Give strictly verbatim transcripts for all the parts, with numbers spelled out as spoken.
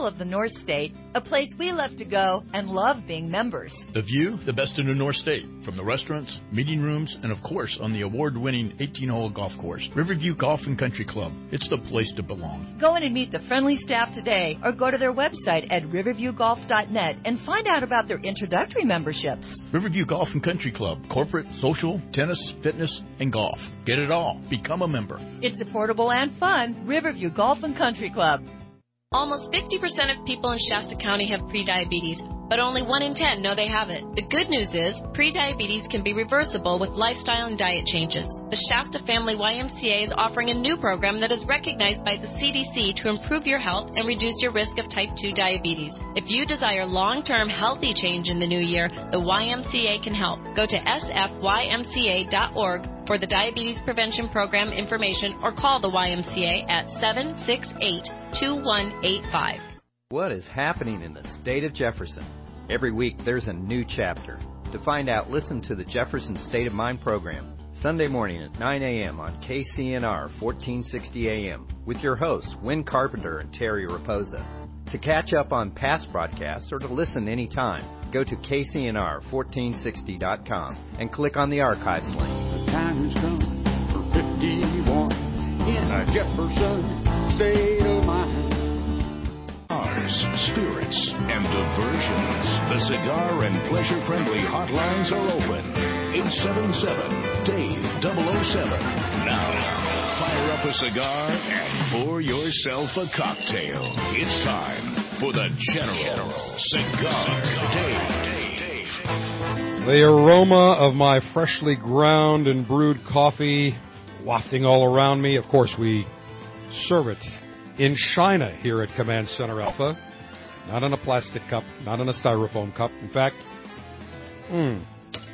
people of the North State, a place we love to go and love being members. The view, the best in the North State, from the restaurants, meeting rooms, and of course on the award-winning eighteen-hole golf course. Riverview Golf and Country Club. It's the place to belong. Go in and meet the friendly staff today or go to their website at riverview golf dot net and find out about their introductory memberships. Riverview Golf and Country Club. Corporate, social, tennis, fitness, and golf. Get it all. Become a member. It's affordable and fun. Riverview Golf and Country Club. Almost fifty percent of people in Shasta County have prediabetes, but only one in ten know they have it. The good news is prediabetes can be reversible with lifestyle and diet changes. The Shasta Family Y M C A is offering a new program that is recognized by the C D C to improve your health and reduce your risk of type two diabetes. If you desire long-term healthy change in the new year, the Y M C A can help. Go to s f y m c a dot org for the Diabetes Prevention Program information or call the Y M C A at seven six eight, two one eight five. What is happening in the state of Jefferson? Every week there's a new chapter. To find out, listen to the Jefferson State of Mind program, Sunday morning at nine a.m. on K C N R fourteen sixty A M with your hosts, Wynn Carpenter and Terry Raposa. To catch up on past broadcasts or to listen anytime, go to k c n r fourteen sixty dot com and click on the archives link. The time has come for fifty-one in a Jefferson State of Mind. Cigars, spirits, and diversions. The cigar and pleasure-friendly hotlines are open. eight seven seven, D A V E, double oh seven. Now, fire up a cigar and pour yourself a cocktail. It's time for the General Cigar Dave. The aroma of my freshly ground and brewed coffee wafting all around me. Of course, we serve it in China here at Command Center Alpha. Not in a plastic cup, not in a styrofoam cup. In fact, mm,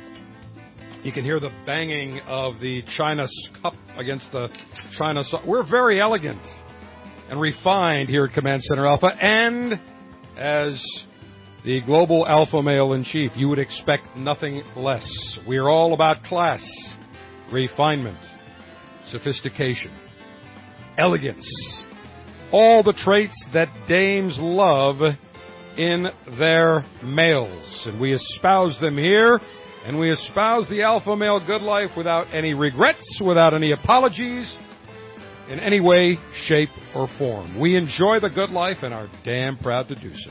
you can hear the banging of the China cup against the China. We're very elegant and refined here at Command Center Alpha. And as the global alpha male in chief, you would expect nothing less. We're all about class, refinement, sophistication, elegance. All the traits that dames love in their males. And we espouse them here, and we espouse the alpha male good life without any regrets, without any apologies, in any way, shape, or form. We enjoy the good life and are damn proud to do so.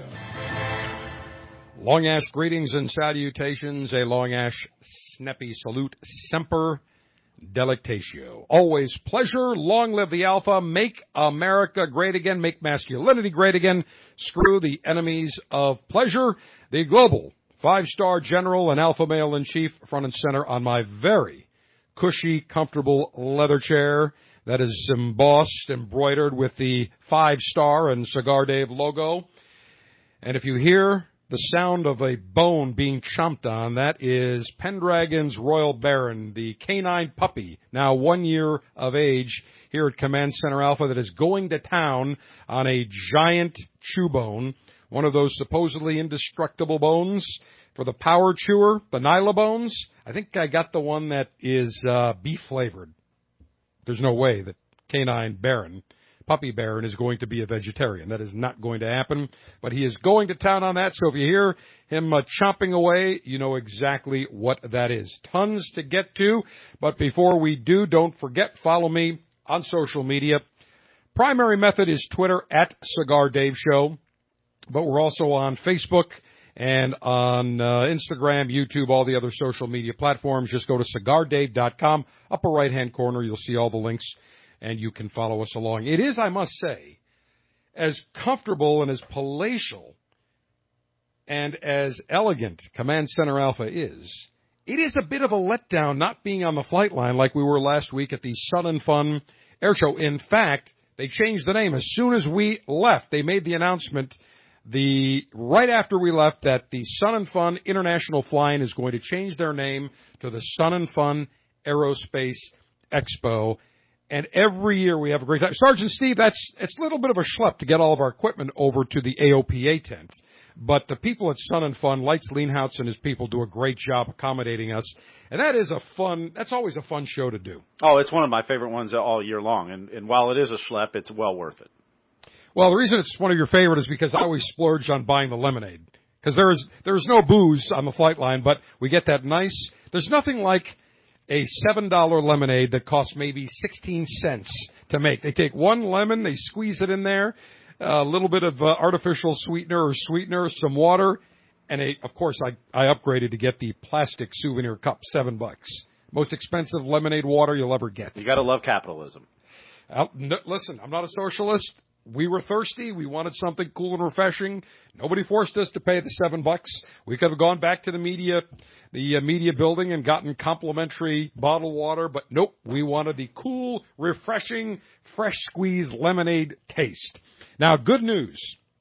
Long Ash greetings and salutations, a Long Ash snappy salute, semper delectatio. Always pleasure. Long live the alpha. Make America great again. Make masculinity great again. Screw the enemies of pleasure. The global five-star general and alpha male in chief, front and center on my very cushy, comfortable leather chair that is embossed, embroidered with the five-star and Cigar Dave logo. And if you hear the sound of a bone being chomped on, that is Pendragon's Royal Baron, the canine puppy, now one year of age here at Command Center Alpha, that is going to town on a giant chew bone, one of those supposedly indestructible bones for the power chewer, the Nyla bones. I think I got the one that is uh, beef-flavored. There's no way that canine Baron, Puppy Baron, is going to be a vegetarian. That is not going to happen. But he is going to town on that, so if you hear him uh, chomping away, you know exactly what that is. Tons to get to, but before we do, don't forget, follow me on social media. Primary method is Twitter, at Cigar Dave Show, but we're also on Facebook and on uh, Instagram, YouTube, all the other social media platforms. Just go to cigar dave dot com. Upper right-hand corner, you'll see all the links, and you can follow us along. It is, I must say, as comfortable and as palatial and as elegant Command Center Alpha is, it is a bit of a letdown not being on the flight line like we were last week at the Sun and Fun Air Show. In fact, they changed the name. As soon as we left, they made the announcement the right after we left that the Sun and Fun International Flying is going to change their name to the Sun and Fun Aerospace Expo. And every year we have a great time. Sergeant Steve, that's it's a little bit of a schlep to get all of our equipment over to the A O P A tent. But the people at Sun and Fun, Lights Leanhouse and his people, do a great job accommodating us. And that is a fun, that's always a fun show to do. Oh, it's one of my favorite ones all year long. And, and while it is a schlep, it's well worth it. Well, the reason it's one of your favorite is because I always splurge on buying the lemonade. Because there's, there's no booze on the flight line, but we get that nice, there's nothing like a seven dollar lemonade that costs maybe sixteen cents to make. They take one lemon, they squeeze it in there, a little bit of uh, artificial sweetener or sweetener, some water, and a, of course I, I upgraded to get the plastic souvenir cup, seven bucks. Most expensive lemonade water you'll ever get. You gotta love capitalism. Uh, no, listen, I'm not a socialist. We were thirsty. We wanted something cool and refreshing. Nobody forced us to pay the seven bucks. We could have gone back to the media, the uh, media building and gotten complimentary bottled water, but nope. We wanted the cool, refreshing, fresh squeezed lemonade taste. Now, good news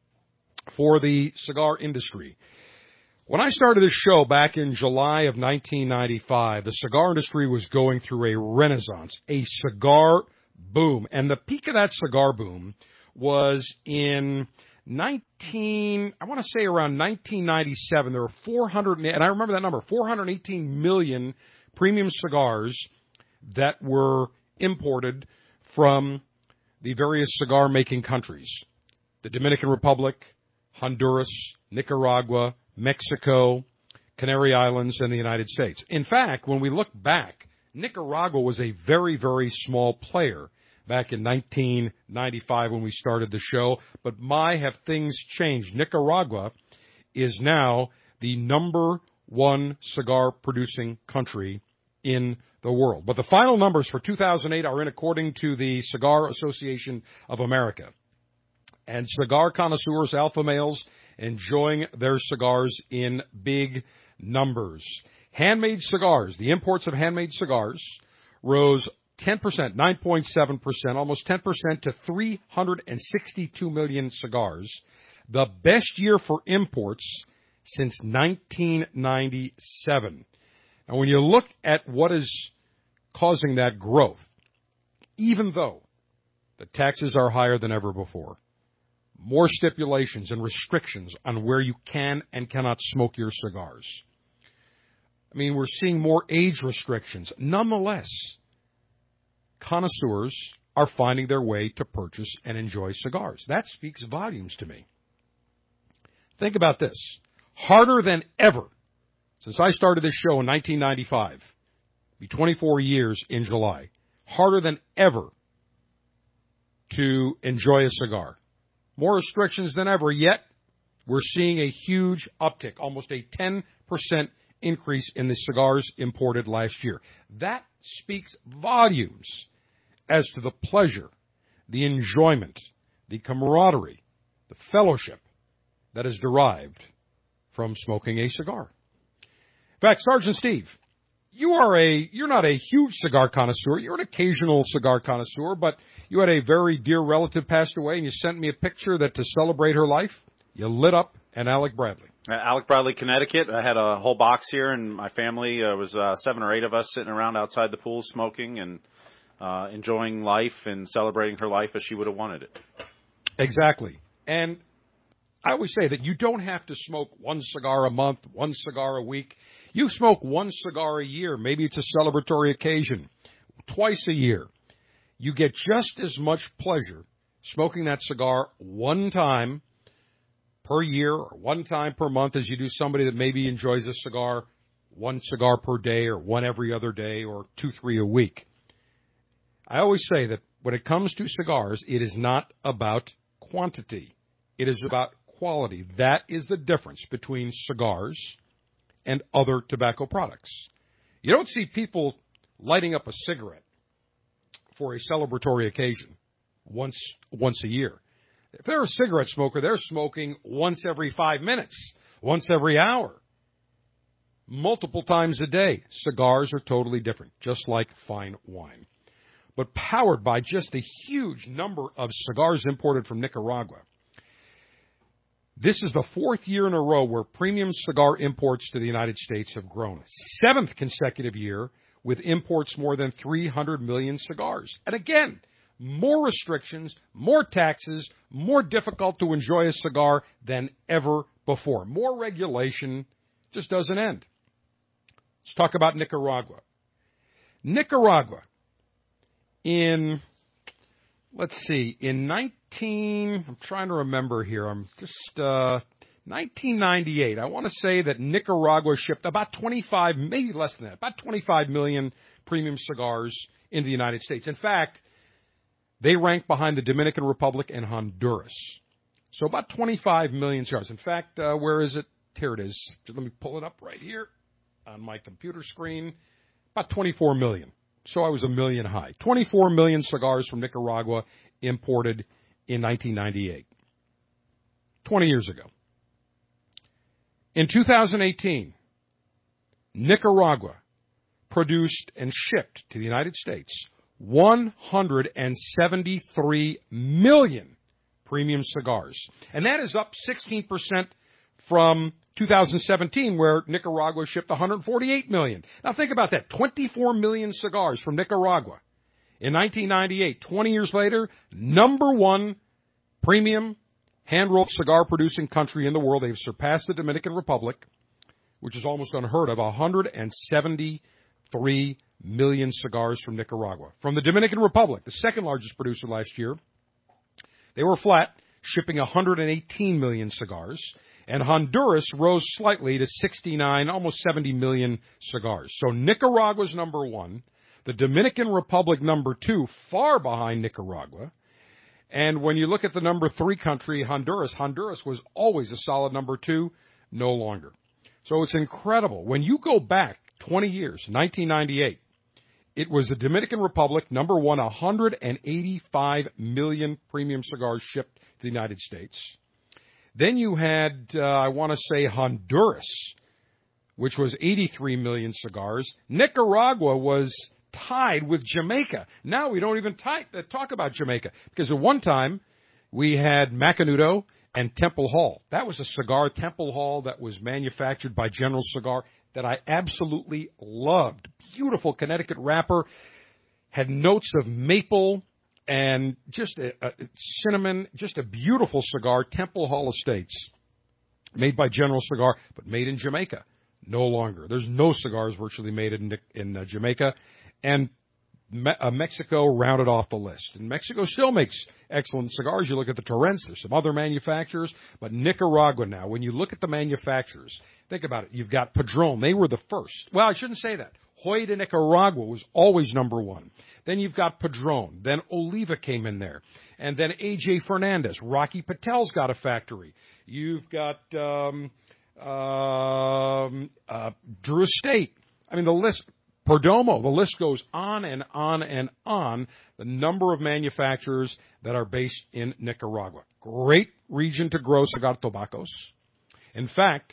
for the cigar industry. When I started this show back in July of nineteen ninety-five, the cigar industry was going through a renaissance, a cigar boom. And the peak of that cigar boom was in nineteen, I want to say around nineteen ninety-seven. There were four hundred, and I remember that number, four hundred eighteen million premium cigars that were imported from the various cigar-making countries. The Dominican Republic, Honduras, Nicaragua, Mexico, Canary Islands, and the United States. In fact, when we look back, Nicaragua was a very, very small player back in nineteen ninety-five when we started the show. But my, have things changed. Nicaragua is now the number one cigar-producing country in the world. But the final numbers for two thousand eight are in according to the Cigar Association of America. And cigar connoisseurs, alpha males, enjoying their cigars in big numbers. Handmade cigars, the imports of handmade cigars rose ten percent, nine point seven percent, almost ten percent to three hundred sixty-two million cigars. The best year for imports since nineteen ninety-seven. And when you look at what is causing that growth, even though the taxes are higher than ever before, more stipulations and restrictions on where you can and cannot smoke your cigars. I mean, we're seeing more age restrictions. Nonetheless, connoisseurs are finding their way to purchase and enjoy cigars. That speaks volumes to me. Think about this. Harder than ever, since I started this show in nineteen ninety-five, be twenty-four years in July, harder than ever to enjoy a cigar. More restrictions than ever, yet we're seeing a huge uptick, almost a ten percent increase in the cigars imported last year. That speaks volumes as to the pleasure, the enjoyment, the camaraderie, the fellowship that is derived from smoking a cigar. In fact, Sergeant Steve, you are a, you're not a huge cigar connoisseur. You're an occasional cigar connoisseur, but you had a very dear relative passed away, and you sent me a picture that to celebrate her life, you lit up an Alec Bradley. Uh, Alec Bradley, Connecticut. I had a whole box here, and my family uh, was uh, seven or eight of us sitting around outside the pool smoking and uh, enjoying life and celebrating her life as she would have wanted it. Exactly. And I always say that you don't have to smoke one cigar a month, one cigar a week. You smoke one cigar a year. Maybe it's a celebratory occasion. Twice a year. You get just as much pleasure smoking that cigar one time per year or one time per month as you do somebody that maybe enjoys a cigar one cigar per day or one every other day or two, three a week. I always say that when it comes to cigars, it is not about quantity. It is about quality. That is the difference between cigars and other tobacco products. You don't see people lighting up a cigarette for a celebratory occasion once once a year. If they're a cigarette smoker, they're smoking once every five minutes, once every hour, multiple times a day. Cigars are totally different, just like fine wine. But powered by just a huge number of cigars imported from Nicaragua. This is the fourth year in a row where premium cigar imports to the United States have grown. Seventh consecutive year with imports more than three hundred million cigars. And again, more restrictions, more taxes, more difficult to enjoy a cigar than ever before. More regulation just doesn't end. Let's talk about Nicaragua. Nicaragua, in, let's see, in nineteen nineteen, I'm trying to remember here. I'm just, uh, nineteen ninety-eight. I want to say that Nicaragua shipped about twenty-five, maybe less than that, about twenty-five million premium cigars into the United States. In fact, they rank behind the Dominican Republic and Honduras. So about twenty-five million cigars. In fact, uh, where is it? Here it is. Just let me pull it up right here on my computer screen. About twenty-four million. So I was a million high. twenty-four million cigars from Nicaragua imported in nineteen ninety-eight. twenty years ago. In two thousand eighteen, Nicaragua produced and shipped to the United States one hundred seventy-three million premium cigars. And that is up sixteen percent from two thousand seventeen, where Nicaragua shipped one hundred forty-eight million. Now think about that. twenty-four million cigars from Nicaragua in nineteen ninety-eight. twenty years later, number one premium hand-rolled cigar-producing country in the world. They've surpassed the Dominican Republic, which is almost unheard of, one hundred seventy-three million cigars from Nicaragua. From the Dominican Republic, the second largest producer last year, they were flat, shipping one hundred eighteen million cigars. And Honduras rose slightly to sixty-nine, almost seventy million cigars. So Nicaragua's number one, the Dominican Republic number two, far behind Nicaragua. And when you look at the number three country, Honduras, Honduras was always a solid number two, no longer. So it's incredible. When you go back twenty years, nineteen ninety-eight, it was the Dominican Republic, number one, one hundred eighty-five million premium cigars shipped to the United States. Then you had, uh, I want to say, Honduras, which was eighty-three million cigars. Nicaragua was tied with Jamaica. Now we don't even tie, uh, talk about Jamaica, because at one time we had Macanudo and Temple Hall. That was a cigar, Temple Hall, that was manufactured by General Cigar that I absolutely loved. Beautiful Connecticut wrapper, had notes of maple and just a, a cinnamon, just a beautiful cigar, Temple Hall Estates, made by General Cigar, but made in Jamaica. No longer. There's no cigars virtually made in, in uh, Jamaica. And Me- uh, Mexico rounded off the list. And Mexico still makes excellent cigars. You look at the Torrents, there's some other manufacturers, but Nicaragua now, when you look at the manufacturers, think about it. You've got Padron. They were the first. Well, I shouldn't say that. Hoy de Nicaragua was always number one. Then you've got Padron. Then Oliva came in there. And then A J Fernandez. Rocky Patel's got a factory. You've got um, um, uh, Drew Estate. I mean, the list, Perdomo, the list goes on and on and on, the number of manufacturers that are based in Nicaragua. Great region to grow cigar tobaccos. In fact,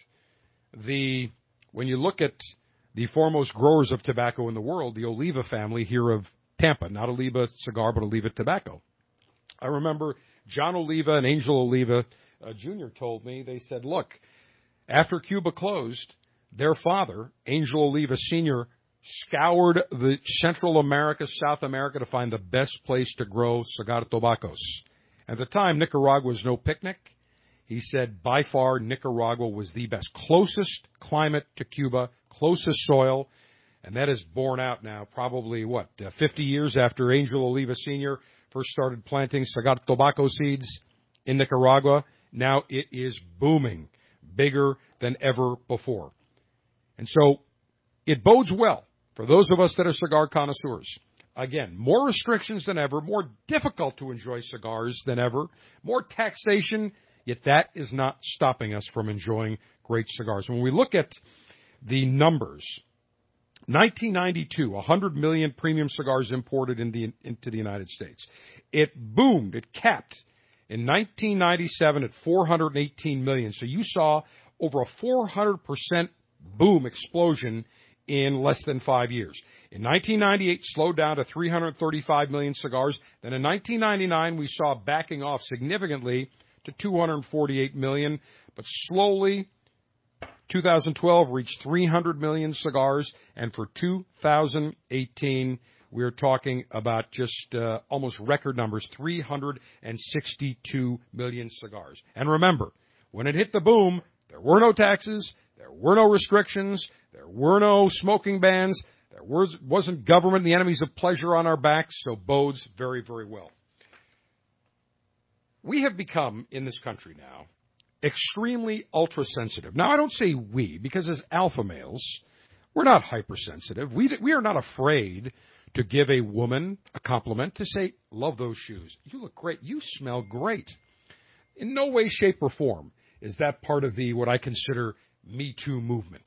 the when you look at the foremost growers of tobacco in the world, the Oliva family here of Tampa, not Oliva cigar, but Oliva tobacco. I remember John Oliva and Angel Oliva uh, Junior told me, they said, look, after Cuba closed, their father, Angel Oliva Senior, scoured the Central America, South America to find the best place to grow cigar tobaccos. At the time, Nicaragua was no picnic. He said by far Nicaragua was the best, closest climate to Cuba, closest soil, and that is borne out now probably, what, uh, fifty years after Angel Oliva Senior first started planting cigar tobacco seeds in Nicaragua. Now it is booming, bigger than ever before. And so it bodes well for those of us that are cigar connoisseurs. Again, more restrictions than ever, more difficult to enjoy cigars than ever, more taxation, yet that is not stopping us from enjoying great cigars. When we look at the numbers, nineteen ninety-two, one hundred million premium cigars imported in the, into the United States. It boomed, it capped in nineteen ninety-seven at four hundred eighteen million. So you saw over a four hundred percent boom explosion in less than five years. In nineteen ninety-eight, slowed down to three hundred thirty-five million cigars. Then in nineteen ninety-nine, we saw backing off significantly to two hundred forty-eight million, but slowly, two thousand twelve reached three hundred million cigars, and for two thousand eighteen, we're talking about just uh, almost record numbers, three hundred sixty-two million cigars. And remember, when it hit the boom, there were no taxes, there were no restrictions, there were no smoking bans, there was, wasn't government, the enemies of pleasure on our backs, so bodes very, very well. We have become, in this country now, extremely ultra-sensitive. Now, I don't say we, because as alpha males, we're not hypersensitive. We, we are not afraid to give a woman a compliment, to say, love those shoes. You look great. You smell great. In no way, shape, or form is that part of the, what I consider, Me Too movement.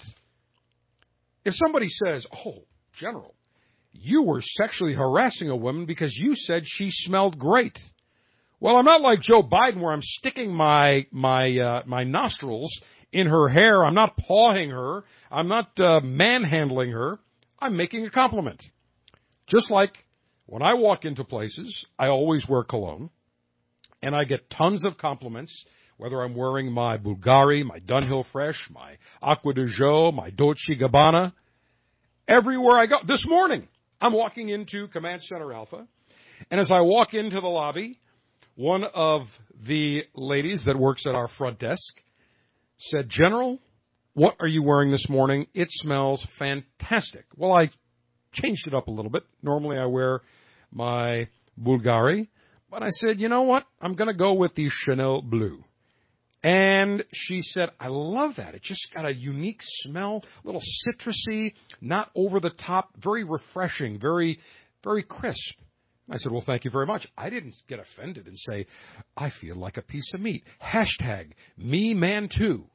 If somebody says, oh, General, you were sexually harassing a woman because you said she smelled great. Well, I'm not like Joe Biden where I'm sticking my my uh, my nostrils in her hair. I'm not pawing her. I'm not uh, manhandling her. I'm making a compliment. Just like when I walk into places, I always wear cologne, and I get tons of compliments, whether I'm wearing my Bulgari, my Dunhill Fresh, my Acqua di Gio, my Dolce Gabbana. Everywhere I go. This morning, I'm walking into Command Center Alpha, and as I walk into the lobby, one of the ladies that works at our front desk said, General, what are you wearing this morning? It smells fantastic. Well, I changed it up a little bit. Normally I wear my Bulgari, but I said, you know what? I'm going to go with the Chanel Blue. And she said, I love that. It just got a unique smell, a little citrusy, not over the top, very refreshing, very, very crisp. I said, well, thank you very much. I didn't get offended and say, I feel like a piece of meat. Hashtag me man too.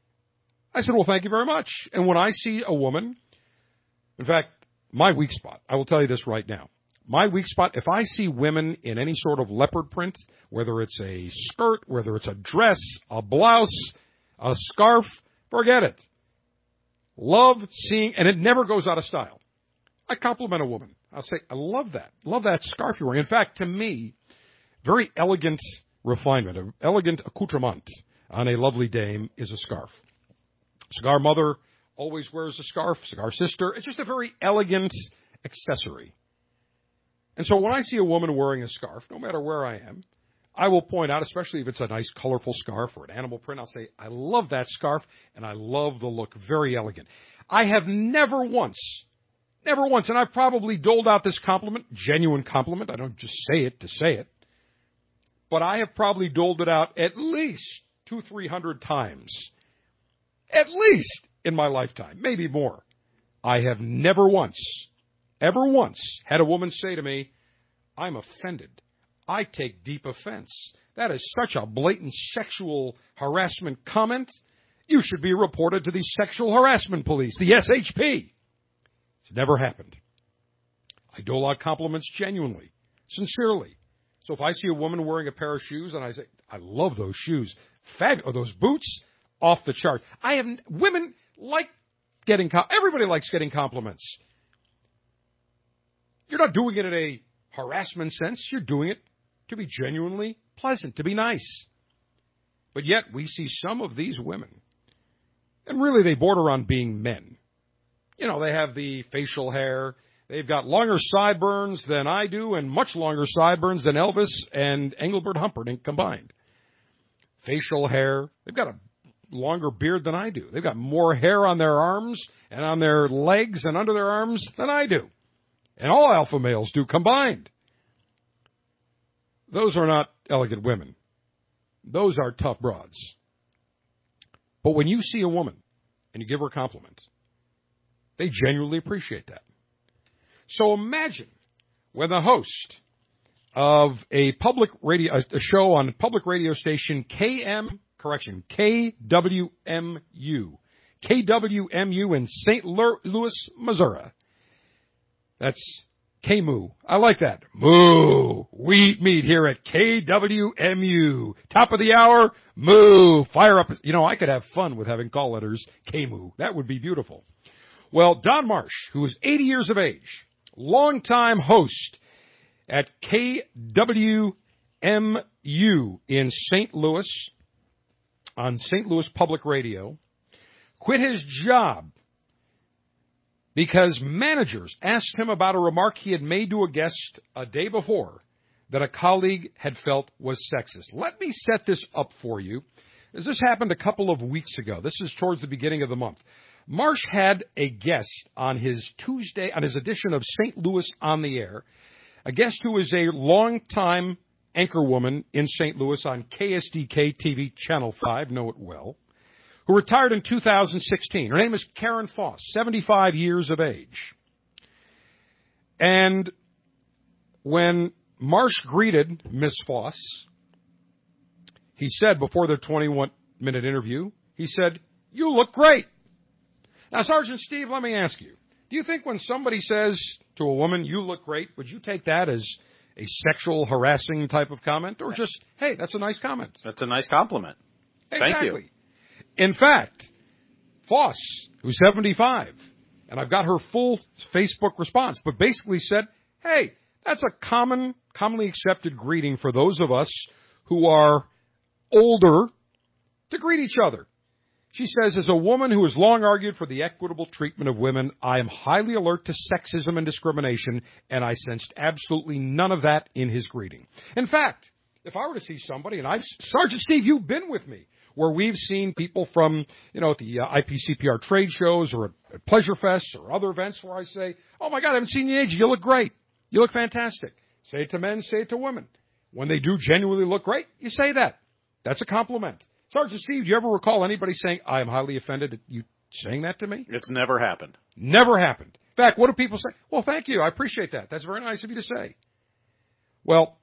I said, well, thank you very much. And when I see a woman, in fact, my weak spot, I will tell you this right now. My weak spot, if I see women in any sort of leopard print, whether it's a skirt, whether it's a dress, a blouse, a scarf, forget it. Love seeing, and it never goes out of style. I compliment a woman. I'll say, I love that. Love that scarf you're wearing. In fact, to me, very elegant refinement, an elegant accoutrement on a lovely dame is a scarf. Cigar mother always wears a scarf. Cigar sister. It's just a very elegant accessory. And so when I see a woman wearing a scarf, no matter where I am, I will point out, especially if it's a nice colorful scarf or an animal print, I'll say, I love that scarf, and I love the look. Very elegant. I have never once... Never once, and I've probably doled out this compliment, genuine compliment. I don't just say it to say it. But I have probably doled it out at least two, three hundred times. At least in my lifetime, maybe more. I have never once, ever once, had a woman say to me, I'm offended. I take deep offense. That is such a blatant sexual harassment comment. You should be reported to the Sexual Harassment Police, the S H P. It's never happened. I dole out compliments genuinely, sincerely. So if I see a woman wearing a pair of shoes and I say, I love those shoes, fab, or those boots, off the chart. I have, women like getting, everybody likes getting compliments. You're not doing it in a harassment sense. You're doing it to be genuinely pleasant, to be nice. But yet we see some of these women, and really they border on being men. You know, they have the facial hair. They've got longer sideburns than I do and much longer sideburns than Elvis and Engelbert Humperdinck combined. Facial hair. They've got a longer beard than I do. They've got more hair on their arms and on their legs and under their arms than I do. And all alpha males do combined. Those are not elegant women. Those are tough broads. But when you see a woman and you give her a compliment, they genuinely appreciate that. So imagine when the host of a public radio, a show on a public radio station, K M, correction, K W M U, K W M U in Saint Louis, Missouri. That's K-Moo. I like that. Moo. We eat meat here at K W M U. Top of the hour, moo. Fire up. You know, I could have fun with having call letters K-Moo. That would be beautiful. Well, Don Marsh, who is eighty years of age, longtime host at K W M U in Saint Louis, on Saint Louis Public Radio, quit his job because managers asked him about a remark he had made to a guest a day before that a colleague had felt was sexist. Let me set this up for you, as this happened a couple of weeks ago. This is towards the beginning of the month. Marsh had a guest on his Tuesday, on his edition of Saint Louis on the Air, a guest who is a longtime anchorwoman in Saint Louis on K S D K T V Channel five, know it well, who retired in two thousand sixteen. Her name is Karen Foss, seventy-five years of age. And when Marsh greeted Miss Foss, he said before their twenty-one minute interview, he said, "You look great." Now, Sergeant Steve, let me ask you, do you think when somebody says to a woman, "You look great," would you take that as a sexual harassing type of comment, or just, hey, that's a nice comment? That's a nice compliment. Exactly. Thank you. In fact, Foss, who's seventy-five, and I've got her full Facebook response, but basically said, hey, that's a common, commonly accepted greeting for those of us who are older to greet each other. She says, as a woman who has long argued for the equitable treatment of women, I am highly alert to sexism and discrimination, and I sensed absolutely none of that in his greeting. In fact, if I were to see somebody, and I've, Sergeant Steve, you've been with me, where we've seen people from, you know, at the uh, I P C P R trade shows or at, at Pleasure Fests or other events where I say, oh, my God, I haven't seen you in age. You look great. You look fantastic. Say it to men, say it to women. When they do genuinely look great, you say that. That's a compliment. Sergeant Steve, do you ever recall anybody saying, I am highly offended at you saying that to me? It's never happened. Never happened. In fact, what do people say? Well, thank you. I appreciate that. That's very nice of you to say. Well,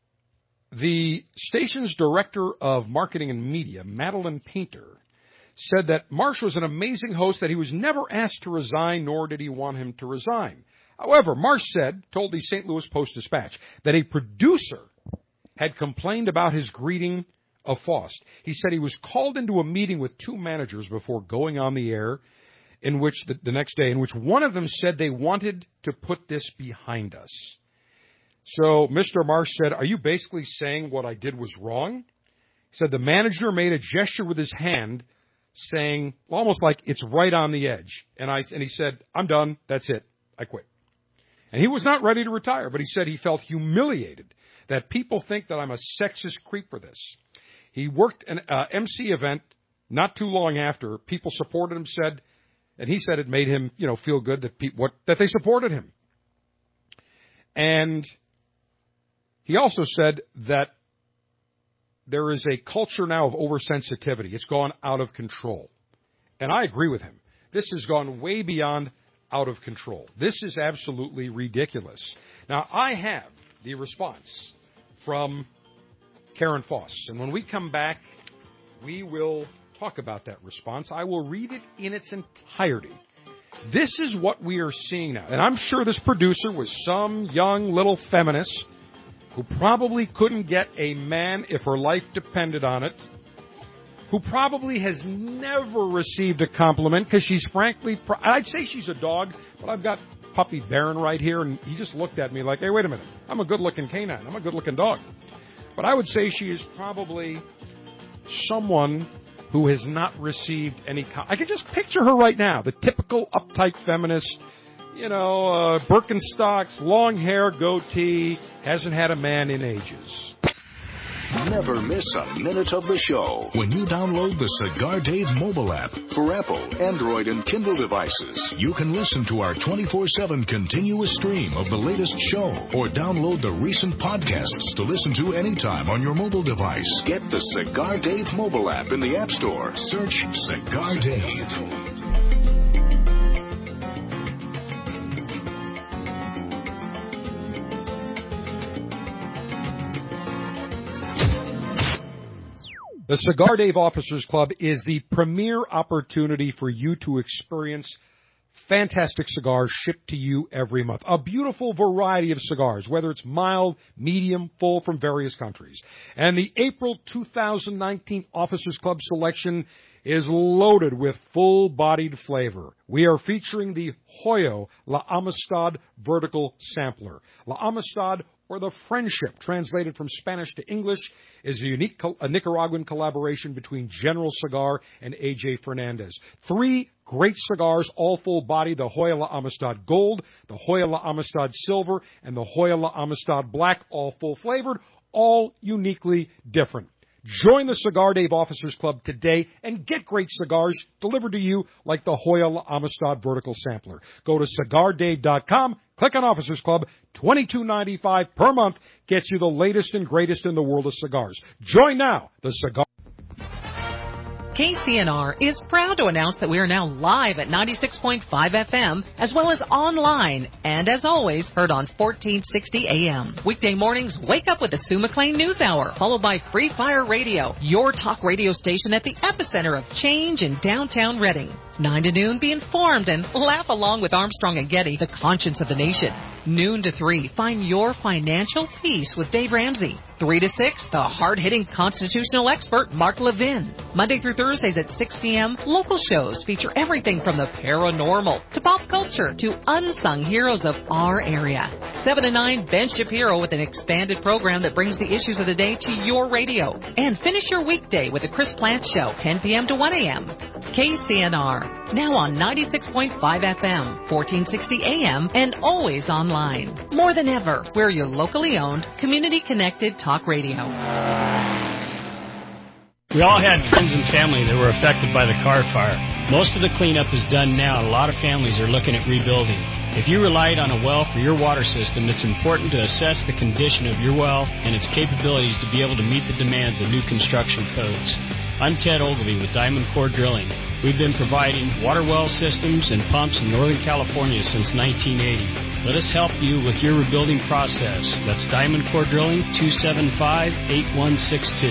the station's director of marketing and media, Madeline Painter, said that Marsh was an amazing host, that he was never asked to resign, nor did he want him to resign. However, Marsh said, told the Saint Louis Post-Dispatch, that a producer had complained about his greeting of Foss. He said he was called into a meeting with two managers before going on the air, in which the, the next day, in which one of them said they wanted to put this behind us. So Mister Marsh said, are you basically saying what I did was wrong? He said the manager made a gesture with his hand saying, almost like it's right on the edge. And I and he said, I'm done. That's it. I quit. And he was not ready to retire, but he said he felt humiliated that people think that I'm a sexist creep for this. He worked an uh, M C event not too long after. People supported him, said, and he said it made him, you know, feel good that pe- what that they supported him. And he also said that there is a culture now of oversensitivity. It's gone out of control. And I agree with him. This has gone way beyond out of control. This is absolutely ridiculous. Now, I have the response from Karen Foss. And when we come back, we will talk about that response. I will read it in its entirety. This is what we are seeing now. And I'm sure this producer was some young little feminist who probably couldn't get a man if her life depended on it, who probably has never received a compliment because she's frankly, I'd say she's a dog, but I've got puppy Baron right here, and he just looked at me like, hey, wait a minute, I'm a good-looking canine, I'm a good-looking dog. But I would say she is probably someone who has not received any com- I can just picture her right now, the typical uptight feminist, you know, uh, Birkenstocks, long hair, goatee, hasn't had a man in ages. Never miss a minute of the show when you download the Cigar Dave mobile app for Apple, Android, and Kindle devices. You can listen to our twenty-four seven continuous stream of the latest show or download the recent podcasts to listen to anytime on your mobile device. Get the Cigar Dave mobile app in the App Store. Search Cigar Dave. The Cigar Dave Officers Club is the premier opportunity for you to experience fantastic cigars shipped to you every month. A beautiful variety of cigars, whether it's mild, medium, full, from various countries. And the April two thousand nineteen Officers Club selection is loaded with full-bodied flavor. We are featuring the Hoyo La Amistad Vertical Sampler. La Amistad, or the Friendship, translated from Spanish to English, is a unique a Nicaraguan collaboration between General Cigar and A J Fernandez. Three great cigars, all full-body, the Hoyo La Amistad Gold, the Hoyo La Amistad Silver, and the Hoyo La Amistad Black, all full-flavored, all uniquely different. Join the Cigar Dave Officers Club today and get great cigars delivered to you like the Hoyo La Amistad Vertical Sampler. Go to cigar dave dot com, Click on Officers Club, twenty-two ninety-five per month, gets you the latest and greatest in the world of cigars. Join now, the Cigar. K C N R is proud to announce that we are now live at ninety-six point five F M, as well as online, and as always, heard on fourteen sixty A M. Weekday mornings, wake up with the Sue McLean News Hour, followed by Free Fire Radio, your talk radio station at the epicenter of change in downtown Reading. nine to noon, be informed and laugh along with Armstrong and Getty, the conscience of the nation. Noon to three, find your financial peace with Dave Ramsey. three to six, the hard-hitting constitutional expert, Mark Levin. Monday through Thursdays at six p.m., local shows feature everything from the paranormal to pop culture to unsung heroes of our area. seven to nine, Ben Shapiro with an expanded program that brings the issues of the day to your radio. And finish your weekday with the Chris Plant Show, ten p.m. to one a.m. K C N R, now on ninety-six point five F M, fourteen sixty A M, and always online. More than ever, we're your locally owned, community-connected talk radio. We all had friends and family that were affected by the Carr fire. Most of the cleanup is done now, and a lot of families are looking at rebuilding. If you relied on a well for your water system, it's important to assess the condition of your well and its capabilities to be able to meet the demands of new construction codes. I'm Ted Ogilvie with Diamond Core Drilling. We've been providing water well systems and pumps in Northern California since nineteen eighty. Let us help you with your rebuilding process. That's Diamond Core Drilling, two seven five, eight one six two.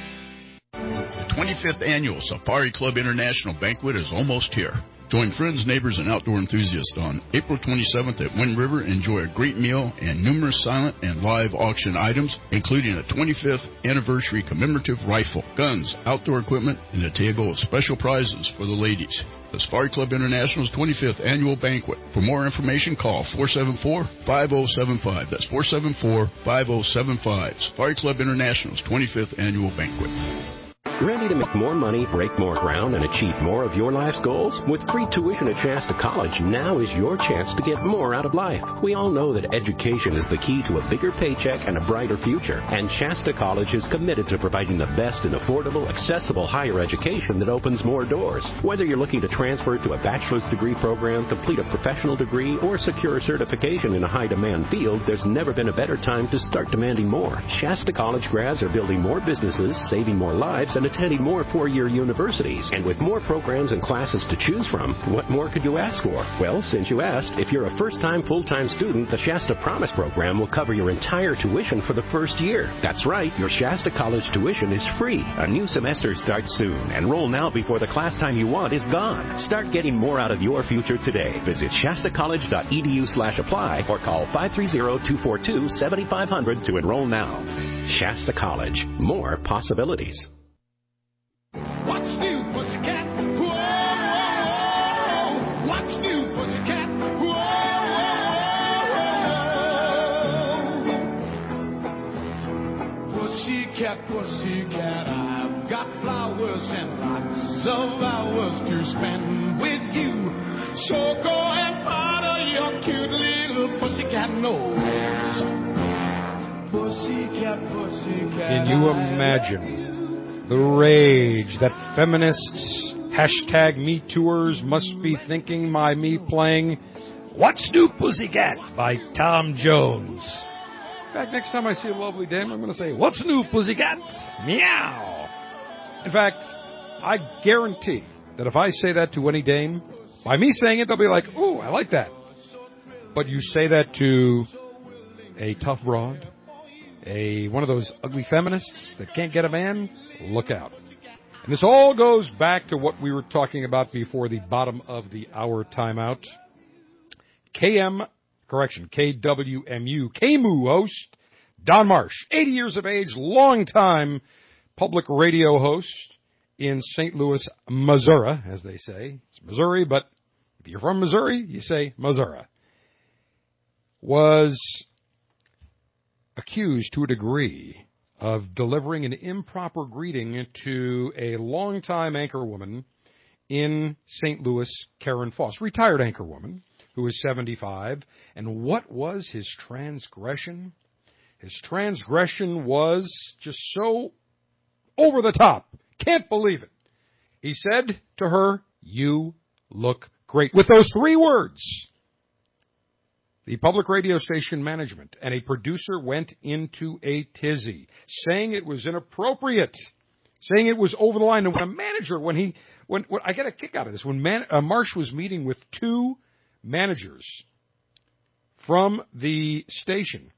The twenty-fifth Annual Safari Club International Banquet is almost here. Join friends, neighbors, and outdoor enthusiasts on April twenty-seventh at Wind River. Enjoy a great meal and numerous silent and live auction items, including a twenty-fifth anniversary commemorative rifle, guns, outdoor equipment, and a table of special prizes for the ladies. The Safari Club International's twenty-fifth Annual Banquet. For more information, call four seven four, five oh seven five. That's four seven four, five oh seven five. Safari Club International's twenty-fifth Annual Banquet. Ready to make more money, break more ground, and achieve more of your life's goals? With free tuition at Shasta College, now is your chance to get more out of life. We all know that education is the key to a bigger paycheck and a brighter future, and Shasta College is committed to providing the best in affordable, accessible higher education that opens more doors. Whether you're looking to transfer to a bachelor's degree program, complete a professional degree, or secure a certification in a high-demand field, there's never been a better time to start demanding more. Shasta College grads are building more businesses, saving more lives, and attending more four-year universities. And with more programs and classes to choose from, what more could you ask for? Well, since you asked, if you're a first-time full-time student, the Shasta Promise program will cover your entire tuition for the first year. That's right, your Shasta College tuition is free. A new semester starts soon. Enroll now before the class time you want is gone. Start getting more out of your future today. Visit shastacollege.edu slash apply or call five three zero, two four two, seven five zero zero to enroll now. Shasta College. More possibilities. What's new, pussycat? Whoa, whoa, whoa. What's new, pussycat? Whoa, whoa, whoa. Pussycat, pussycat, I've got flowers and lots of hours to spend with you. So go and powder your cute little pussycat nose. Pussycat, pussycat. Can you imagine the rage that feminists, hashtag Me Tours, must be thinking by me playing What's New Pussycat by Tom Jones? In fact, next time I see a lovely dame, I'm going to say, What's New Pussycat? Meow. In fact, I guarantee that if I say that to any dame, by me saying it, they'll be like, ooh, I like that. But you say that to a tough broad, a one of those ugly feminists that can't get a man, look out. And this all goes back to what we were talking about before the bottom of the hour timeout. K M, correction, K W M U, K M U host, Don Marsh, eighty years of age, long-time public radio host in Saint Louis, Missouri, as they say. It's Missouri, but if you're from Missouri, you say Missouri. Was accused to a degree of delivering an improper greeting to a longtime anchorwoman in Saint Louis, Karen Foss, retired anchorwoman who is seventy-five. And what was his transgression? His transgression was just so over the top. Can't believe it. He said to her, "You look great," with those three words. the public radio station management and a producer went into a tizzy, saying it was inappropriate, saying it was over the line. And when a manager, when he, when, when I get a kick out of this, when man, uh, Marsh was meeting with two managers from the station,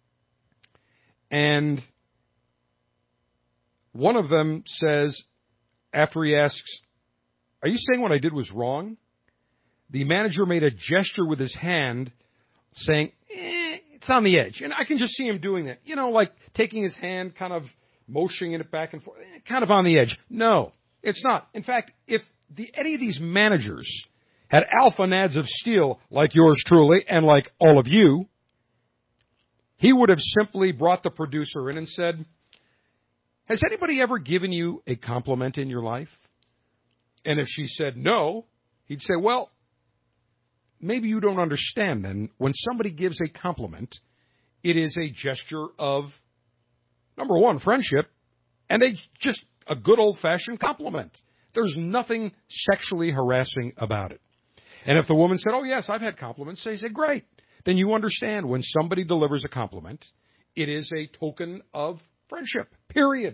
and one of them says, after he asks, "Are you saying what I did was wrong?" The manager made a gesture with his hand saying, eh, it's on the edge. And I can just see him doing that. You know, like taking his hand, kind of motioning it back and forth, eh, kind of on the edge. No, it's not. In fact, if the, any of these managers had alpha nads of steel like yours truly and like all of you, he would have simply brought the producer in and said, "Has anybody ever given you a compliment in your life?" And if she said no, he'd say, "Well, maybe you don't understand then. When somebody gives a compliment, it is a gesture of, number one, friendship, and a just a good old-fashioned compliment. There's nothing sexually harassing about it." And if the woman said, "Oh, yes, I've had compliments," they say, "Great." Then you understand when somebody delivers a compliment, it is a token of friendship, period.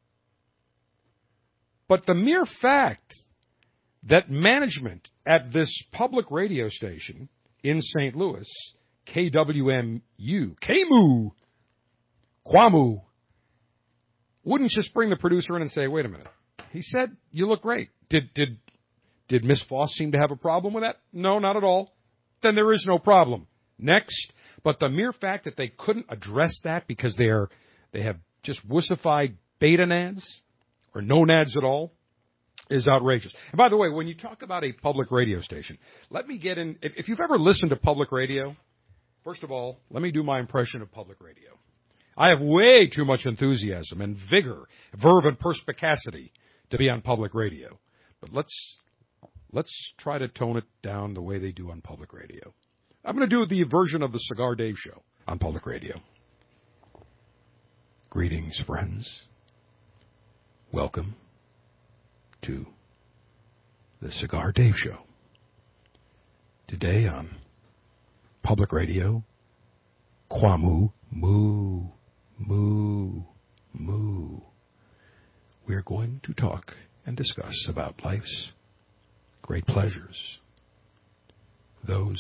But the mere fact that management at this public radio station in Saint Louis, K W M U, K M U, Kwamu, wouldn't just bring the producer in and say, "Wait a minute. He said you look great. Did did did Miss Foss seem to have a problem with that?" "No, not at all." "Then there is no problem." Next. But the mere fact that they couldn't address that because they are they have just wussified beta nads or no nads at all is outrageous. And by the way, when you talk about a public radio station, let me get in. If, if you've ever listened to public radio, first of all, let me do my impression of public radio. I have way too much enthusiasm and vigor, verve and perspicacity to be on public radio. But let's let's try to tone it down the way they do on public radio. I'm going to do the version of the Cigar Dave Show on public radio. Greetings, friends. Welcome to the Cigar Dave Show. Today on public radio, Kwamu, moo, moo, moo. We're going to talk and discuss about life's great pleasures, those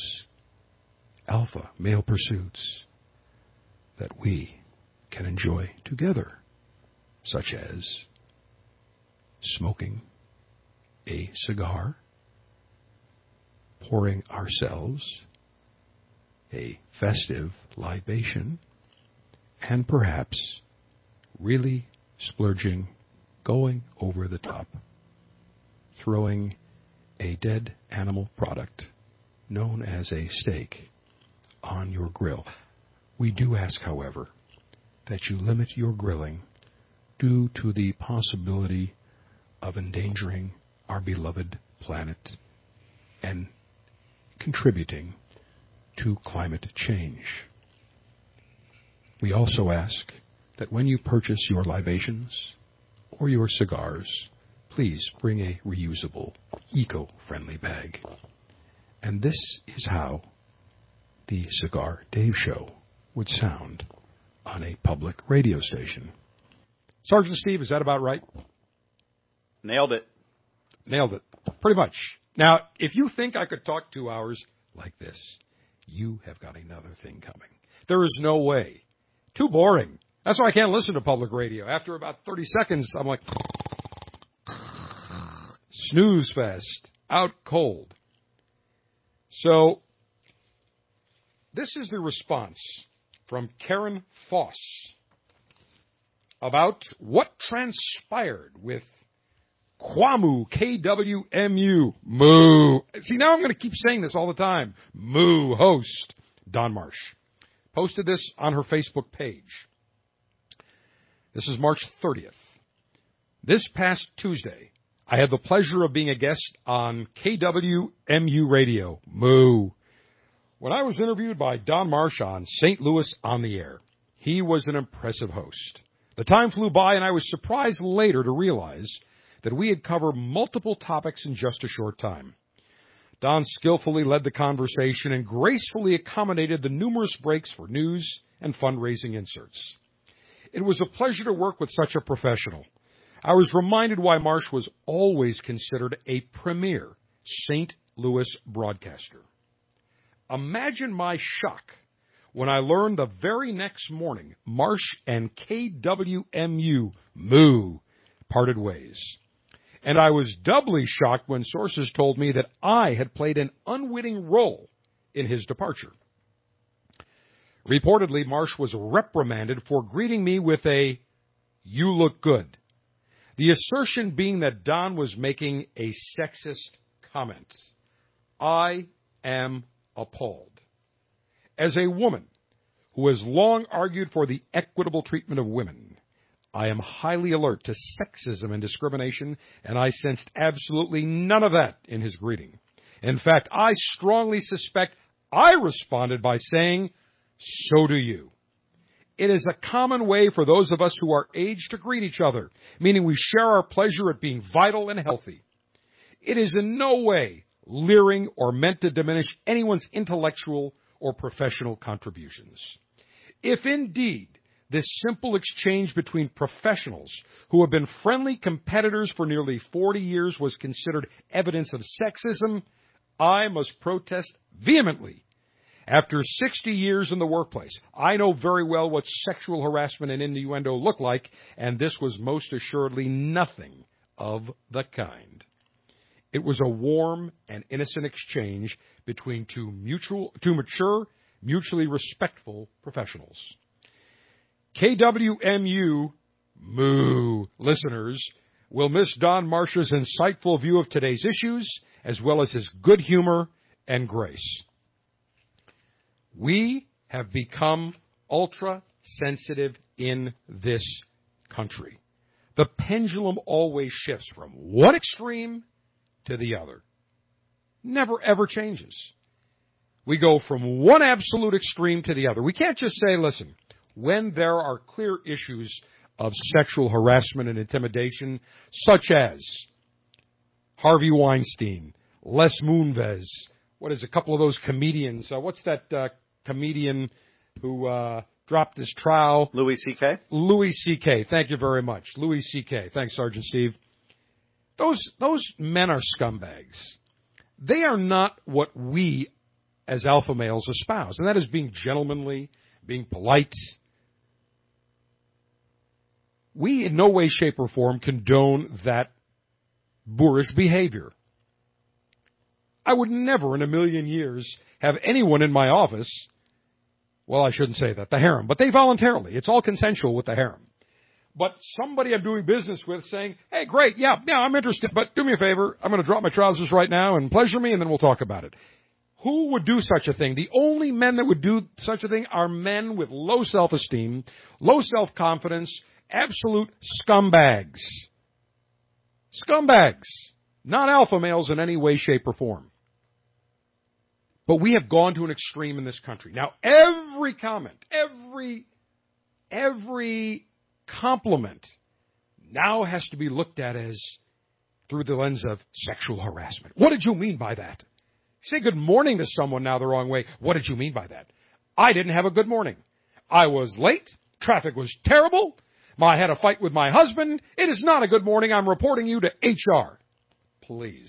alpha male pursuits that we can enjoy together, such as smoking a cigar, pouring ourselves a festive libation, and perhaps really splurging, going over the top, throwing a dead animal product known as a steak on your grill. We do ask, however, that you limit your grilling due to the possibility of endangering our beloved planet and contributing to climate change. We also ask that when you purchase your libations or your cigars, please bring a reusable, eco-friendly bag. And this is how the Cigar Dave Show would sound on a public radio station. Sergeant Steve, is that about right? Nailed it. Nailed it. Pretty much. Now, if you think I could talk two hours like this, you have got another thing coming. There is no way. Too boring. That's why I can't listen to public radio. After about thirty seconds, I'm like, snooze fest, out cold. So, this is the response from Karen Foss about what transpired with Kwamu, K W M U, Moo. See, now I'm going to keep saying this all the time. Moo host, Don Marsh. Posted this on her Facebook page. This is March thirtieth. This past Tuesday, I had the pleasure of being a guest on K W M U Radio, Moo. When I was interviewed by Don Marsh on Saint Louis on the Air, he was an impressive host. The time flew by, and I was surprised later to realize that we had covered multiple topics in just a short time. Don skillfully led the conversation and gracefully accommodated the numerous breaks for news and fundraising inserts. It was a pleasure to work with such a professional. I was reminded why Marsh was always considered a premier Saint Louis broadcaster. Imagine my shock when I learned the very next morning Marsh and K W M U, Moo, parted ways. And I was doubly shocked when sources told me that I had played an unwitting role in his departure. Reportedly, Marsh was reprimanded for greeting me with a, "You look good." The assertion being that Don was making a sexist comment. I am appalled. As a woman who has long argued for the equitable treatment of women, I am highly alert to sexism and discrimination, and I sensed absolutely none of that in his greeting. In fact, I strongly suspect I responded by saying, "So do you." It is a common way for those of us who are aged to greet each other, meaning we share our pleasure at being vital and healthy. It is in no way leering or meant to diminish anyone's intellectual or professional contributions. If indeed this simple exchange between professionals who have been friendly competitors for nearly forty years was considered evidence of sexism, I must protest vehemently. After sixty years in the workplace, I know very well what sexual harassment and innuendo look like, and this was most assuredly nothing of the kind. It was a warm and innocent exchange between two mutual, two mature, mutually respectful professionals. K W M U, Moo, listeners will miss Don Marsh's insightful view of today's issues, as well as his good humor and grace. We have become ultra-sensitive in this country. The pendulum always shifts from one extreme to the other. Never, ever changes. We go from one absolute extreme to the other. We can't just say, listen, when there are clear issues of sexual harassment and intimidation, such as Harvey Weinstein, Les Moonves, what is a couple of those comedians? Uh, what's that uh, comedian who uh, dropped his trowel? Louis C K? Louis C K. Thank you very much. Louis C K. Thanks, Sergeant Steve. Those, those men are scumbags. They are not what we as alpha males espouse, and that is being gentlemanly, being polite. We in no way, shape, or form condone that boorish behavior. I would never in a million years have anyone in my office, well, I shouldn't say that, the harem, but they voluntarily, it's all consensual with the harem. But somebody I'm doing business with saying, hey, great, yeah, yeah, I'm interested, but do me a favor, I'm going to drop my trousers right now and pleasure me, and then we'll talk about it. Who would do such a thing? The only men that would do such a thing are men with low self-esteem, low self-confidence, absolute scumbags. Scumbags. Not alpha males in any way, shape, or form. But we have gone to an extreme in this country. Now, every comment, every, every compliment now has to be looked at as through the lens of sexual harassment. What did you mean by that? Say good morning to someone now the wrong way. What did you mean by that? I didn't have a good morning. I was late. Traffic was terrible. I had a fight with my husband. It is not a good morning. I'm reporting you to H R. Please.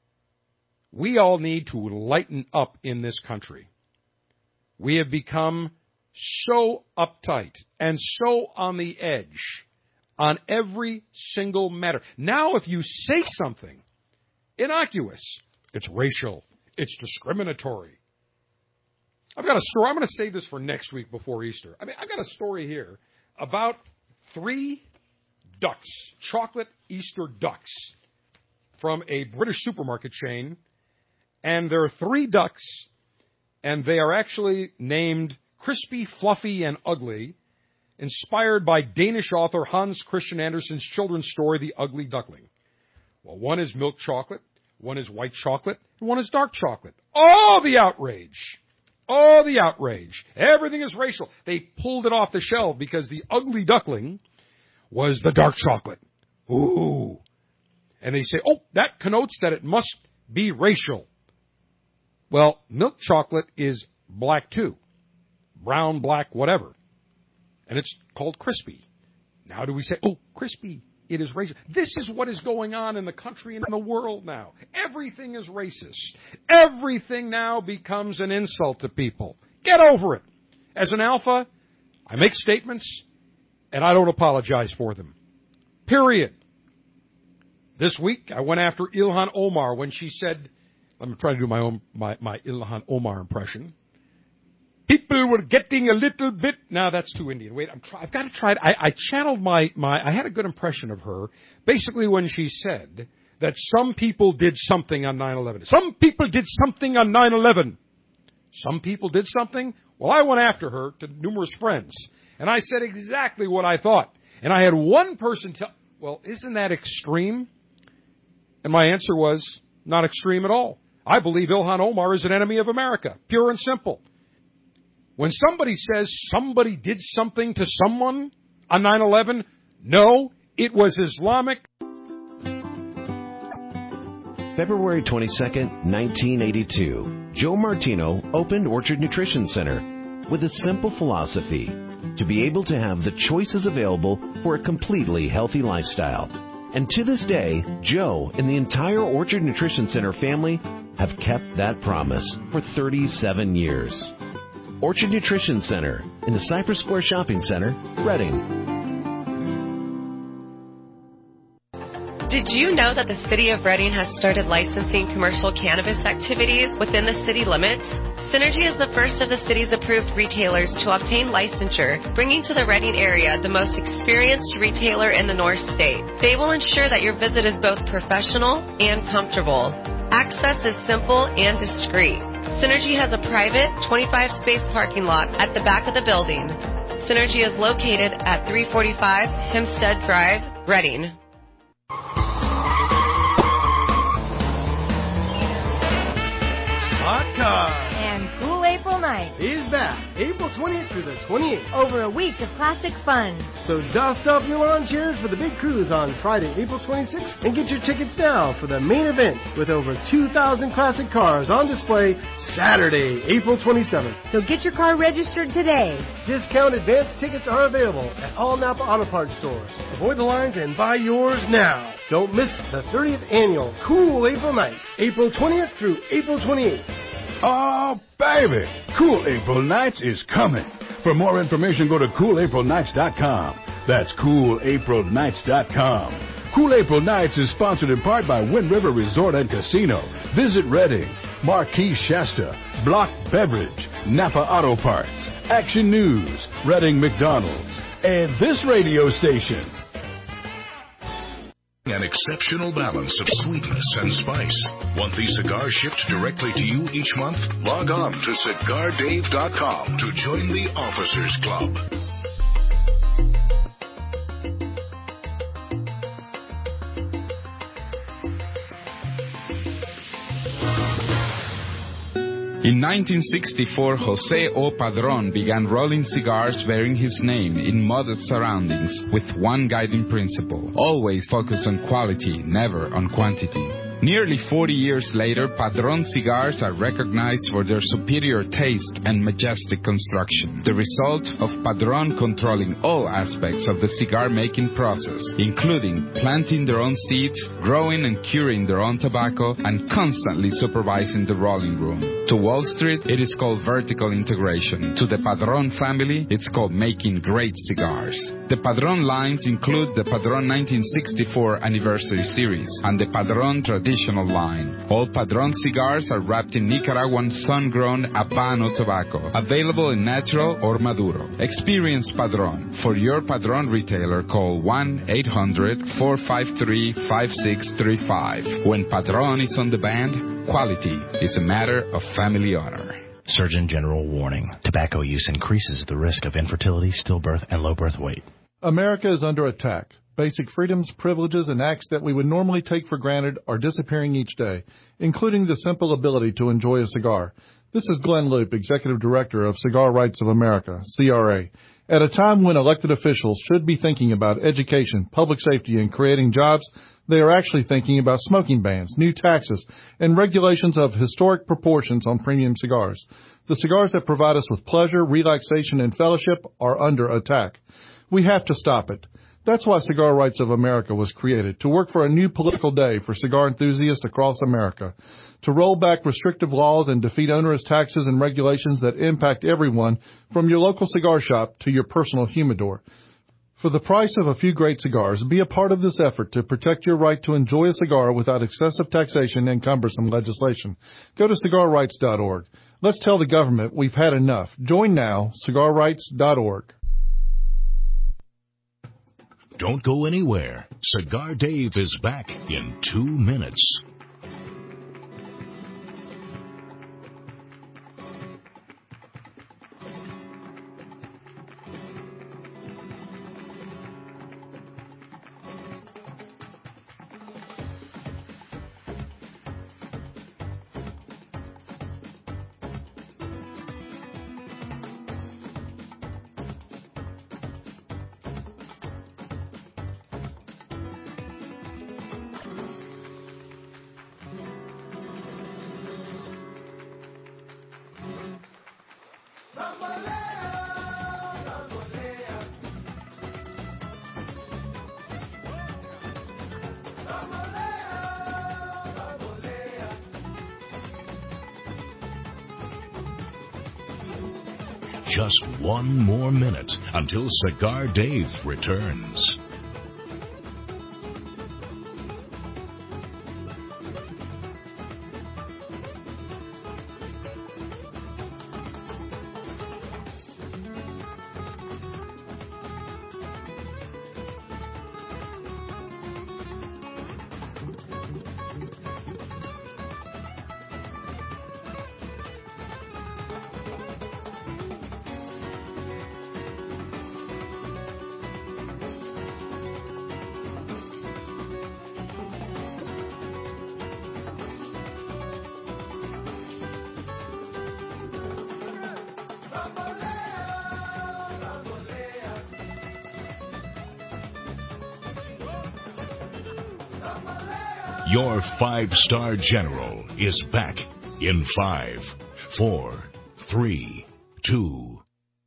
We all need to lighten up in this country. We have become so uptight and so on the edge on every single matter. Now, if you say something innocuous, it's racial, it's discriminatory. I've got a story. I'm going to save this for next week before Easter. I mean, I've got a story here about three ducks, chocolate Easter ducks, from a British supermarket chain. And there are three ducks, and they are actually named Crispy, Fluffy, and Ugly, inspired by Danish author Hans Christian Andersen's children's story, The Ugly Duckling. Well, one is milk chocolate, one is white chocolate, and one is dark chocolate. Oh, the outrage! Oh, the outrage. Everything is racial. They pulled it off the shelf because the Ugly Duckling was the dark chocolate. Ooh. And they say, oh, that connotes that it must be racial. Well, milk chocolate is black too. Brown, black, whatever. And it's called crispy. Now do we say, oh, crispy, it is racist? This is what is going on in the country and in the world now. Everything is racist. Everything now becomes an insult to people. Get over it. As an alpha, I make statements, and I don't apologize for them. Period. This week, I went after Ilhan Omar when she said, let me try to do my own my, my Ilhan Omar impression. People were getting a little bit. Now that's too Indian. Wait, I'm try, I've got to try it. I, I channeled my, my. I had a good impression of her. Basically, when she said that some people did something on nine eleven. Some people did something on nine eleven. Some people did something. Well, I went after her to numerous friends, and I said exactly what I thought. And I had one person tell, "Well, isn't that extreme?" And my answer was not extreme at all. I believe Ilhan Omar is an enemy of America, pure and simple. When somebody says somebody did something to someone on nine eleven, no, it was Islamic. February twenty-second, nineteen eighty-two, Joe Martino opened Orchard Nutrition Center with a simple philosophy: to be able to have the choices available for a completely healthy lifestyle. And to this day, Joe and the entire Orchard Nutrition Center family have kept that promise for thirty-seven years. Orchard Nutrition Center in the Cypress Square Shopping Center, Reading. Did you know that the City of Reading has started licensing commercial cannabis activities within the city limits? Synergy is the first of the city's approved retailers to obtain licensure, bringing to the Reading area the most experienced retailer in the North State. They will ensure that your visit is both professional and comfortable. Access is simple and discreet. Synergy has a private twenty-five space parking lot at the back of the building. Synergy is located at three forty-five Hempstead Drive, Reading. Hot Car and Cool April Night is back April twentieth through the twenty-eighth. Over a week of classic fun. So dust off your lawn chairs for the big cruise on Friday, April twenty-sixth, and get your tickets now for the main event with over two thousand classic cars on display Saturday, April twenty-seventh. So get your car registered today. Discount advance tickets are available at all Napa Auto Parts stores. Avoid the lines and buy yours now. Don't miss the thirtieth annual Cool April Nights, April twentieth through April twenty-eighth. Oh, baby! Cool April Nights is coming. For more information, go to cool april nights dot com. That's cool april nights dot com. Cool April Nights is sponsored in part by Wind River Resort and Casino, Visit Reading, Marquis Shasta, Block Beverage, Napa Auto Parts, Action News, Reading McDonald's, and this radio station. An exceptional balance of sweetness and spice. Want these cigars shipped directly to you each month? Log on to cigar dave dot com to join the Officers Club. In nineteen sixty-four, Jose O. Padron began rolling cigars bearing his name in modest surroundings with one guiding principle: always focus on quality, never on quantity. Nearly forty years later, Padron cigars are recognized for their superior taste and majestic construction, the result of Padron controlling all aspects of the cigar-making process, including planting their own seeds, growing and curing their own tobacco, and constantly supervising the rolling room. To Wall Street, it is called vertical integration. To the Padron family, it's called making great cigars. The Padron lines include the Padron nineteen sixty-four Anniversary Series and the Padron Traditional line. All Padron cigars are wrapped in Nicaraguan sun-grown Habano tobacco, available in natural or maduro. Experience Padron. For your Padron retailer, call one eight hundred four five three five six three five. When Padron is on the band, quality is a matter of family honor. Surgeon General warning. Tobacco use increases the risk of infertility, stillbirth, and low birth weight. America is under attack. Basic freedoms, privileges, and acts that we would normally take for granted are disappearing each day, including the simple ability to enjoy a cigar. This is Glenn Loop, Executive Director of Cigar Rights of America, C R A. At a time when elected officials should be thinking about education, public safety, and creating jobs, They are actually thinking about smoking bans, new taxes, and regulations of historic proportions on premium cigars. The cigars that provide us with pleasure, relaxation, and fellowship are under attack. We have to stop it. That's why Cigar Rights of America was created, to work for a new political day for cigar enthusiasts across America, to roll back restrictive laws and defeat onerous taxes and regulations that impact everyone from your local cigar shop to your personal humidor. For the price of a few great cigars, be a part of this effort to protect your right to enjoy a cigar without excessive taxation and cumbersome legislation. Go to cigar rights dot org. Let's tell the government we've had enough. Join now, cigar rights dot org. Don't go anywhere. Cigar Dave is back in two minutes. Just one more minute until Cigar Dave returns. Your five-star general is back in five, four, three, two.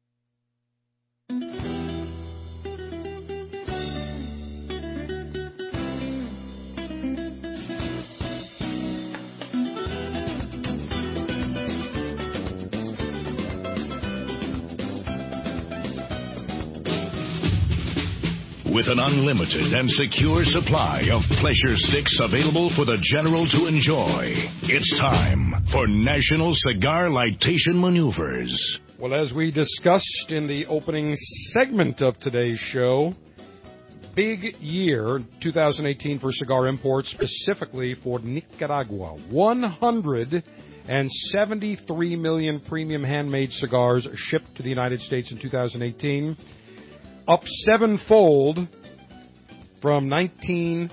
With an unlimited and secure supply of pleasure sticks available for the general to enjoy, it's time for National Cigar Lightation Maneuvers. Well, as we discussed in the opening segment of today's show, big year two thousand eighteen for cigar imports, specifically for Nicaragua. one hundred seventy-three million premium handmade cigars shipped to the United States in two thousand eighteen. Up sevenfold from nineteen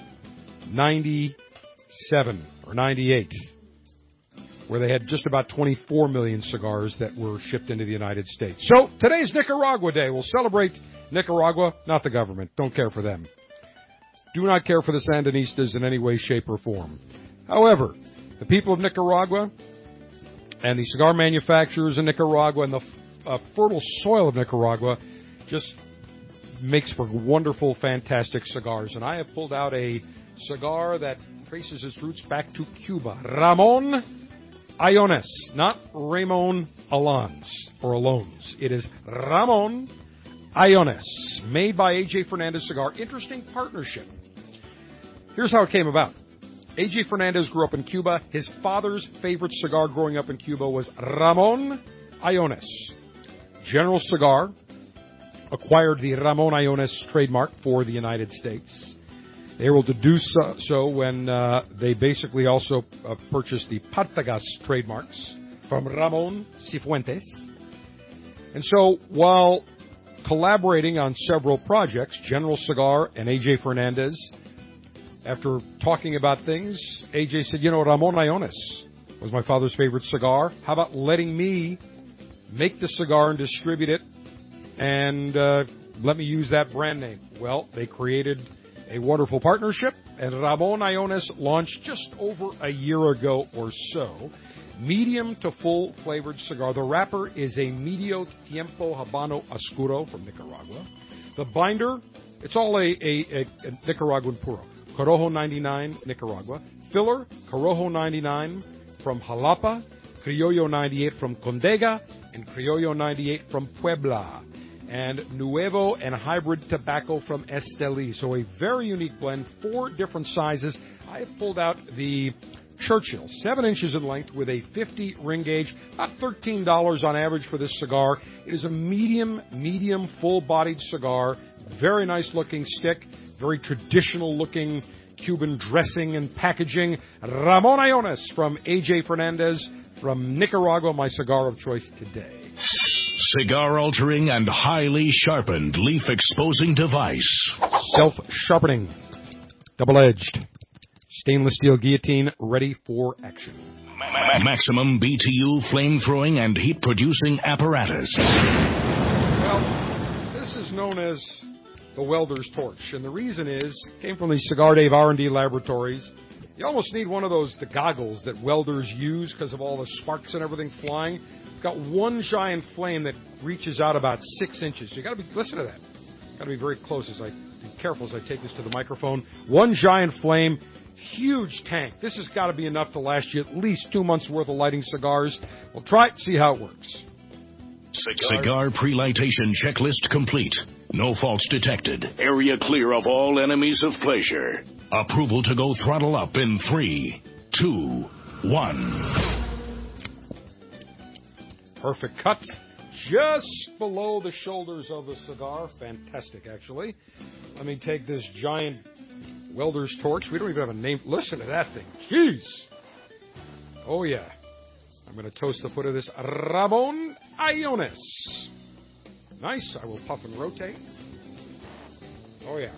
ninety-seven or ninety-eight, where they had just about twenty-four million cigars that were shipped into the United States. So today's Nicaragua Day. We'll celebrate Nicaragua, not the government. Don't care for them. Do not care for the Sandinistas in any way, shape, or form. However, the people of Nicaragua and the cigar manufacturers in Nicaragua and the uh, fertile soil of Nicaragua just makes for wonderful, fantastic cigars. And I have pulled out a cigar that traces its roots back to Cuba. Ramon Allones, not Ramon Alons or Alones. It is Ramon Allones, made by A J Fernandez Cigar. Interesting partnership. Here's how it came about. A J Fernandez grew up in Cuba. His father's favorite cigar growing up in Cuba was Ramon Allones. General Cigar acquired the Ramon Allones trademark for the United States. They were able to do so, so when uh, they basically also uh, purchased the Partagas trademarks from Ramon Cifuentes. And so while collaborating on several projects, General Cigar and A J Fernandez, after talking about things, A J said, you know, Ramon Allones was my father's favorite cigar. How about letting me make the cigar and distribute it and uh, let me use that brand name? Well, they created a wonderful partnership, and Ramon Iones launched just over a year ago or so. Medium to full flavored cigar. The wrapper is a Medio Tiempo Habano Oscuro from Nicaragua. The binder, it's all a, a, a, a Nicaraguan puro. Corojo ninety-nine, Nicaragua. Filler, Corojo ninety-nine from Jalapa. Criollo ninety-eight from Condega. And Criollo ninety-eight from Puebla. And Nuevo and hybrid tobacco from Esteli. So a very unique blend, four different sizes. I have pulled out the Churchill, seven inches in length with a fifty ring gauge, about thirteen dollars on average for this cigar. It is a medium, medium, full-bodied cigar, very nice-looking stick, very traditional-looking Cuban dressing and packaging. Ramon Iones from A J Fernandez from Nicaragua, my cigar of choice today. Cigar-altering and highly sharpened leaf-exposing device. Self-sharpening, double-edged. Stainless steel guillotine ready for action. Maximum B T U flame-throwing and heat-producing apparatus. Well, this is known as the welder's torch, and the reason is, it came from the Cigar Dave R and D laboratories. You almost need one of those, the goggles that welders use because of all the sparks and everything flying. It's got one giant flame that reaches out about six inches. You got to be, listen to that. Got to be very close as I, be careful as I take this to the microphone. One giant flame. Huge tank. This has got to be enough to last you at least two months' worth of lighting cigars. We'll try it, see how it works. Cigar, Cigar pre-lightation checklist complete. No faults detected. Area clear of all enemies of pleasure. Approval to go throttle up in three, two, one. Perfect cut. Just below the shoulders of the cigar. Fantastic, actually. Let me take this giant welder's torch. We don't even have a name. Listen to that thing. Jeez. Oh, yeah. I'm going to toast the foot of this Ramon Iones. Nice. I will puff and rotate. Oh, yeah.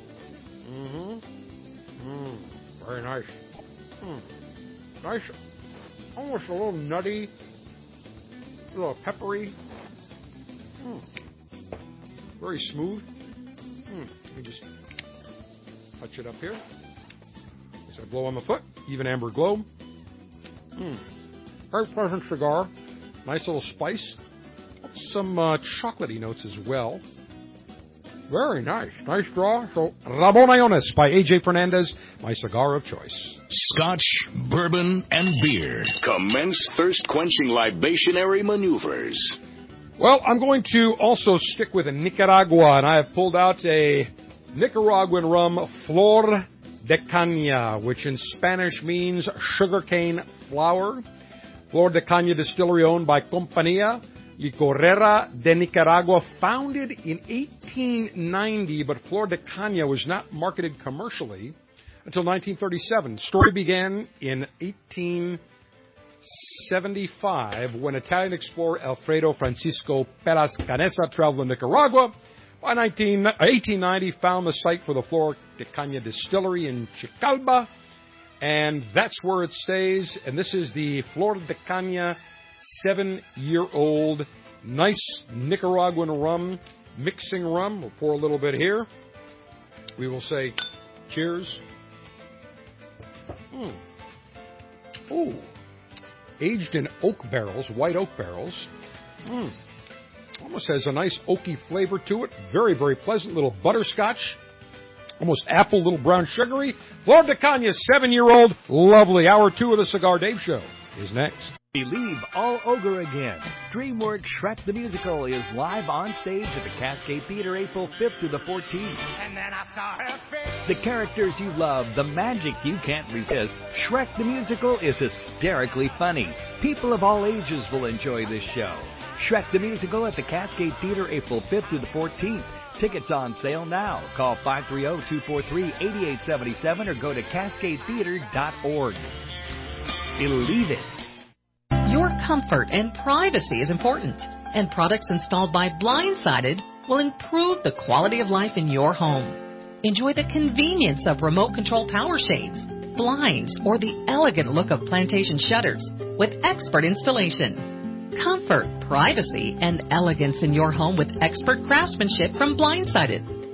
Mm-hmm. Mm. Very nice. Mm. Nice. Almost a little nutty. A little peppery. Mm. Very smooth. Mm. Let me just touch it up here. As I blow on the foot, even amber glow. Mm. Very pleasant cigar. Nice little spice. Some uh, chocolatey notes as well. Very nice. Nice draw. So, Ramon Iones by A J Fernandez, my cigar of choice. Scotch, bourbon, and beer. Commence thirst-quenching libationary maneuvers. Well, I'm going to also stick with a Nicaragua, and I have pulled out a Nicaraguan rum, Flor de Caña, which in Spanish means sugarcane flower. Flor de Caña distillery owned by Compañía Licorera de Nicaragua, founded in eighteen ninety, but Flor de Caña was not marketed commercially until nineteen thirty-seven. The story began in eighteen seventy-five when Italian explorer Alfredo Francisco Peras Canessa traveled to Nicaragua. By eighteen ninety, found the site for the Flor de Caña distillery in Chicalba, and that's where it stays. And this is the Flor de Caña seven-year-old nice Nicaraguan rum, mixing rum. We'll pour a little bit here. We will say cheers. Mm. Ooh. Aged in oak barrels, white oak barrels. Mm. Almost has a nice oaky flavor to it. Very, very pleasant. Little butterscotch. Almost apple, little brown sugary. Flor de Caña, seven-year-old. Lovely. Hour two of the Cigar Dave Show is next. Believe all over again. DreamWorks Shrek the Musical is live on stage at the Cascade Theater April fifth through the fourteenth. And then I saw her face. The characters you love, the magic you can't resist. Shrek the Musical is hysterically funny. People of all ages will enjoy this show. Shrek the Musical at the Cascade Theater April fifth through the fourteenth. Tickets on sale now. Call five three zero, two four three, eight eight seven seven or go to cascade theater dot org. Believe it. Your comfort and privacy is important, and products installed by Blindsided will improve the quality of life in your home. Enjoy the convenience of remote control power shades, blinds, or the elegant look of plantation shutters with expert installation. Comfort, privacy, and elegance in your home with expert craftsmanship from Blindsided.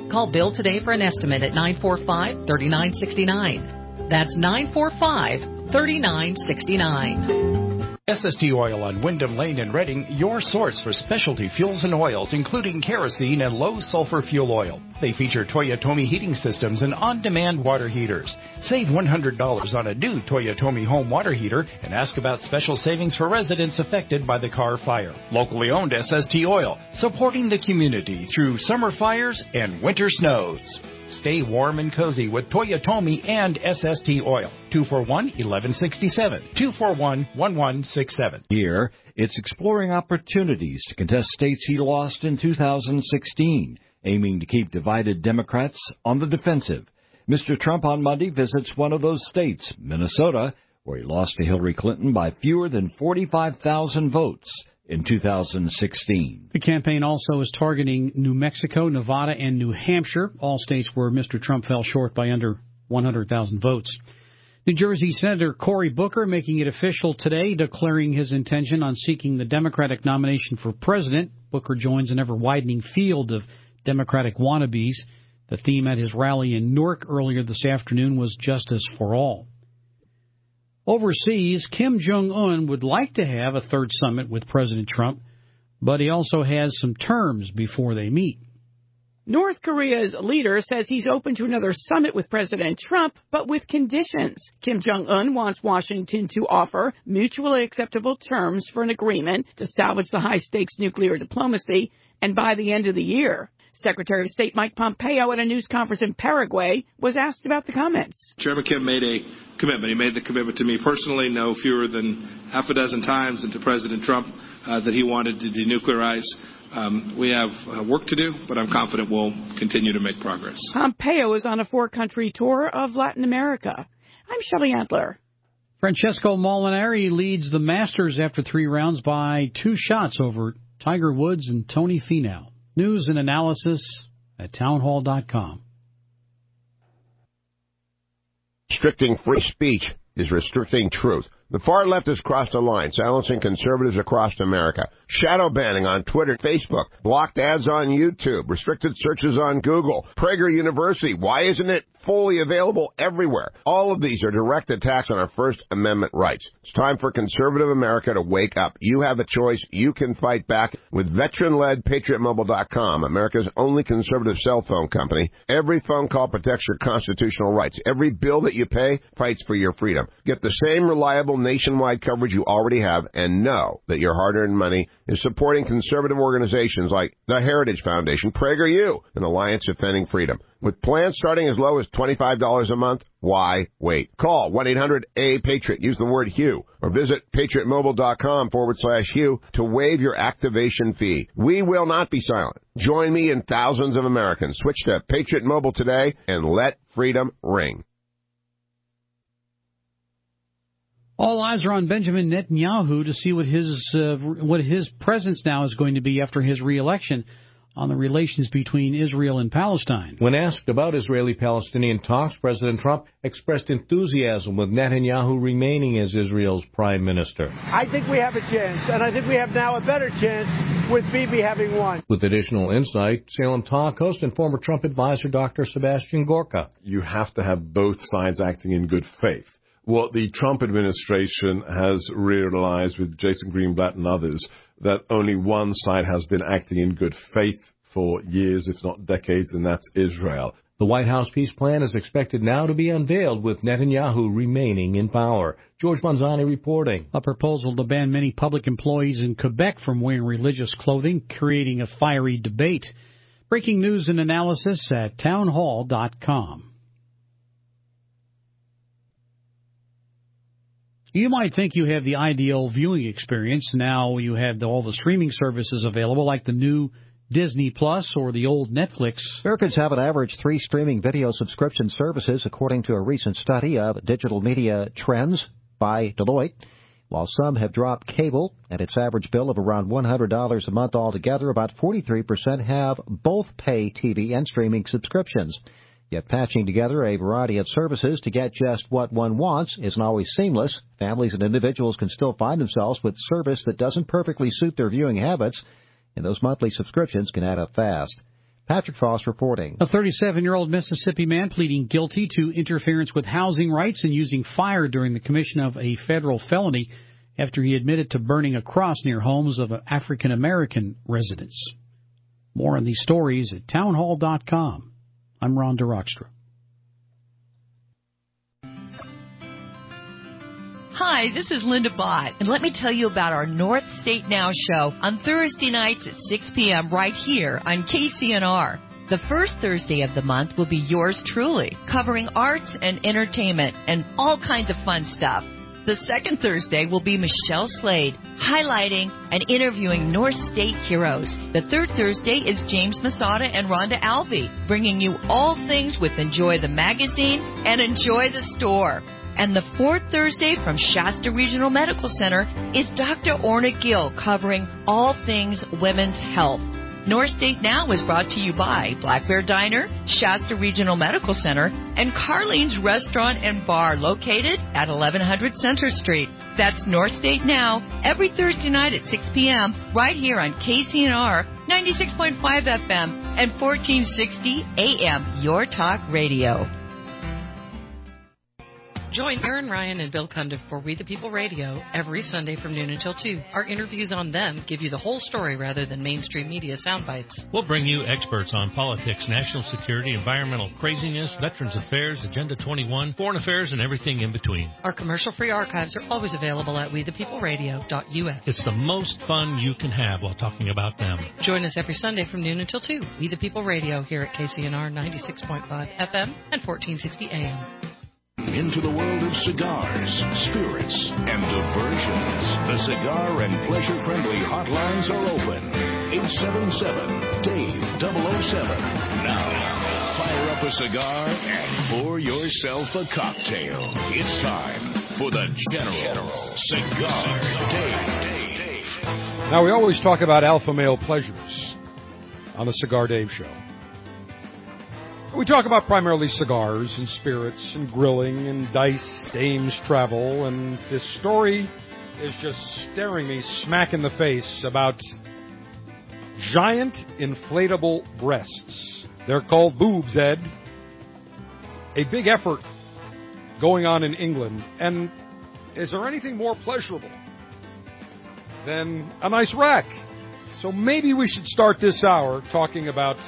Call Bill today for an estimate at nine four five, three nine six nine. That's nine four five, three nine six nine. S S T Oil on Wyndham Lane in Reading, your source for specialty fuels and oils, including kerosene and low-sulfur fuel oil. They feature Toyotomi heating systems and on-demand water heaters. Save one hundred dollars on a new Toyotomi home water heater and ask about special savings for residents affected by the Carr fire. Locally owned S S T Oil, supporting the community through summer fires and winter snows. Stay warm and cozy with Toyotomi and S S T Oil. two four one, one one six seven. two four one, one one six seven. Here, it's exploring opportunities to contest states he lost in two thousand sixteen, aiming to keep divided Democrats on the defensive. Mister Trump on Monday visits one of those states, Minnesota, where he lost to Hillary Clinton by fewer than forty-five thousand votes in two thousand sixteen. The campaign also is targeting New Mexico, Nevada, and New Hampshire, all states where Mister Trump fell short by under one hundred thousand votes. New Jersey Senator Cory Booker making it official today, declaring his intention on seeking the Democratic nomination for president. Booker joins an ever-widening field of Democratic wannabes. The theme at his rally in Newark earlier this afternoon was justice for all. Overseas, Kim Jong-un would like to have a third summit with President Trump, but he also has some terms before they meet. North Korea's leader says he's open to another summit with President Trump, but with conditions. Kim Jong-un wants Washington to offer mutually acceptable terms for an agreement to salvage the high-stakes nuclear diplomacy, and by the end of the year. Secretary of State Mike Pompeo at a news conference in Paraguay was asked about the comments. Chairman Kim made a commitment. He made the commitment to me personally, no fewer than half a dozen times, and to President Trump uh, that he wanted to denuclearize. Um, we have uh, work to do, but I'm confident we'll continue to make progress. Pompeo is on a four-country tour of Latin America. I'm Shelley Adler. Francesco Molinari leads the Masters after three rounds by two shots over Tiger Woods and Tony Finau. News and analysis at townhall dot com. Restricting free speech is restricting truth. The far left has crossed a line, silencing conservatives across America. Shadow banning on Twitter and Facebook. Blocked ads on YouTube. Restricted searches on Google. Prager University. Why isn't it fully available everywhere? All of these are direct attacks on our First Amendment rights. It's time for conservative America to wake up. You have a choice. You can fight back with veteran-led Patriot Mobile dot com, America's only conservative cell phone company. Every phone call protects your constitutional rights. Every bill that you pay fights for your freedom. Get the same reliable nationwide coverage you already have, and know that your hard-earned money is supporting conservative organizations like the Heritage Foundation, PragerU, and Alliance Defending Freedom. With plans starting as low as twenty-five dollars a month, why wait? Call one eight hundred A Patriot. Use the word Hugh. Or visit patriot mobile dot com forward slash Hugh to waive your activation fee. We will not be silent. Join me and thousands of Americans. Switch to Patriot Mobile today and let freedom ring. All eyes are on Benjamin Netanyahu to see what his uh, what his presence now is going to be after his reelection on the relations between Israel and Palestine. When asked about Israeli-Palestinian talks, President Trump expressed enthusiasm with Netanyahu remaining as Israel's prime minister. I think we have a chance, and I think we have now a better chance with Bibi having won. With additional insight, Salem Talk host and former Trump advisor Doctor Sebastian Gorka. You have to have both sides acting in good faith. What the Trump administration has realized with Jason Greenblatt and others, that only one side has been acting in good faith for years, if not decades, and that's Israel. The White House peace plan is expected now to be unveiled with Netanyahu remaining in power. George Manzani reporting. A proposal to ban many public employees in Quebec from wearing religious clothing, creating a fiery debate. Breaking news and analysis at townhall dot com. You might think you have the ideal viewing experience. Now you have all the streaming services available, like the new Disney Plus or the old Netflix. Americans have an average three streaming video subscription services, according to a recent study of digital media trends by Deloitte. While some have dropped cable at its average bill of around one hundred dollars a month altogether, about forty-three percent have both pay T V and streaming subscriptions. Yet patching together a variety of services to get just what one wants isn't always seamless. Families and individuals can still find themselves with service that doesn't perfectly suit their viewing habits, and those monthly subscriptions can add up fast. Patrick Foss reporting. A thirty-seven-year-old Mississippi man pleading guilty to interference with housing rights and using fire during the commission of a federal felony after he admitted to burning a cross near homes of African-American residents. More on these stories at townhall dot com. I'm Ron DeRockstra. Hi, this is Linda Bott, and let me tell you about our North State Now show on Thursday nights at six p.m. right here on K C N R. The first Thursday of the month will be yours truly, covering arts and entertainment and all kinds of fun stuff. The second Thursday will be Michelle Slade, highlighting and interviewing North State heroes. The third Thursday is James Masada and Rhonda Alvey, bringing you all things with Enjoy the Magazine and Enjoy the Store. And the fourth Thursday from Shasta Regional Medical Center is Doctor Orna Gill, covering all things women's health. North State Now is brought to you by Black Bear Diner, Shasta Regional Medical Center, and Carlene's Restaurant and Bar, located at eleven hundred Center Street. That's North State Now, every Thursday night at six p.m. right here on K C N R ninety-six point five F M and fourteen sixty A M, Your Talk Radio. Join Aaron Ryan and Bill Cundiff for We the People Radio every Sunday from noon until two. Our interviews on them give you the whole story rather than mainstream media sound bites. We'll bring you experts on politics, national security, environmental craziness, Veterans Affairs, Agenda twenty-one, foreign affairs, and everything in between. Our commercial-free archives are always available at we the people radio dot U S. It's the most fun you can have while talking about them. Join us every Sunday from noon until two. We the People Radio here at K C N R ninety-six point five F M and fourteen sixty A M. Into the world of cigars, spirits, and diversions. The Cigar and Pleasure Friendly hotlines are open. eight seven seven, Dave double oh seven. Now, fire up a cigar and pour yourself a cocktail. It's time for the General, General Cigar Dave. Dave. Now, we always talk about alpha male pleasures on the Cigar Dave Show. We talk about primarily cigars and spirits and grilling and dice, dames, travel, and this story is just staring me smack in the face about giant inflatable breasts. They're called boobs, Ed. A big effort going on in England. And is there anything more pleasurable than a nice rack? So maybe we should start this hour talking about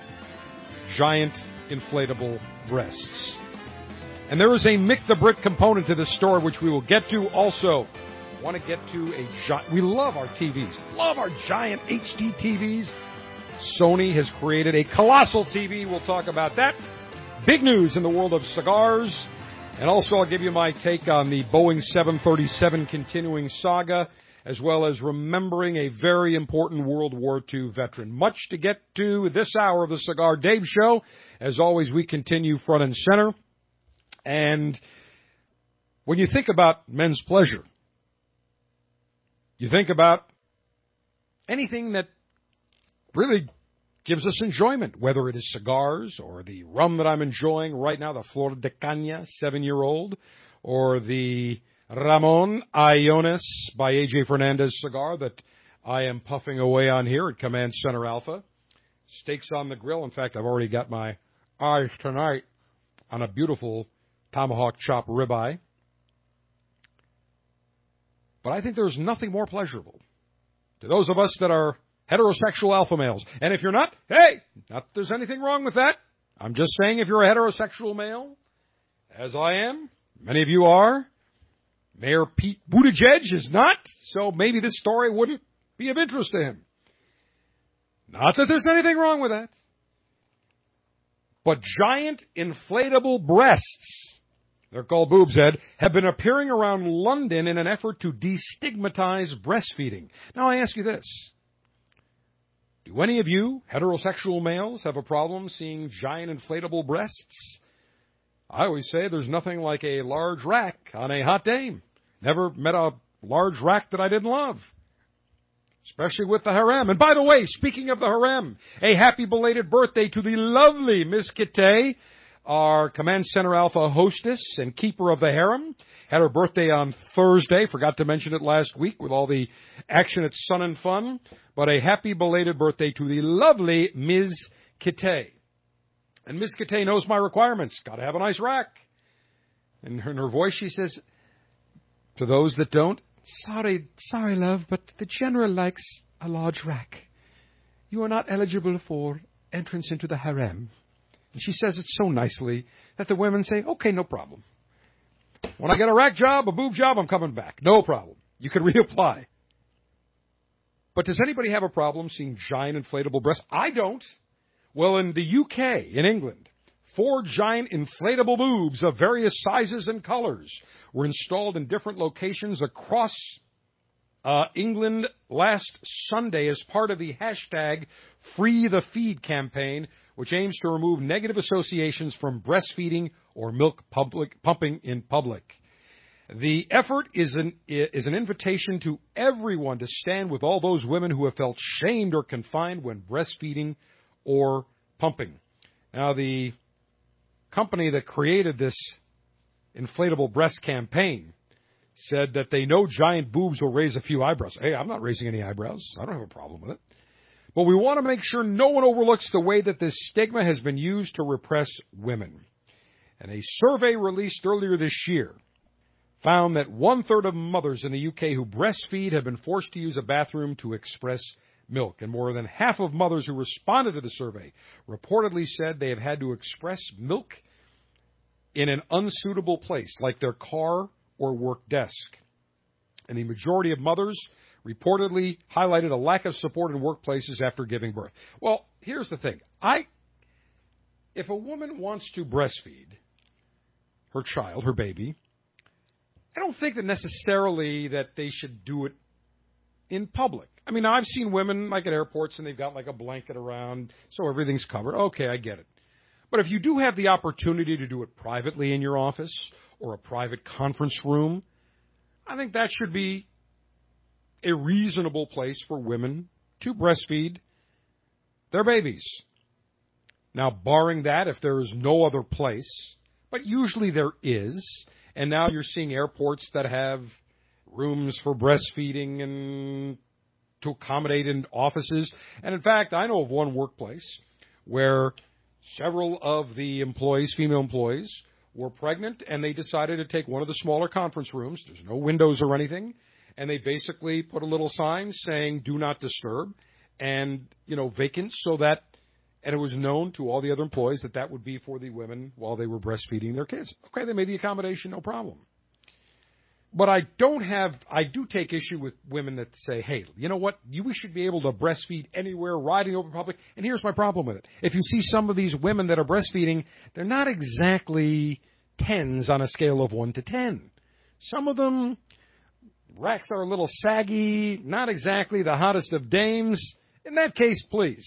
giant inflatable breasts. And there is a Mick the Brick component to this story, which we will get to. Also, want to get to a giant... We love our T Vs. Love our giant H D T Vs. Sony has created a colossal T V. We'll talk about that. Big news in the world of cigars. And also, I'll give you my take on the Boeing seven thirty-seven continuing saga, as well as remembering a very important World War Two veteran. Much to get to this hour of the Cigar Dave Show. As always, we continue front and center. And when you think about men's pleasure, you think about anything that really gives us enjoyment, whether it is cigars or the rum that I'm enjoying right now, the Flor de Caña, seven-year-old, or the Ramon Iones by A J Fernandez cigar that I am puffing away on here at Command Center Alpha. Steaks on the grill. In fact, I've already got my eyes tonight on a beautiful tomahawk chop ribeye. But I think there's nothing more pleasurable to those of us that are heterosexual alpha males. And if you're not, hey, not that there's anything wrong with that. I'm just saying if you're a heterosexual male, as I am, many of you are, Mayor Pete Buttigieg is not, so maybe this story wouldn't be of interest to him. Not that there's anything wrong with that. But giant inflatable breasts, they're called boobs, Ed, have been appearing around London in an effort to destigmatize breastfeeding. Now I ask you this. Do any of you heterosexual males have a problem seeing giant inflatable breasts? I always say there's nothing like a large rack on a hot dame. Never met a large rack that I didn't love, especially with the harem. And by the way, speaking of the harem, a happy belated birthday to the lovely Miss Kitay, our Command Center Alpha hostess and keeper of the harem. Had her birthday on Thursday. Forgot to mention it last week with all the action at Sun and Fun. But a happy belated birthday to the lovely Miz Kitay. And Miss Kitay knows my requirements. Got to have a nice rack. And in her voice, she says, to those that don't, sorry, sorry, love, but the general likes a large rack. You are not eligible for entrance into the harem. And she says it so nicely that the women say, okay, no problem. When I get a rack job, a boob job, I'm coming back. No problem. You can reapply. But does anybody have a problem seeing giant inflatable breasts? I don't. Well, in the U K, in England, four giant inflatable boobs of various sizes and colors were installed in different locations across uh, England last Sunday as part of the hashtag Free the Feed campaign, which aims to remove negative associations from breastfeeding or milk public, pumping in public. The effort is an, is an invitation to everyone to stand with all those women who have felt shamed or confined when breastfeeding or pumping. Now, the company that created this inflatable breast campaign said that they know giant boobs will raise a few eyebrows. Hey, I'm not raising any eyebrows. I don't have a problem with it. But we want to make sure no one overlooks the way that this stigma has been used to repress women. And a survey released earlier this year found that one-third of mothers in the U K who breastfeed have been forced to use a bathroom to express milk. And more than half of mothers who responded to the survey reportedly said they have had to express milk in an unsuitable place, like their car or work desk. And the majority of mothers reportedly highlighted a lack of support in workplaces after giving birth. Well, here's the thing. I, if a woman wants to breastfeed her child, her baby, I don't think that necessarily that they should do it in public. I mean, I've seen women like at airports and they've got like a blanket around so everything's covered. Okay, I get it. But if you do have the opportunity to do it privately in your office or a private conference room, I think that should be a reasonable place for women to breastfeed their babies. Now, barring that, if there is no other place, but usually there is, and now you're seeing airports that have rooms for breastfeeding and to accommodate in offices. And in fact, I know of one workplace where several of the employees, female employees, were pregnant, and they decided to take one of the smaller conference rooms. There's no windows or anything. And they basically put a little sign saying, do not disturb, and, you know, vacant, so that, and it was known to all the other employees that that would be for the women while they were breastfeeding their kids. Okay, they made the accommodation, no problem. But I don't have, I do take issue with women that say, hey, you know what, you, we should be able to breastfeed anywhere, riding over public. And here's my problem with it. If you see some of these women that are breastfeeding, they're not exactly tens on a scale of one to ten. Some of them, racks are a little saggy, not exactly the hottest of dames. In that case, please,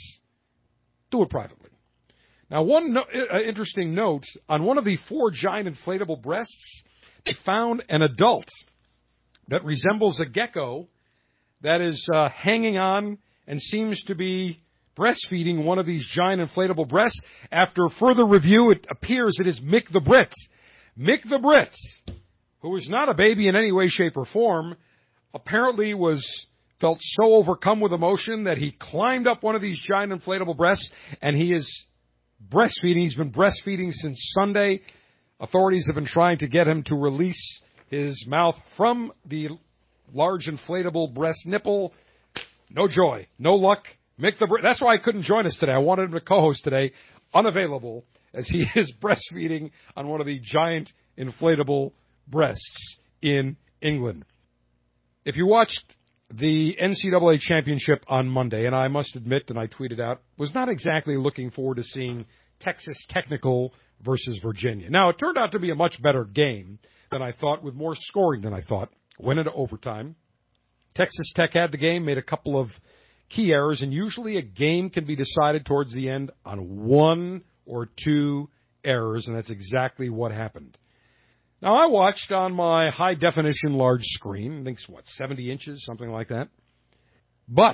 do it privately. Now, one no, uh, interesting note, on one of the four giant inflatable breasts, they found an adult that resembles a gecko that is uh, hanging on and seems to be breastfeeding one of these giant inflatable breasts. After further review, it appears it is Mick the Brit. Mick the Brit, who is not a baby in any way, shape, or form, apparently was felt so overcome with emotion that he climbed up one of these giant inflatable breasts, and he is breastfeeding. He's been breastfeeding since Sunday. Authorities have been trying to get him to release his mouth from the large inflatable breast nipple. No joy. No luck. Mick the Brit. That's why I couldn't join us today. I wanted him to co-host today. Unavailable, as he is breastfeeding on one of the giant inflatable breasts in England. If you watched the N C double A championship on Monday, and I must admit, and I tweeted out, was not exactly looking forward to seeing Texas Technical versus Virginia. Now, it turned out to be a much better game than I thought, with more scoring than I thought. Went into overtime. Texas Tech had the game, made a couple of key errors, and usually a game can be decided towards the end on one or two errors, and that's exactly what happened. Now, I watched on my high-definition large screen, I think it's, what, seventy inches, something like that. But,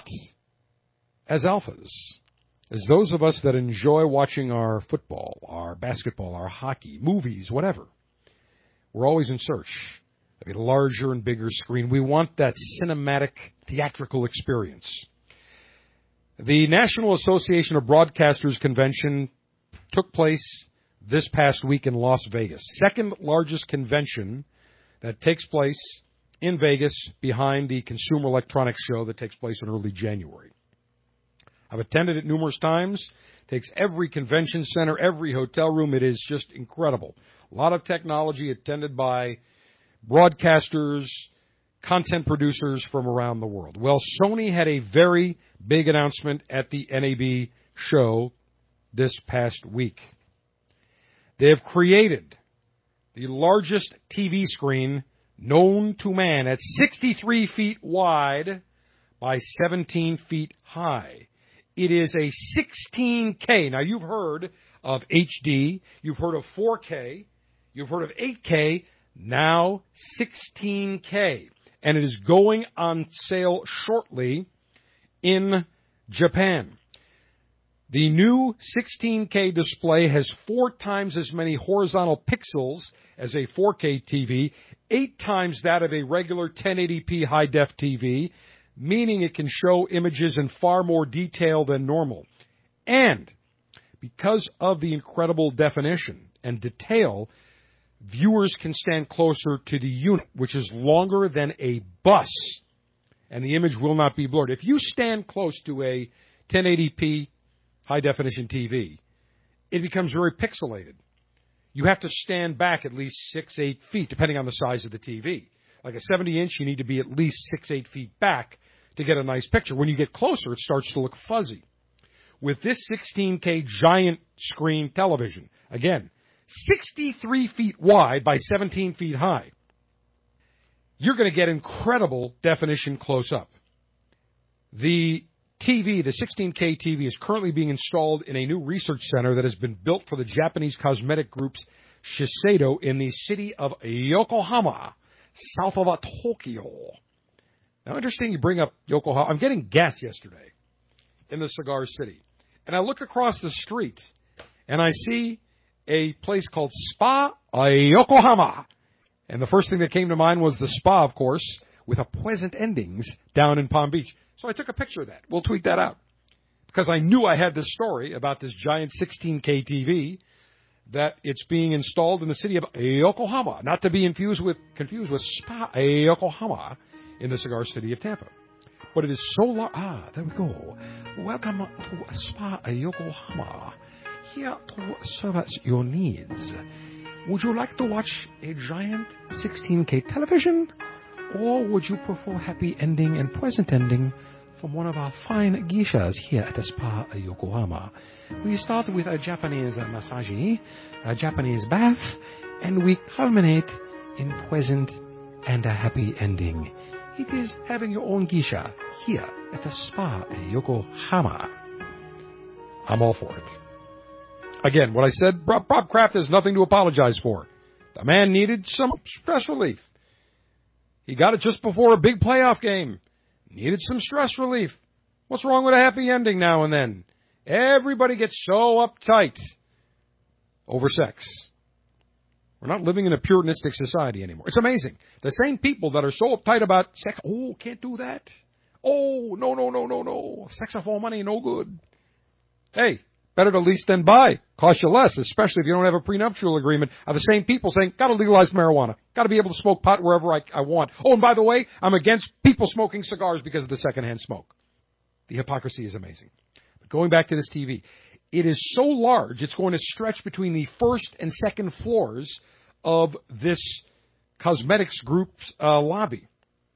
as alphas, as those of us that enjoy watching our football, our basketball, our hockey, movies, whatever, we're always in search of a larger and bigger screen. We want that cinematic, theatrical experience. The National Association of Broadcasters Convention took place this past week in Las Vegas. Second largest convention that takes place in Vegas behind the Consumer Electronics Show that takes place in early January. I've attended it numerous times. Takes every convention center, every hotel room. It is just incredible. A lot of technology attended by broadcasters, content producers from around the world. Well, Sony had a very big announcement at the N A B show this past week. They have created the largest T V screen known to man at sixty-three feet wide by seventeen feet high. It is a sixteen K. Now, you've heard of H D. You've heard of four K. You've heard of eight K. Now, sixteen K. And it is going on sale shortly in Japan. The new sixteen K display has four times as many horizontal pixels as a four K T V, eight times that of a regular ten eighty p high-def T V, meaning it can show images in far more detail than normal. And because of the incredible definition and detail, viewers can stand closer to the unit, which is longer than a bus, and the image will not be blurred. If you stand close to a ten eighty p high-definition T V, it becomes very pixelated. You have to stand back at least six, eight feet, depending on the size of the T V. Like a seventy inch, you need to be at least six, eight feet back to get a nice picture. When you get closer, it starts to look fuzzy. With this sixteen K giant screen television, again, sixty-three feet wide by seventeen feet high, you're going to get incredible definition close up. The T V, the sixteen K T V, is currently being installed in a new research center that has been built for the Japanese cosmetic group's Shiseido in the city of Yokohama, south of Tokyo. Now, interesting you bring up Yokohama. I'm getting gas yesterday in the Cigar City. And I look across the street, and I see a place called Spa Yokohama. And the first thing that came to mind was the spa, of course, with a pleasant endings down in Palm Beach. So I took a picture of that. We'll tweet that out. Because I knew I had this story about this giant sixteen K T V that it's being installed in the city of Yokohama, not to be confused with, confused with Spa Yokohama in the cigar city of Tampa. But it is so large. Ah, there we go. Welcome to Spa Yokohama. Here to service your needs. Would you like to watch a giant sixteen K television? Or would you prefer happy ending and pleasant ending from one of our fine geishas here at the Spa Yokohama? We start with a Japanese massage, a Japanese bath, and we culminate in pleasant and a happy ending. It is having your own geisha here at the Spa Yokohama. I'm all for it. Again, what I said, Bob, Bob Kraft has nothing to apologize for. The man needed some stress relief. He got it just before a big playoff game. Needed some stress relief. What's wrong with a happy ending now and then? Everybody gets so uptight over sex. We're not living in a puritanistic society anymore. It's amazing. The same people that are so uptight about sex, oh, can't do that. Oh, no, no, no, no, no. Sex for money, no good. Hey, better to lease than buy. Cost you less, especially if you don't have a prenuptial agreement. Are the same people saying, got to legalize marijuana. Got to be able to smoke pot wherever I, I want. Oh, and by the way, I'm against people smoking cigars because of the secondhand smoke. The hypocrisy is amazing. But going back to this T V, it is so large, it's going to stretch between the first and second floors of this cosmetics group's uh, lobby.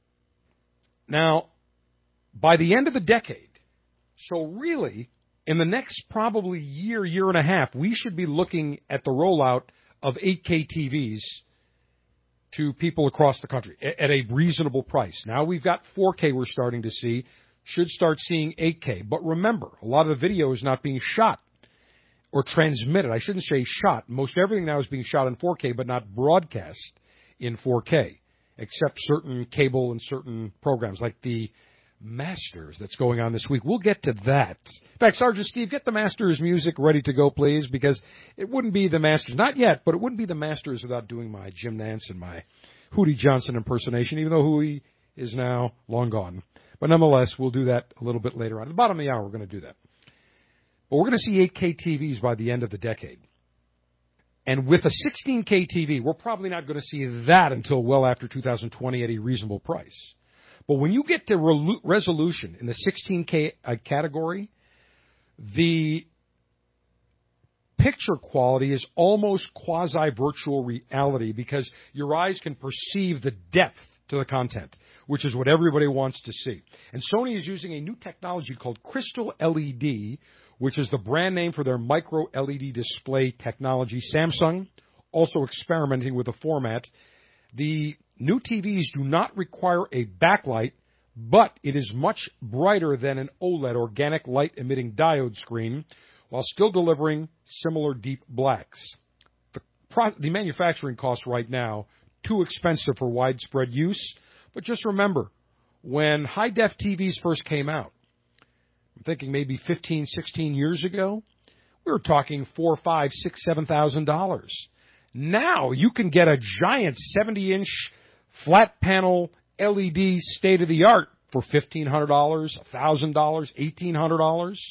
Now, by the end of the decade, so really, in the next probably year, year and a half, we should be looking at the rollout of eight K T Vs to people across the country at a reasonable price. Now we've got four K we're starting to see. Should start seeing eight K. But remember, a lot of the video is not being shot or transmitted. I shouldn't say shot. Most everything now is being shot in four K, but not broadcast in four K, except certain cable and certain programs like the Masters that's going on this week. We'll get to that. In fact, Sergeant Steve, get the Masters music ready to go, please, because it wouldn't be the Masters, not yet, but it wouldn't be the Masters without doing my Jim Nance and my Hootie Johnson impersonation, even though Hootie is now long gone. But nonetheless, we'll do that a little bit later on. At the bottom of the hour, we're going to do that. But we're going to see eight K T Vs by the end of the decade. And with a sixteen K T V, we're probably not going to see that until well after two thousand twenty at a reasonable price. But when you get to re- resolution in the sixteen K uh, category, the picture quality is almost quasi-virtual reality because your eyes can perceive the depth to the content, which is what everybody wants to see. And Sony is using a new technology called Crystal L E D, which is the brand name for their micro L E D display technology. Samsung also experimenting with the format. The new T Vs do not require a backlight, but it is much brighter than an OLED, organic light-emitting diode screen, while still delivering similar deep blacks. The, pro- the manufacturing costs right now, too expensive for widespread use, but just remember, when high-def T Vs first came out, I'm thinking maybe fifteen, sixteen years ago, we were talking four, five, six, seven thousand dollars. Now you can get a giant seventy-inch flat panel L E D state of the art for fifteen hundred dollars, one thousand dollars, eighteen hundred dollars.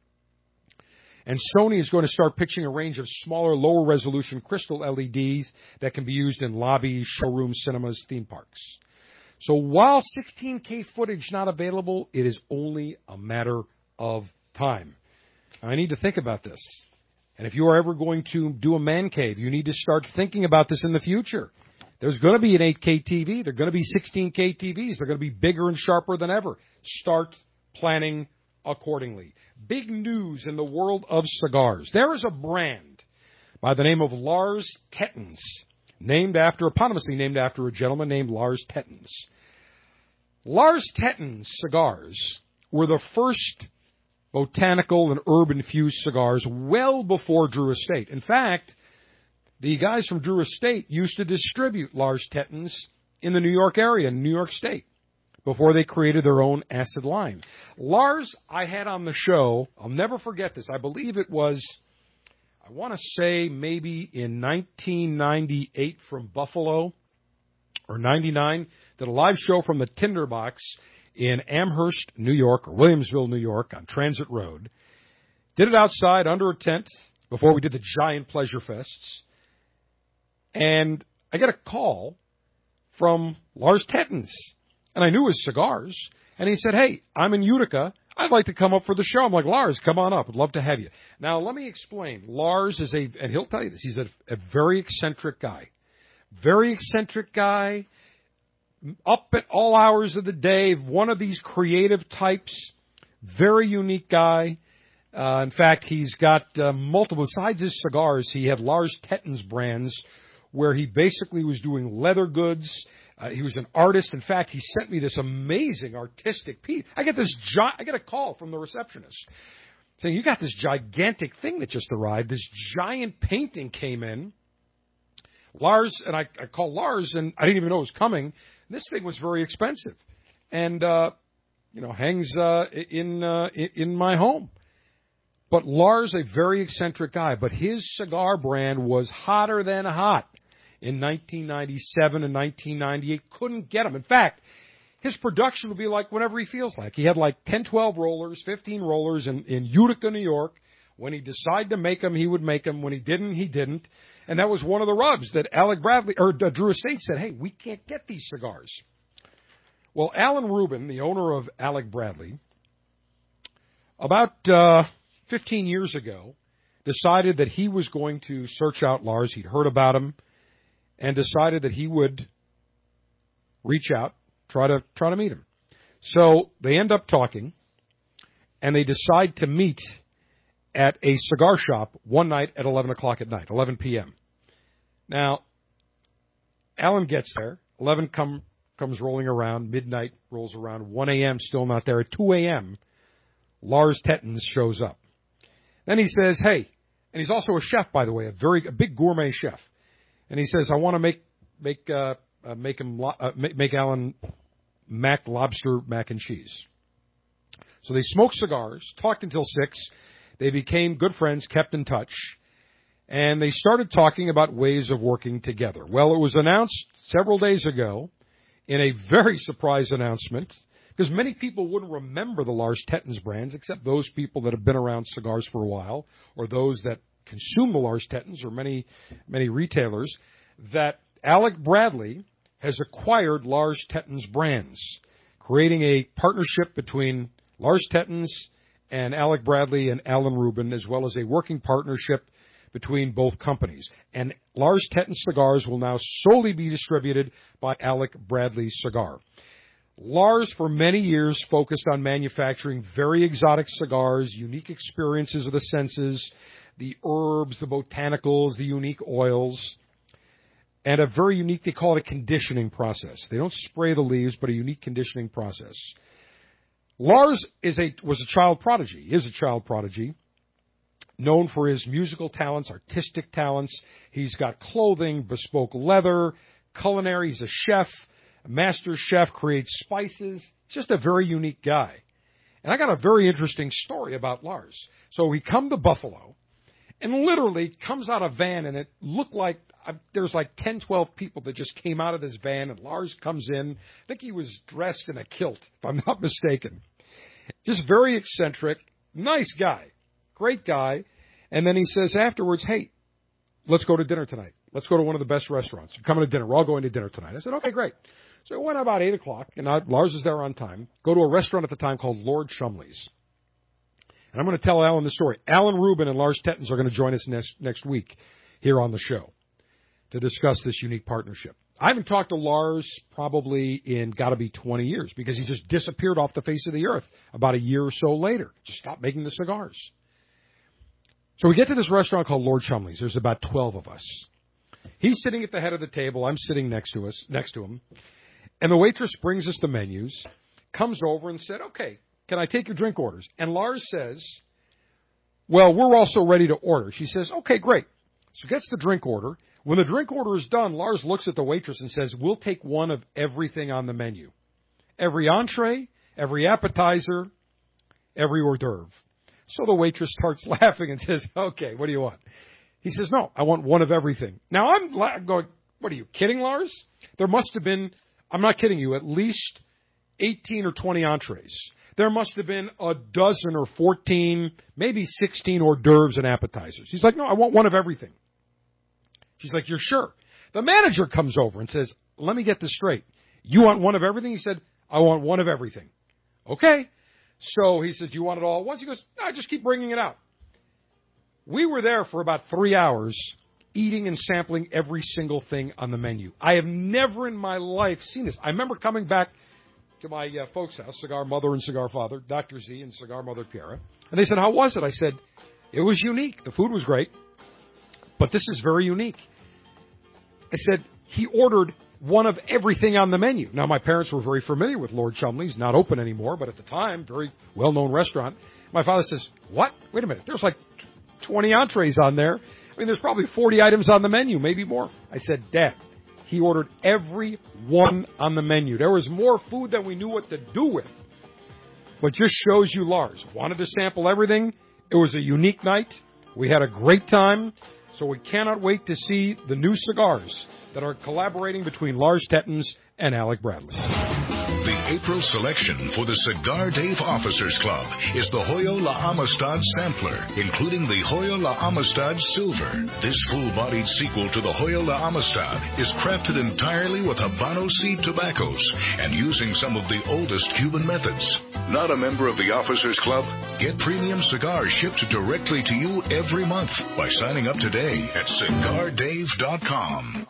And Sony is going to start pitching a range of smaller, lower resolution crystal L E Ds that can be used in lobbies, showrooms, cinemas, theme parks. So while sixteen K footage not available, it is only a matter of time. I need to think about this. And if you are ever going to do a man cave, you need to start thinking about this in the future. There's going to be an eight K T V. There are going to be sixteen K T Vs. They're going to be bigger and sharper than ever. Start planning accordingly. Big news in the world of cigars. There is a brand by the name of Lars Tettens, named after, eponymously named after a gentleman named Lars Tettens. Lars Tettens cigars were the first botanical and herb-infused cigars well before Drew Estate. In fact, the guys from Drew Estate used to distribute Lars Tettens in the New York area, in New York State, before they created their own acid line. Lars, I had on the show, I'll never forget this, I believe it was, I want to say maybe in nineteen ninety-eight from Buffalo, or ninety-nine, did a live show from the Tinderbox in Amherst, New York, or Williamsville, New York, on Transit Road. Did it outside under a tent before we did the giant pleasure fests. And I get a call from Lars Tettens. And I knew his cigars. And he said, hey, I'm in Utica. I'd like to come up for the show. I'm like, Lars, come on up. I'd love to have you. Now, let me explain. Lars is a, and he'll tell you this, he's a, a very eccentric guy. Very eccentric guy. Up at all hours of the day, one of these creative types, very unique guy. Uh, in fact, he's got uh, multiple, besides his cigars, he had Lars Tettens brands where he basically was doing leather goods. Uh, he was an artist. In fact, he sent me this amazing artistic piece. I get this, gi- I get a call from the receptionist saying, you got this gigantic thing that just arrived. This giant painting came in. Lars, and I, I called Lars, and I didn't even know it was coming. This thing was very expensive, and uh, you know, hangs uh, in uh, in my home. But Lars, a very eccentric guy, but his cigar brand was hotter than hot in nineteen ninety-seven and nineteen ninety-eight. Couldn't get them. In fact, his production would be like whenever he feels like. He had like ten, twelve rollers, fifteen rollers in, in Utica, New York. When he decided to make them, he would make them. When he didn't, he didn't. And that was one of the rubs that Alec Bradley, or uh, Drew Estate said, hey, we can't get these cigars. Well, Alan Rubin, the owner of Alec Bradley, about uh, fifteen years ago, decided that he was going to search out Lars. He'd heard about him and decided that he would reach out, try to try to meet him. So they end up talking, and they decide to meet at a cigar shop one night at eleven o'clock at night, eleven p.m. Now, Alan gets there. eleven come, comes rolling around. Midnight rolls around. one a.m. still not there. At two a.m., Lars Tettens shows up. Then he says, hey, and he's also a chef, by the way, a very a big gourmet chef. And he says, I want to make make uh, uh, make him lo- uh, make, make Alan mac lobster mac and cheese. So they smoked cigars, talked until six. They became good friends, kept in touch, and they started talking about ways of working together. Well, it was announced several days ago in a very surprise announcement because many people wouldn't remember the Lars Tettens brands except those people that have been around cigars for a while or those that consume the Lars Tettens or many, many retailers, that Alec Bradley has acquired Lars Tettens brands, creating a partnership between Lars Tettens and Alec Bradley and Alan Rubin, as well as a working partnership between both companies. And Lars Tettens cigars will now solely be distributed by Alec Bradley Cigar. Lars, for many years, focused on manufacturing very exotic cigars, unique experiences of the senses, the herbs, the botanicals, the unique oils, and a very unique, they call it a conditioning process. They don't spray the leaves, but a unique conditioning process. Lars is a was a child prodigy, is a child prodigy, known for his musical talents, artistic talents. He's got clothing, bespoke leather, culinary. He's a chef, a master chef, creates spices. Just a very unique guy. And I got a very interesting story about Lars. So we come to Buffalo, and literally comes out a van, and it looked like uh, there's like ten, twelve people that just came out of this van, and Lars comes in. I think he was dressed in a kilt, if I'm not mistaken. Just very eccentric, nice guy, great guy. And then he says afterwards, hey, let's go to dinner tonight. Let's go to one of the best restaurants. You're coming to dinner. We're all going to dinner tonight. I said, okay, great. So it went about eight o'clock, and I, Lars is there on time. Go to a restaurant at the time called Lord Chumley's. And I'm going to tell Alan the story. Alan Rubin and Lars Tettens are going to join us next, next week here on the show to discuss this unique partnership. I haven't talked to Lars probably in got to be twenty years because he just disappeared off the face of the earth about a year or so later. Just stopped making the cigars. So we get to this restaurant called Lord Chumley's. There's about twelve of us. He's sitting at the head of the table. I'm sitting next to us, next to him. And the waitress brings us the menus, comes over and said, okay, can I take your drink orders? And Lars says, well, we're also ready to order. She says, okay, great. So gets the drink order. When the drink order is done, Lars looks at the waitress and says, we'll take one of everything on the menu. Every entree, every appetizer, every hors d'oeuvre. So the waitress starts laughing and says, okay, what do you want? He says, no, I want one of everything. Now I'm la- going, what are you kidding, Lars? There must have been, I'm not kidding you, at least eighteen or twenty entrees. There must have been a dozen or fourteen, maybe sixteen hors d'oeuvres and appetizers. He's like, no, I want one of everything. She's like, you're sure? The manager comes over and says, let me get this straight. You want one of everything? He said, I want one of everything. Okay. So he says, do you want it all at once? He goes, no, just keep bringing it out. We were there for about three hours eating and sampling every single thing on the menu. I have never in my life seen this. I remember coming back to my uh, folks' house, Cigar Mother and Cigar Father, Doctor Z and Cigar Mother Piera. And they said, how was it? I said, it was unique. The food was great, but this is very unique. I said, he ordered one of everything on the menu. Now, my parents were very familiar with Lord Chumley's, not open anymore, but at the time, very well-known restaurant. My father says, what? Wait a minute. There's like twenty entrees on there. I mean, there's probably forty items on the menu, maybe more. I said, Dad, he ordered every one on the menu. There was more food than we knew what to do with. But just shows you Lars wanted to sample everything. It was a unique night. We had a great time. So we cannot wait to see the new cigars that are collaborating between Lars Tettens and Alec Bradley. The April selection for the Cigar Dave Officers Club is the Hoyo La Amistad Sampler, including the Hoyo La Amistad Silver. This full-bodied sequel to the Hoyo La Amistad is crafted entirely with Habano seed tobaccos and using some of the oldest Cuban methods. Not a member of the Officers Club? Get premium cigars shipped directly to you every month by signing up today at cigar dave dot com.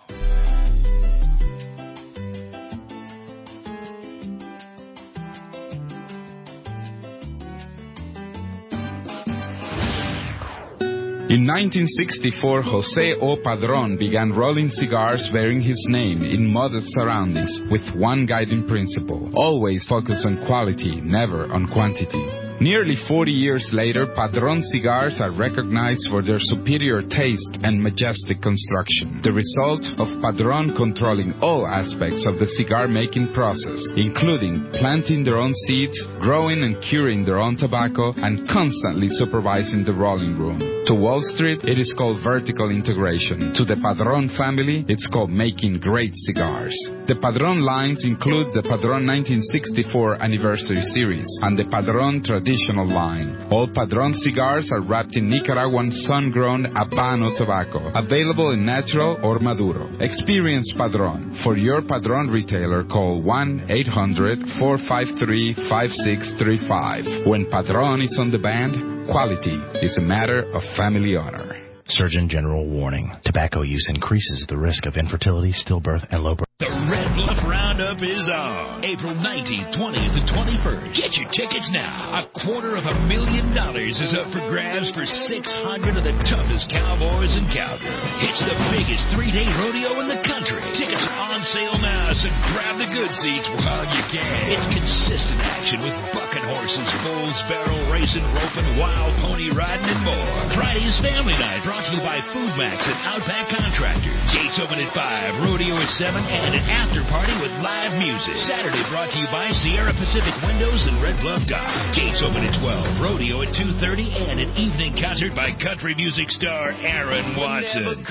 In nineteen sixty-four, Jose O. Padron began rolling cigars bearing his name in modest surroundings with one guiding principle: always focus on quality, never on quantity. Nearly forty years later, Padron cigars are recognized for their superior taste and majestic construction, the result of Padron controlling all aspects of the cigar-making process, including planting their own seeds, growing and curing their own tobacco, and constantly supervising the rolling room. To Wall Street, it is called vertical integration. To the Padron family, it's called making great cigars. The Padron lines include the Padron nineteen sixty-four Anniversary Series and the Padron Traditional line. All Padron cigars are wrapped in Nicaraguan sun-grown Habano tobacco, available in natural or maduro. Experience Padron. For your Padron retailer, call one eight hundred four five three five six three five. When Padron is on the band, quality is a matter of family honor. Surgeon General warning. Tobacco use increases the risk of infertility, stillbirth, and low birth. The Red Bluff Roundup is on April nineteenth, twentieth, and twenty-first. Get your tickets now. A quarter of a million dollars is up for grabs for six hundred of the toughest cowboys in Calgary. It's the biggest three-day rodeo in the country. Tickets are on sale now, so grab the good seats while you can. It's consistent action with bucking horses, bulls, barrel racing, roping, wild pony riding, and more. Friday is family night, brought to you by Food Max and Outback Contractors. Gates open at five, rodeo at seven, and an after party with live music. Saturday brought to you by Sierra Pacific Windows and Red Bluff Dock. Gates open at twelve, rodeo at two thirty, and an evening concert by country music star Aaron Watson.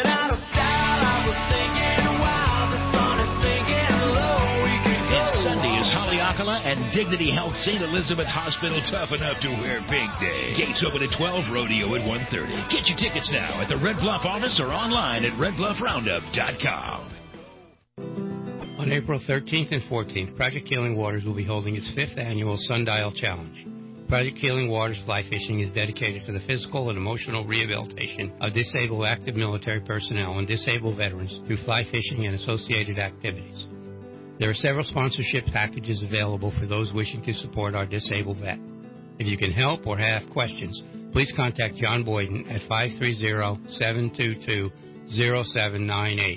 And Sunday is Haleakala and Dignity Health Saint Elizabeth Hospital tough enough to wear pink day. Gates open at twelve, rodeo at one thirty. Get your tickets now at the Red Bluff office or online at red bluff roundup dot com. On April thirteenth and fourteenth, Project Healing Waters will be holding its fifth annual Sundial Challenge. Project Healing Waters Fly Fishing is dedicated to the physical and emotional rehabilitation of disabled active military personnel and disabled veterans through fly fishing and associated activities. There are several sponsorship packages available for those wishing to support our disabled vet. If you can help or have questions, please contact John Boyden at five three zero, seven two two, zero seven nine eight.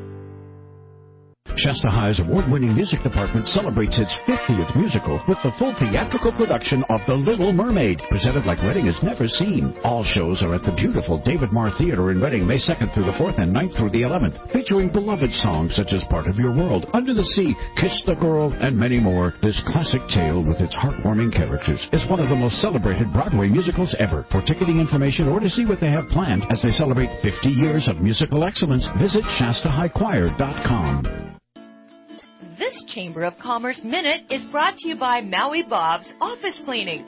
Shasta High's award-winning music department celebrates its fiftieth musical with the full theatrical production of The Little Mermaid, presented like Reading has never seen. All shows are at the beautiful David Marr Theater in Reading, May second through the fourth and ninth through the eleventh, featuring beloved songs such as Part of Your World, Under the Sea, Kiss the Girl, and many more. This classic tale with its heartwarming characters is one of the most celebrated Broadway musicals ever. For ticketing information or to see what they have planned as they celebrate fifty years of musical excellence, visit shasta high choir dot com. This Chamber of Commerce Minute is brought to you by Maui Bob's Office Cleaning.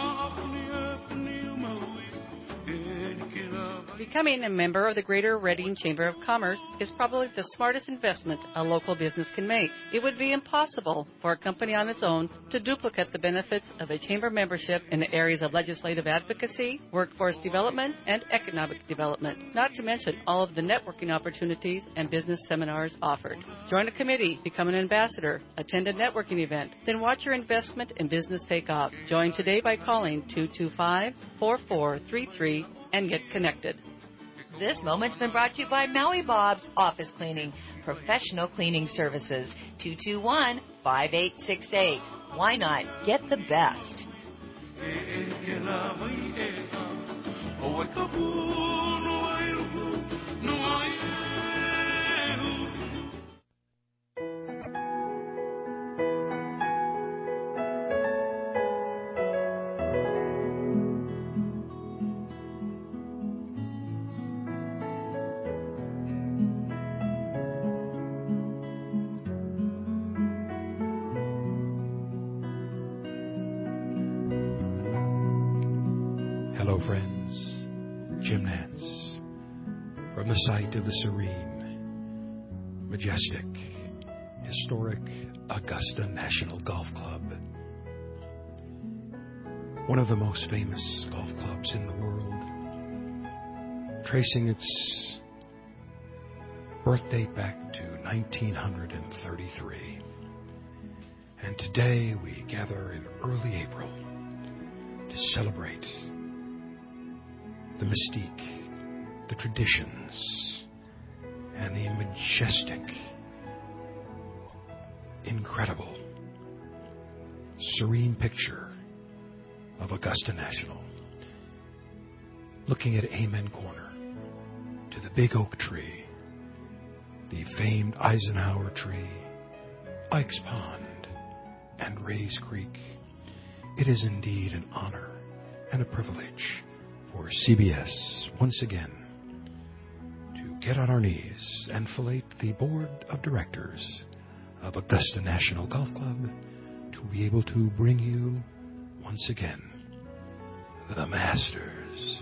Becoming a member of the Greater Reading Chamber of Commerce is probably the smartest investment a local business can make. It would be impossible for a company on its own to duplicate the benefits of a chamber membership in the areas of legislative advocacy, workforce development, and economic development, not to mention all of the networking opportunities and business seminars offered. Join a committee, become an ambassador, attend a networking event, then watch your investment and business take off. Join today by calling two two five, four four three three and get connected. This moment's been brought to you by Maui Bob's Office Cleaning, professional cleaning services. two two one, five eight six eight. Why not get the best? Hello, friends. Jim Nance from the site of the serene, majestic, historic Augusta National Golf Club. One of the most famous golf clubs in the world, tracing its birth date back to nineteen thirty-three. And today we gather in early April to celebrate the mystique, the traditions, and the majestic, incredible, serene picture of Augusta National. Looking at Amen Corner, to the big oak tree, the famed Eisenhower tree, Ike's Pond, and Ray's Creek, it is indeed an honor and a privilege for C B S once again to get on our knees and fillet the board of directors of Augusta National Golf Club to be able to bring you, once again, the Masters.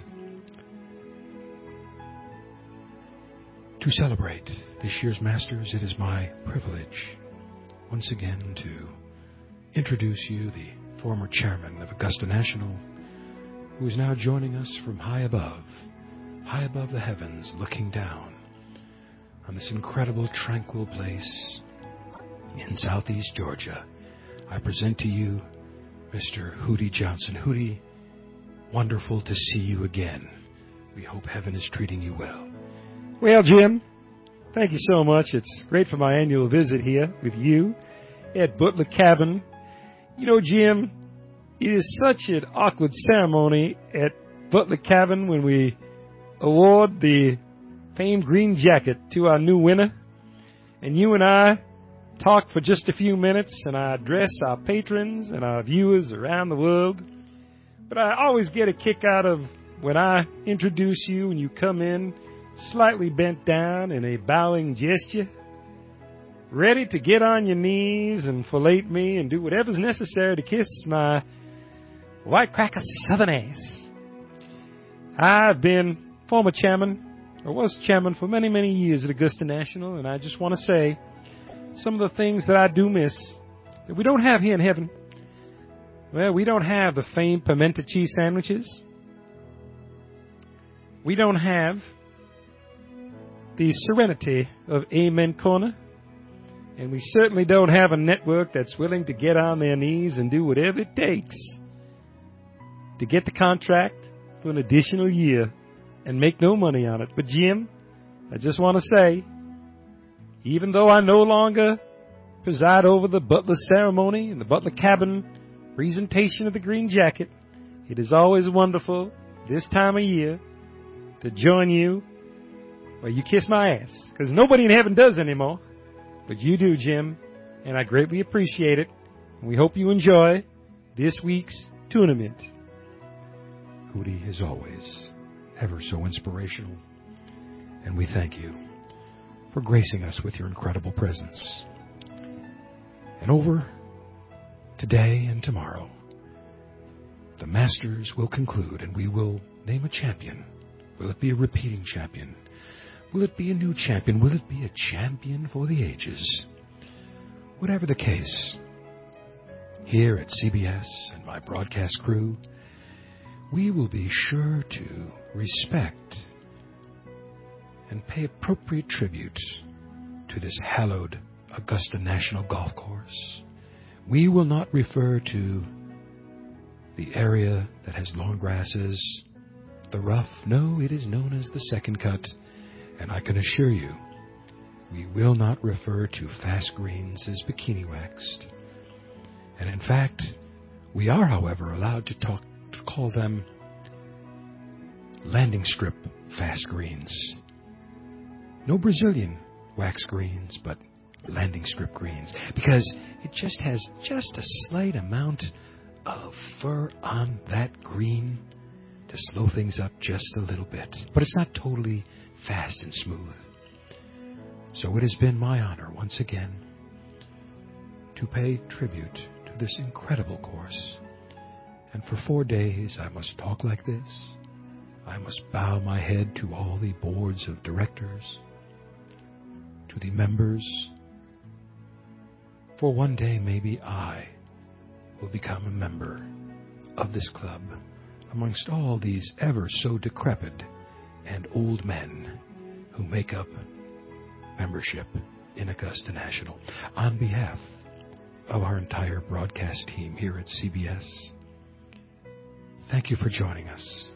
To celebrate this year's Masters, it is my privilege, once again, to introduce you the former chairman of Augusta National, who is now joining us from high above, high above the heavens, looking down on this incredible, tranquil place in southeast Georgia. I present to you Mister Hootie Johnson. Hootie, wonderful to see you again. We hope heaven is treating you well. Well, Jim, thank you so much. It's great for my annual visit here with you at Butler Cabin. You know, Jim, it is such an awkward ceremony at Butler Cabin when we award the famed green jacket to our new winner. And you and I talk for just a few minutes, and I address our patrons and our viewers around the world. But I always get a kick out of when I introduce you and you come in slightly bent down in a bowing gesture, ready to get on your knees and fillet me and do whatever's necessary to kiss my white cracker southern ass. I've been former chairman, or was chairman for many, many years at Augusta National, and I just want to say some of the things that I do miss that we don't have here in heaven. Well, we don't have the famed pimento cheese sandwiches. We don't have the serenity of Amen Corner. And we certainly don't have a network that's willing to get on their knees and do whatever it takes to get the contract for an additional year and make no money on it. But Jim, I just want to say, even though I no longer preside over the Butler ceremony and the Butler Cabin presentation of the green jacket, it is always wonderful this time of year to join you where you kiss my ass. Because nobody in heaven does anymore. But you do, Jim, and I greatly appreciate it. And we hope you enjoy this week's tournament. Hootie, as always, ever so inspirational. And we thank you for gracing us with your incredible presence. And over today and tomorrow, the Masters will conclude, and we will name a champion. Will it be a repeating champion? Will it be a new champion? Will it be a champion for the ages? Whatever the case, here at C B S and my broadcast crew, we will be sure to respect and pay appropriate tribute to this hallowed Augusta National Golf Course. We will not refer to the area that has long grasses, the rough. No, it is known as the second cut. And I can assure you, we will not refer to fast greens as bikini waxed. And in fact, we are, however, allowed to talk to call them landing strip fast greens. No Brazilian wax greens, but landing strip greens, because it just has just a slight amount of fur on that green to slow things up just a little bit. But it's not totally fast and smooth. So it has been my honor once again to pay tribute to this incredible course. And for four days I must talk like this. I must bow my head to all the boards of directors, to the members. For one day maybe I will become a member of this club amongst all these ever so decrepit and old men who make up membership in Augusta National. On behalf of our entire broadcast team here at C B S, thank you for joining us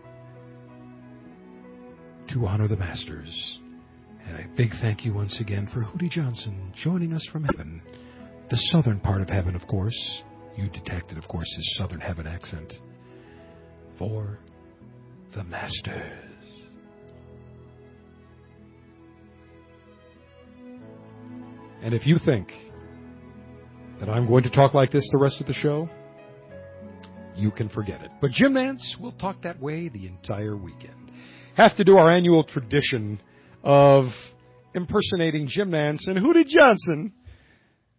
to honor the Masters. And a big thank you once again for Hootie Johnson joining us from heaven, the southern part of heaven, of course. You detected, of course, his southern heaven accent. For the Masters. And if you think that I'm going to talk like this the rest of the show, you can forget it. But Jim Nance will talk that way the entire weekend. Have to do our annual tradition of impersonating Jim Nance and Hootie Johnson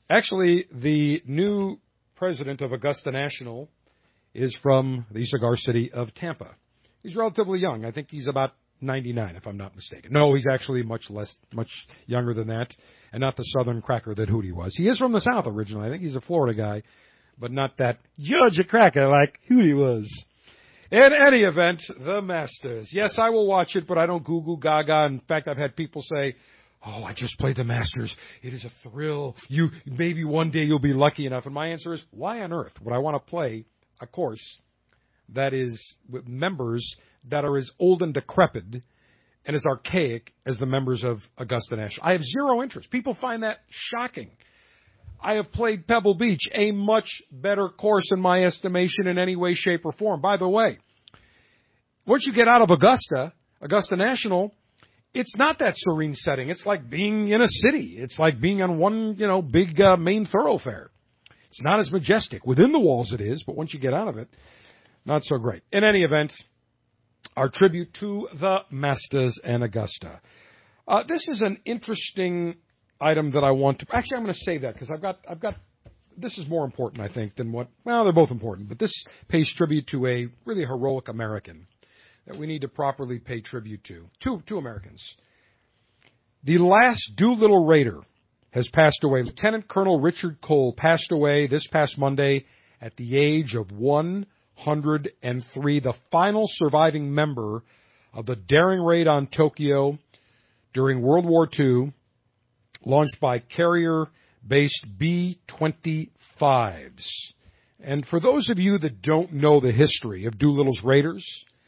Actually, the new president of Augusta National is from the cigar city of Tampa. He's relatively young. I think he's about ninety-nine, if I'm not mistaken. No, he's actually much less, much younger than that, and not the southern cracker that Hootie was. He is from the South originally. I think he's a Florida guy, but not that Georgia cracker like Hootie was. In any event, the Masters. Yes, I will watch it, but I don't goo goo gaga. In fact, I've had people say, oh, I just played the Masters. It is a thrill. You maybe one day you'll be lucky enough. And my answer is, why on earth would I want to play a course that is with members that are as old and decrepit and as archaic as the members of Augusta National? I have zero interest. People find that shocking. I have played Pebble Beach, a much better course in my estimation in any way, shape, or form. By the way, once you get out of Augusta, Augusta National, it's not that serene setting. It's like being in a city. It's like being on one, you know, big uh, main thoroughfare. It's not as majestic. Within the walls it is, but once you get out of it, not so great. In any event, our tribute to the Masters and Augusta. Uh, this is an interesting item that I want to... Actually, I'm going to say that because I've got... I've got. This is more important, I think, than what... Well, they're both important, but this pays tribute to a really heroic American that we need to properly pay tribute to. Two, two Americans. The last Doolittle Raider has passed away. Lieutenant Colonel Richard Cole passed away this past Monday at the age of one hundred three, the final surviving member of the daring raid on Tokyo during World War Two, launched by carrier-based B twenty-fives. And for those of you that don't know the history of Doolittle's Raiders,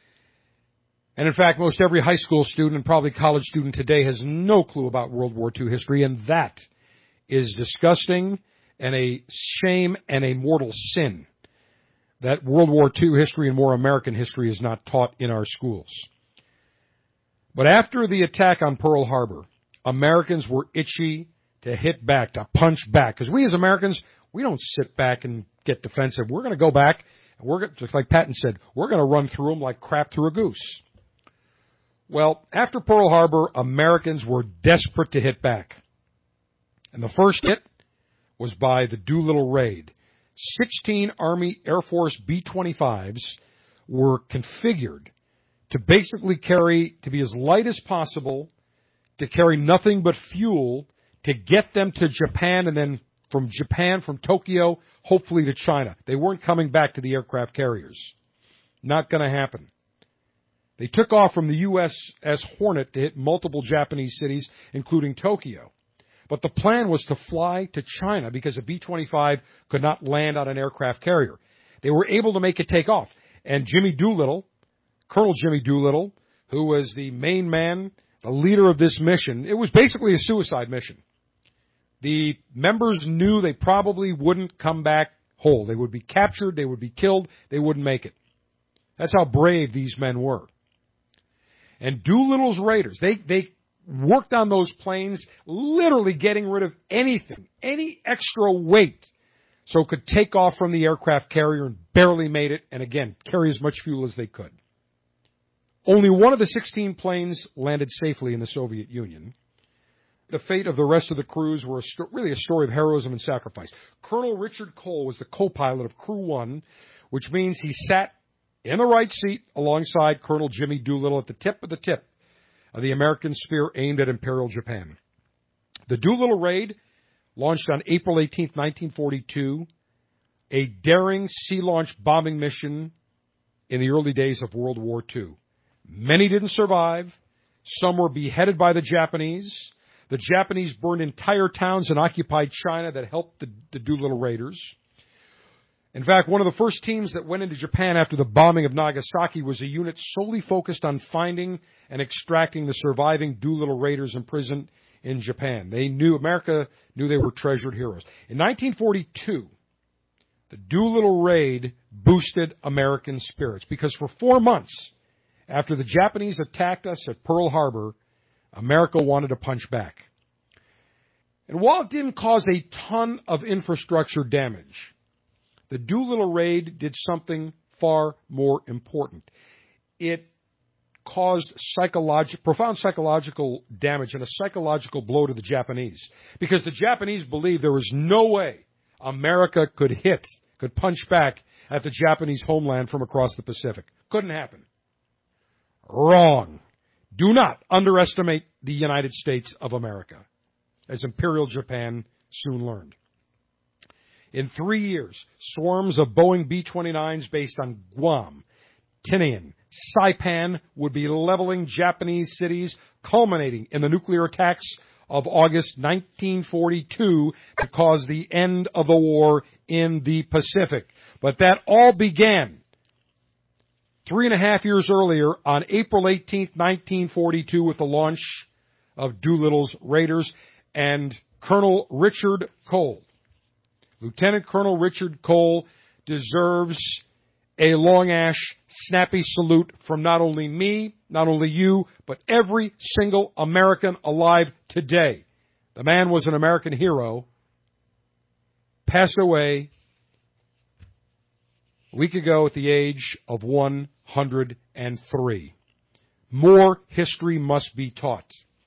and in fact most every high school student and probably college student today has no clue about World War Two history, and that is disgusting and a shame and a mortal sin that World War Two history and more American history is not taught in our schools. But after the attack on Pearl Harbor, Americans were itchy to hit back, to punch back. Because we as Americans, we don't sit back and get defensive. We're going to go back, and we're going to, just like Patton said, we're going to run through them like crap through a goose. Well, after Pearl Harbor, Americans were desperate to hit back. And the first hit was by the Doolittle Raid. sixteen Army Air Force B twenty-fives were configured to basically carry, to be as light as possible, to carry nothing but fuel, to get them to Japan, and then from Japan, from Tokyo, hopefully to China. They weren't coming back to the aircraft carriers. Not going to happen. They took off from the U S S Hornet to hit multiple Japanese cities, including Tokyo. But the plan was to fly to China because a B twenty-five could not land on an aircraft carrier. They were able to make it take off. And Jimmy Doolittle, Colonel Jimmy Doolittle, who was the main man, the leader of this mission, it was basically a suicide mission. The members knew they probably wouldn't come back whole. They would be captured, they would be killed, they wouldn't make it. That's how brave these men were. And Doolittle's Raiders, they, they worked on those planes, literally getting rid of anything, any extra weight, so it could take off from the aircraft carrier, and barely made it, and again, carry as much fuel as they could. Only one of the sixteen planes landed safely in the Soviet Union. The fate of the rest of the crews were a sto- really a story of heroism and sacrifice. Colonel Richard Cole was the co-pilot of Crew One, which means he sat in the right seat alongside Colonel Jimmy Doolittle at the tip of the tip of the American spear aimed at Imperial Japan. The Doolittle Raid launched on April eighteenth, nineteen forty-two, a daring sea-launched bombing mission in the early days of World War Two. Many didn't survive. Some were beheaded by the Japanese. The Japanese burned entire towns and occupied China that helped the, the Doolittle Raiders. In fact, one of the first teams that went into Japan after the bombing of Nagasaki was a unit solely focused on finding and extracting the surviving Doolittle Raiders imprisoned in Japan. They knew, America knew they were treasured heroes. In nineteen forty-two, the Doolittle Raid boosted American spirits because for four months after the Japanese attacked us at Pearl Harbor, America wanted to punch back. And while it didn't cause a ton of infrastructure damage, the Doolittle Raid did something far more important. It caused psychologi- profound psychological damage and a psychological blow to the Japanese, because the Japanese believed there was no way America could hit, could punch back at the Japanese homeland from across the Pacific. Couldn't happen. Wrong. Do not underestimate the United States of America, as Imperial Japan soon learned. In three years, swarms of Boeing B twenty-nines based on Guam, Tinian, Saipan would be leveling Japanese cities, culminating in the nuclear attacks of August nineteen forty-two to cause the end of the war in the Pacific. But that all began three and a half years earlier on April eighteenth, nineteen forty-two, with the launch of Doolittle's Raiders and Colonel Richard Cole. Lieutenant Colonel Richard Cole deserves a long ash, snappy salute from not only me, not only you, but every single American alive today. The man was an American hero, passed away a week ago at the age of one hundred three. More history must be taught.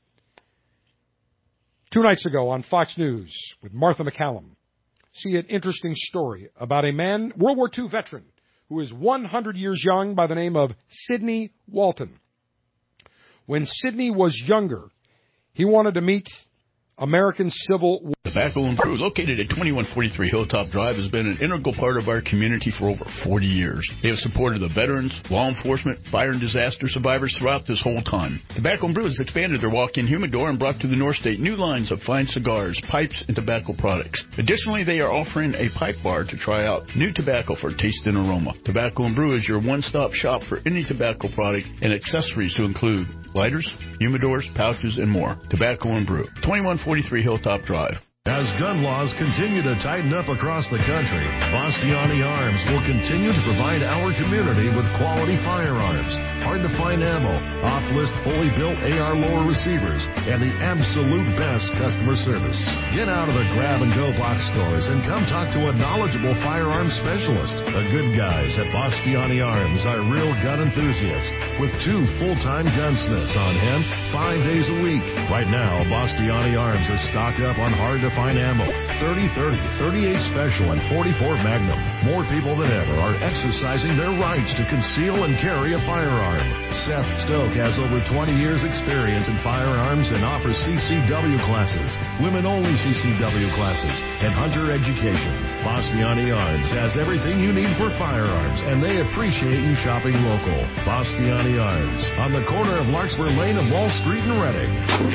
Two nights ago on Fox News with Martha McCallum, see an interesting story about a man, World War Two veteran, who is one hundred years young, by the name of Sidney Walton. When Sidney was younger, he wanted to meet American Civil War. Tobacco and Brew, located at twenty-one forty-three Hilltop Drive, has been an integral part of our community for over forty years. They have supported the veterans, law enforcement, fire and disaster survivors throughout this whole time. Tobacco and Brew has expanded their walk-in humidor and brought to the North State new lines of fine cigars, pipes, and tobacco products. Additionally, they are offering a pipe bar to try out new tobacco for taste and aroma. Tobacco and Brew is your one-stop shop for any tobacco product and accessories to include lighters, humidors, pouches, and more. Tobacco and Brew, twenty-one forty-three Hilltop Drive. As gun laws continue to tighten up across the country, Bastiani Arms will continue to provide our community with quality firearms, hard-to-find ammo, off-list fully built A R lower receivers, and the absolute best customer service. Get out of the grab-and-go box stores and come talk to a knowledgeable firearms specialist. The good guys at Bastiani Arms are real gun enthusiasts with two full-time gunsmiths on hand five days a week. Right now, Bastiani Arms is stocked up on hard-to Fine ammo, thirty thirty, thirty-eight Special, and forty-four Magnum. More people than ever are exercising their rights to conceal and carry a firearm. Seth Stoke has over twenty years experience in firearms and offers C C W classes, women-only C C W classes, and hunter education. Bastiani Arms has everything you need for firearms, and they appreciate you shopping local. Bastiani Arms, on the corner of Larkspur Lane and Wall Street in Reading.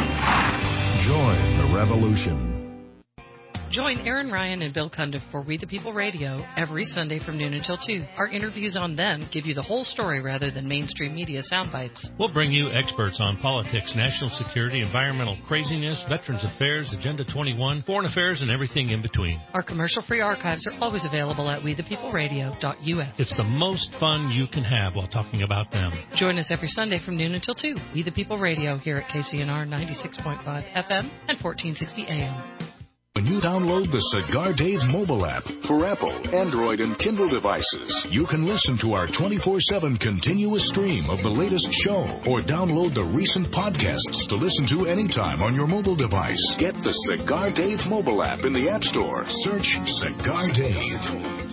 Join the revolution. Join Aaron Ryan and Bill Cundiff for We the People Radio every Sunday from noon until two. Our interviews on them give you the whole story rather than mainstream media sound bites. We'll bring you experts on politics, national security, environmental craziness, Veterans Affairs, Agenda twenty-one, foreign affairs, and everything in between. Our commercial-free archives are always available at we the people radio dot U S. It's the most fun you can have while talking about them. Join us every Sunday from noon until two. We the People Radio here at K C N R ninety-six point five F M and fourteen sixty A M. When you download the Cigar Dave mobile app for Apple, Android, and Kindle devices, you can listen to our twenty-four seven continuous stream of the latest show or download the recent podcasts to listen to anytime on your mobile device. Get the Cigar Dave mobile app in the App Store. Search Cigar Dave.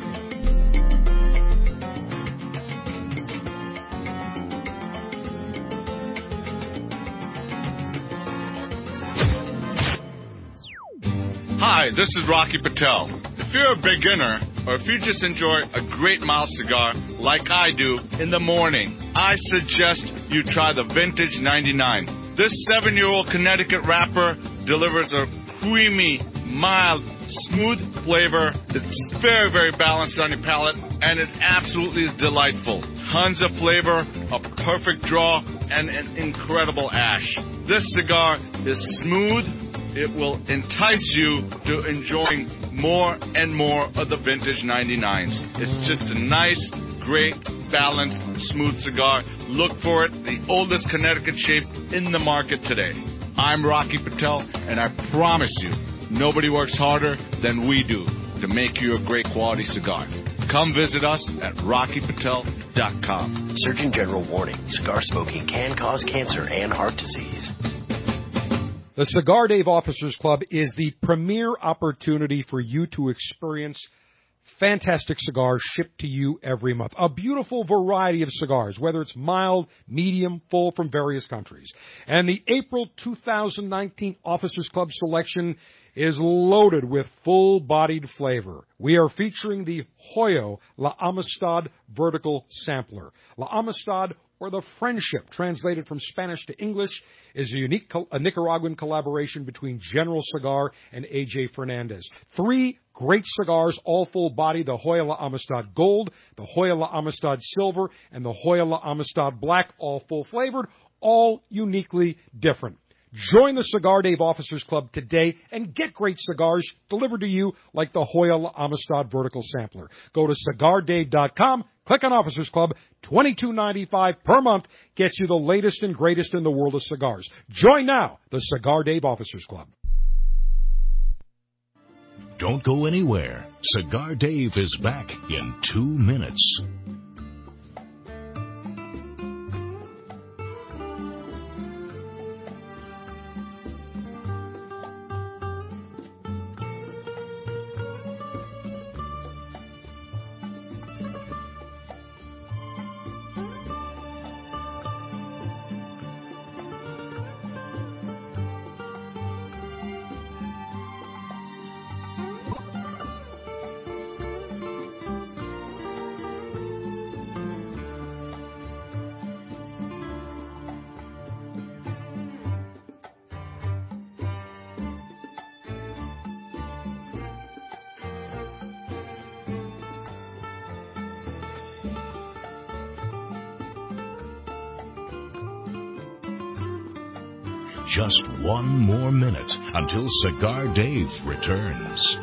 Hi, this is Rocky Patel. If you're a beginner, or if you just enjoy a great mouth cigar like I do in the morning, I suggest you try the Vintage ninety-nine. This seven-year-old Connecticut wrapper delivers a creamy, mild, smooth flavor. It's very, very balanced on your palate, and it absolutely is delightful. Tons of flavor, a perfect draw, and an incredible ash. This cigar is smooth. It will entice you to enjoying more and more of the Vintage ninety-nines. It's just a nice, great, balanced, smooth cigar. Look for it, the oldest Connecticut shape in the market today. I'm Rocky Patel, and I promise you, nobody works harder than we do to make you a great quality cigar. Come visit us at rocky patel dot com. Surgeon General warning, cigar smoking can cause cancer and heart disease. The Cigar Dave Officers Club is the premier opportunity for you to experience fantastic cigars shipped to you every month. A beautiful variety of cigars, whether it's mild, medium, full, from various countries. And the April two thousand nineteen Officers Club selection is loaded with full-bodied flavor. We are featuring the Hoyo La Amistad Vertical Sampler. La Amistad, or the Friendship, translated from Spanish to English, is a unique a Nicaraguan collaboration between General Cigar and A J Fernandez. Three great cigars, all full-bodied: the Hoyo La Amistad Gold, the Hoyo La Amistad Silver, and the Hoyo La Amistad Black, all full-flavored, all uniquely different. Join the Cigar Dave Officers Club today and get great cigars delivered to you like the Hoyo La Amistad Vertical Sampler. Go to cigar dave dot com, click on Officers Club. twenty-two ninety-five per month gets you the latest and greatest in the world of cigars. Join now, the Cigar Dave Officers Club. Don't go anywhere. Cigar Dave is back in two minutes. Just one more minute until Cigar Dave returns.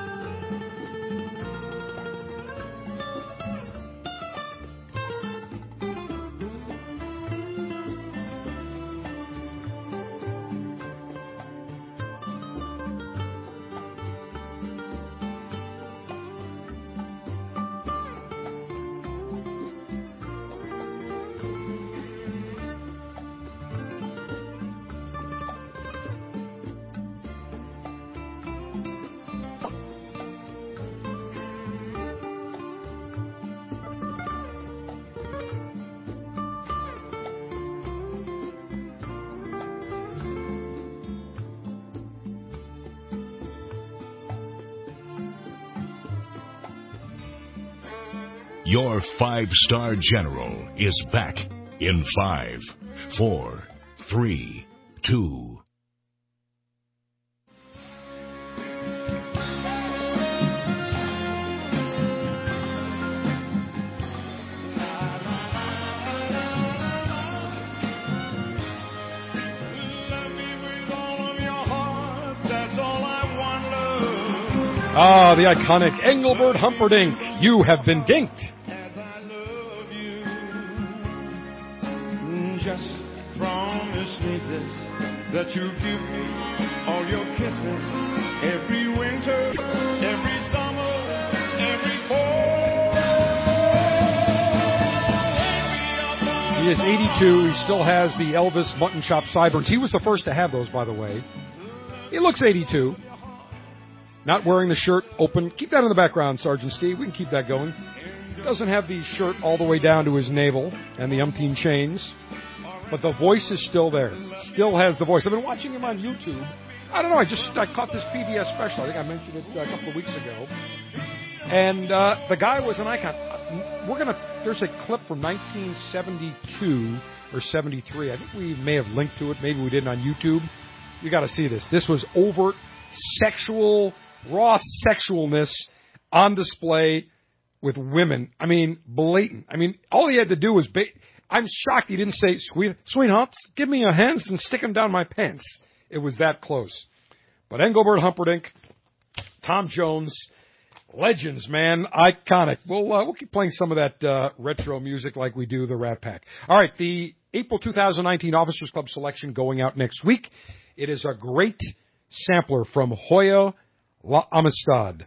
Your five-star general is back in five, four, three, two. Ah, the iconic Engelbert Humperdinck. You have been dinked. Just promise me this, that you'll give me all your kisses every winter, every summer, every fall. He is eighty-two. He still has the Elvis mutton chop sideburns. He was the first to have those, by the way. He looks eighty-two. Not wearing the shirt open. Keep that in the background, Sergeant Steve. We can keep that going. Doesn't have the shirt all the way down to his navel and the umpteen chains. But the voice is still there. Still has the voice. I've been watching him on YouTube. I don't know. I just I caught this P B S special. I think I mentioned it a couple of weeks ago. And uh, the guy was an icon. We're gonna. There's a clip from nineteen seventy-two or seventy-three. I think we may have linked to it. Maybe we didn't on YouTube. You got to see this. This was overt sexual, raw sexualness on display with women. I mean, blatant. I mean, all he had to do was. Ba- I'm shocked he didn't say, Sweet, sweethearts, give me your hands and stick them down my pants. It was that close. But Engelbert Humperdinck, Tom Jones, legends, man, iconic. We'll, uh, we'll keep playing some of that uh, retro music like we do the Rat Pack. All right, the April two thousand nineteen Officers Club selection going out next week. It is a great sampler from Hoyo La Amistad.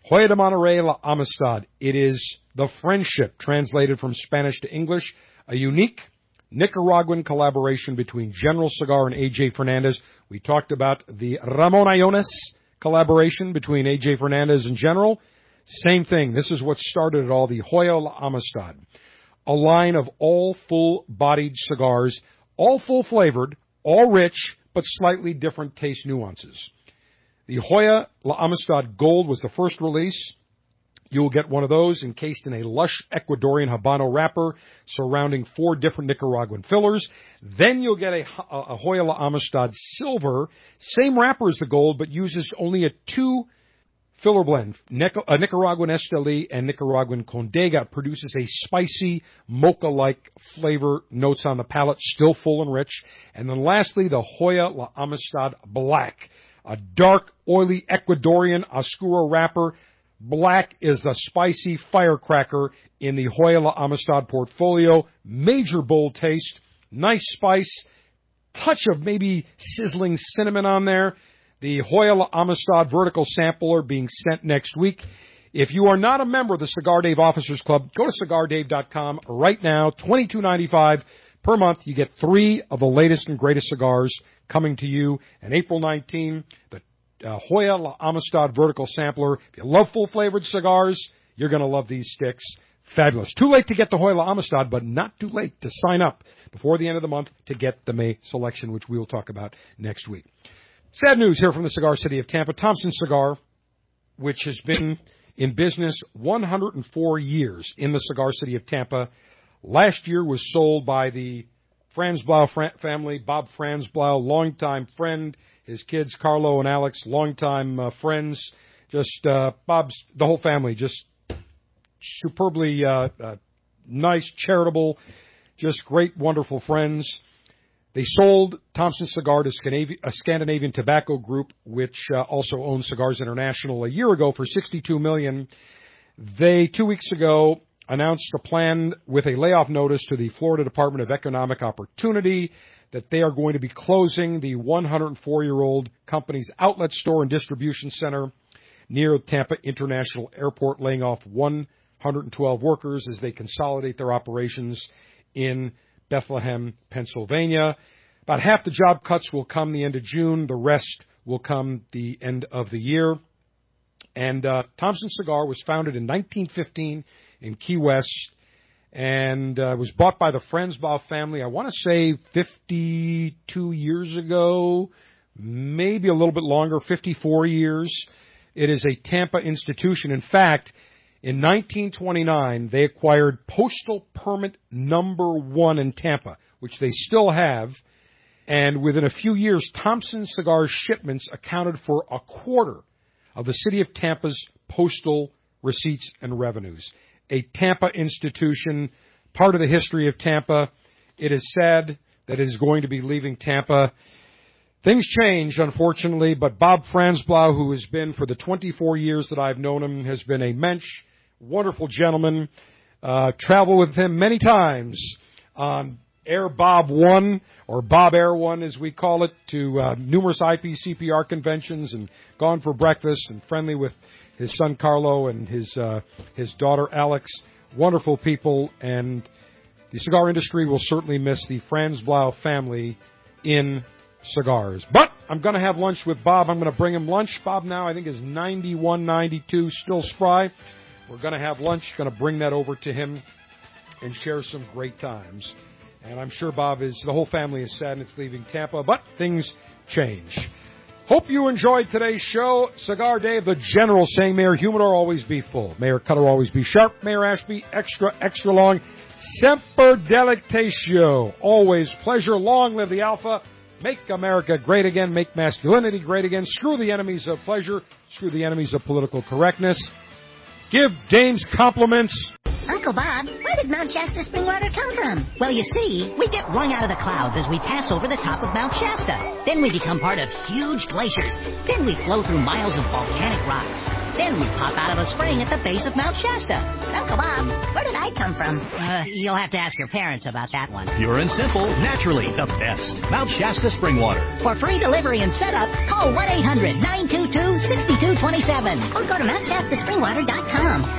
Hoya de Monterrey La Amistad. It is the friendship, translated from Spanish to English, a unique Nicaraguan collaboration between General Cigar and A J Fernandez. We talked about the Ramon Iones collaboration between A J Fernandez and General. Same thing. This is what started it all, the Hoya La Amistad, a line of all full-bodied cigars, all full-flavored, all rich, but slightly different taste nuances. The Hoya La Amistad Gold was the first release. You will get one of those encased in a lush Ecuadorian Habano wrapper surrounding four different Nicaraguan fillers. Then you'll get a, a Hoya La Amistad Silver, same wrapper as the Gold, but uses only a two filler blend. A Nicaraguan Esteli and Nicaraguan Condega produces a spicy, mocha-like flavor, notes on the palate, still full and rich. And then lastly, the Hoya La Amistad Black, a dark, oily Ecuadorian Oscuro wrapper. Black is the spicy firecracker in the Hoya La Amistad portfolio. Major bold taste, nice spice, touch of maybe sizzling cinnamon on there. The Hoya La Amistad vertical sampler being sent next week. If you are not a member of the Cigar Dave Officers Club, go to cigar dave dot com right now. twenty-two ninety-five per month. You get three of the latest and greatest cigars coming to you. And April nineteenth, the Uh, Hoya La Amistad vertical sampler. If you love full-flavored cigars, you're going to love these sticks. Fabulous. Too late to get the Hoya La Amistad, but not too late to sign up before the end of the month to get the May selection, which we will talk about next week. Sad news here from the cigar city of Tampa. Thompson Cigar, which has been in business one hundred four years in the cigar city of Tampa, last year was sold by the Franzblau family. Bob Franzblau, longtime friend. His kids, Carlo and Alex, longtime uh, friends. Just uh, Bob's, the whole family, just superbly uh, uh, nice, charitable, just great, wonderful friends. They sold Thompson Cigar to Scandinavian, a Scandinavian Tobacco Group, which uh, also owns Cigars International, a year ago for sixty-two million dollars. They, two weeks ago, announced a plan with a layoff notice to the Florida Department of Economic Opportunity that they are going to be closing the one hundred four-year-old company's outlet store and distribution center near Tampa International Airport, laying off one hundred twelve workers as they consolidate their operations in Bethlehem, Pennsylvania. About half the job cuts will come the end of June. The rest will come the end of the year. And uh, Thompson Cigar was founded in nineteen fifteen in Key West, and uh, was bought by the Franzblau family, I want to say fifty-two years ago, maybe a little bit longer, fifty-four years. It is a Tampa institution. In fact, in nineteen twenty-nine, they acquired postal permit number one in Tampa, which they still have. And within a few years, Thompson Cigar's shipments accounted for a quarter of the city of Tampa's postal receipts and revenues. A Tampa institution, part of the history of Tampa. It is sad that it is going to be leaving Tampa. Things change, unfortunately, but Bob Franzblau, who has been for the twenty-four years that I've known him, has been a mensch, wonderful gentleman. Uh, traveled with him many times on Air Bob One, or Bob Air One as we call it, to uh, numerous I P C P R conventions, and gone for breakfast, and friendly with his son Carlo and his uh, his daughter Alex. Wonderful people, and the cigar industry will certainly miss the Franzblau family in cigars. But I'm going to have lunch with Bob. I'm going to bring him lunch. Bob now I think is ninety-one, ninety-two, still spry. We're going to have lunch. Going to bring that over to him and share some great times. And I'm sure Bob is, the whole family is sad and it's leaving Tampa, but things change. Hope you enjoyed today's show. Cigar Dave, the General, saying, Mayor Humidor always be full. Mayor Cutter always be sharp. Mayor Ashby, extra, extra long. Semper Delectatio. Always pleasure. Long live the Alpha. Make America great again. Make masculinity great again. Screw the enemies of pleasure. Screw the enemies of political correctness. Give Dames compliments. Uncle Bob, where did Mount Shasta spring water come from? Well, you see, we get wrung out of the clouds as we pass over the top of Mount Shasta. Then we become part of huge glaciers. Then we flow through miles of volcanic rocks. Then we pop out of a spring at the base of Mount Shasta. Uncle Bob, where did I I come from? Uh, you'll have to ask your parents about that one. Pure and simple, naturally the best. Mount Shasta Spring Water. For free delivery and setup, call one eight hundred nine two two six two two seven or go to mount shasta spring water dot com.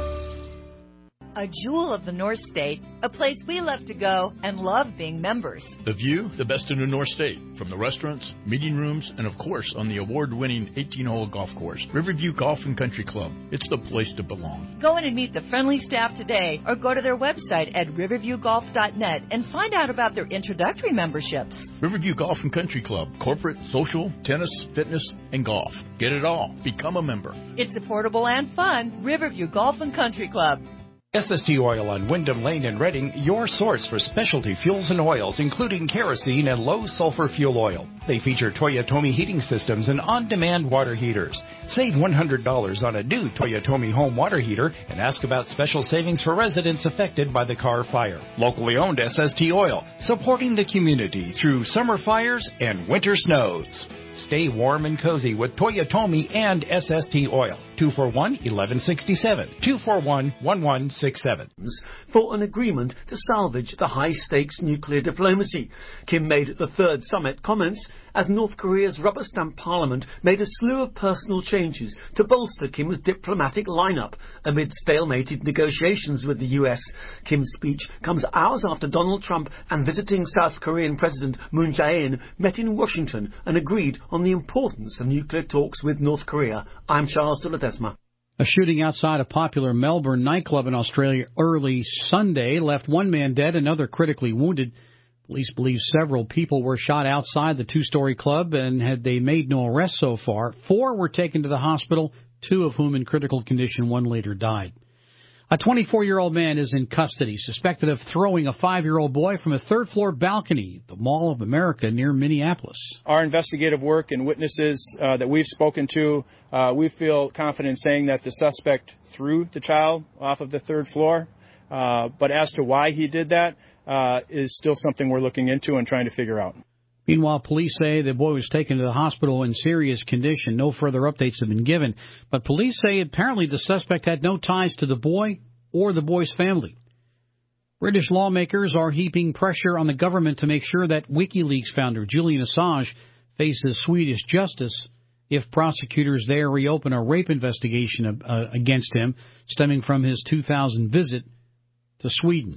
A jewel of the North State, a place we love to go and love being members. The view, the best in the North State, from the restaurants, meeting rooms, and of course on the award-winning eighteen-hole golf course, Riverview Golf and Country Club. It's the place to belong. Go in and meet the friendly staff today or go to their website at riverview golf dot net and find out about their introductory memberships. Riverview Golf and Country Club, corporate, social, tennis, fitness, and golf. Get it all. Become a member. It's affordable and fun. Riverview Golf and Country Club. S S T Oil on Wyndham Lane in Reading, your source for specialty fuels and oils, including kerosene and low-sulfur fuel oil. They feature Toyotomi heating systems and on-demand water heaters. Save one hundred dollars on a new Toyotomi home water heater and ask about special savings for residents affected by the Carr fire. Locally owned S S T Oil, supporting the community through summer fires and winter snows. Stay warm and cozy with Toyotomi and S S T Oil. two four one, one one six seven. two four one, one one six seven. For an agreement to salvage the high-stakes nuclear diplomacy. Kim made the third summit comments as North Korea's rubber-stamp parliament made a slew of personal changes to bolster Kim's diplomatic lineup amid stalemated negotiations with the U S. Kim's speech comes hours after Donald Trump and visiting South Korean President Moon Jae-in met in Washington and agreed on the importance of nuclear talks with North Korea. I'm Charles de Ledesma. A shooting outside a popular Melbourne nightclub in Australia early Sunday left one man dead, another critically wounded. Police believe several people were shot outside the two-story club, and had they made no arrests so far, four were taken to the hospital, two of whom in critical condition. One later died. A twenty-four-year-old man is in custody, suspected of throwing a five-year-old boy from a third-floor balcony at the Mall of America near Minneapolis. Our investigative work and witnesses uh, that we've spoken to, uh, we feel confident saying that the suspect threw the child off of the third floor. Uh, but as to why he did that uh, is still something we're looking into and trying to figure out. Meanwhile, police say the boy was taken to the hospital in serious condition. No further updates have been given. But police say apparently the suspect had no ties to the boy or the boy's family. British lawmakers are heaping pressure on the government to make sure that WikiLeaks founder Julian Assange faces Swedish justice if prosecutors there reopen a rape investigation uh, against him stemming from his two thousand visit to Sweden.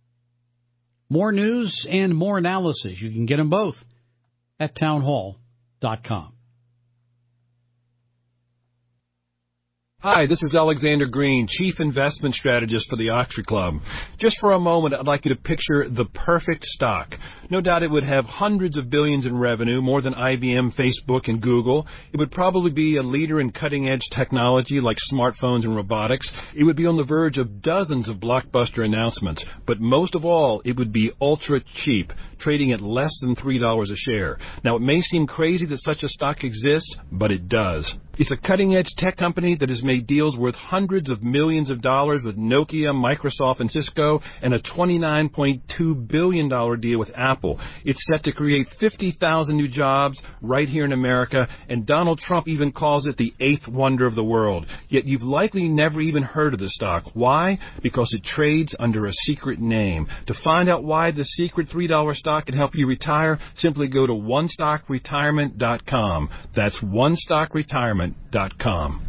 More news and more analysis. You can get them both at townhall dot com. Hi, this is Alexander Green, Chief Investment Strategist for the Oxford Club. Just for a moment, I'd like you to picture the perfect stock. No doubt it would have hundreds of billions in revenue, more than I B M, Facebook, and Google. It would probably be a leader in cutting-edge technology like smartphones and robotics. It would be on the verge of dozens of blockbuster announcements. But most of all, it would be ultra cheap, trading at less than three dollars a share. Now, it may seem crazy that such a stock exists, but it does. It's a cutting-edge tech company that has made deals worth hundreds of millions of dollars with Nokia, Microsoft, and Cisco, and a twenty-nine point two billion dollars deal with Apple. It's set to create fifty thousand new jobs right here in America, and Donald Trump even calls it the eighth wonder of the world. Yet you've likely never even heard of the stock. Why? Because it trades under a secret name. To find out why the secret three dollar stock can help you retire, simply go to one stock retirement dot com. That's one stock retirement dot com.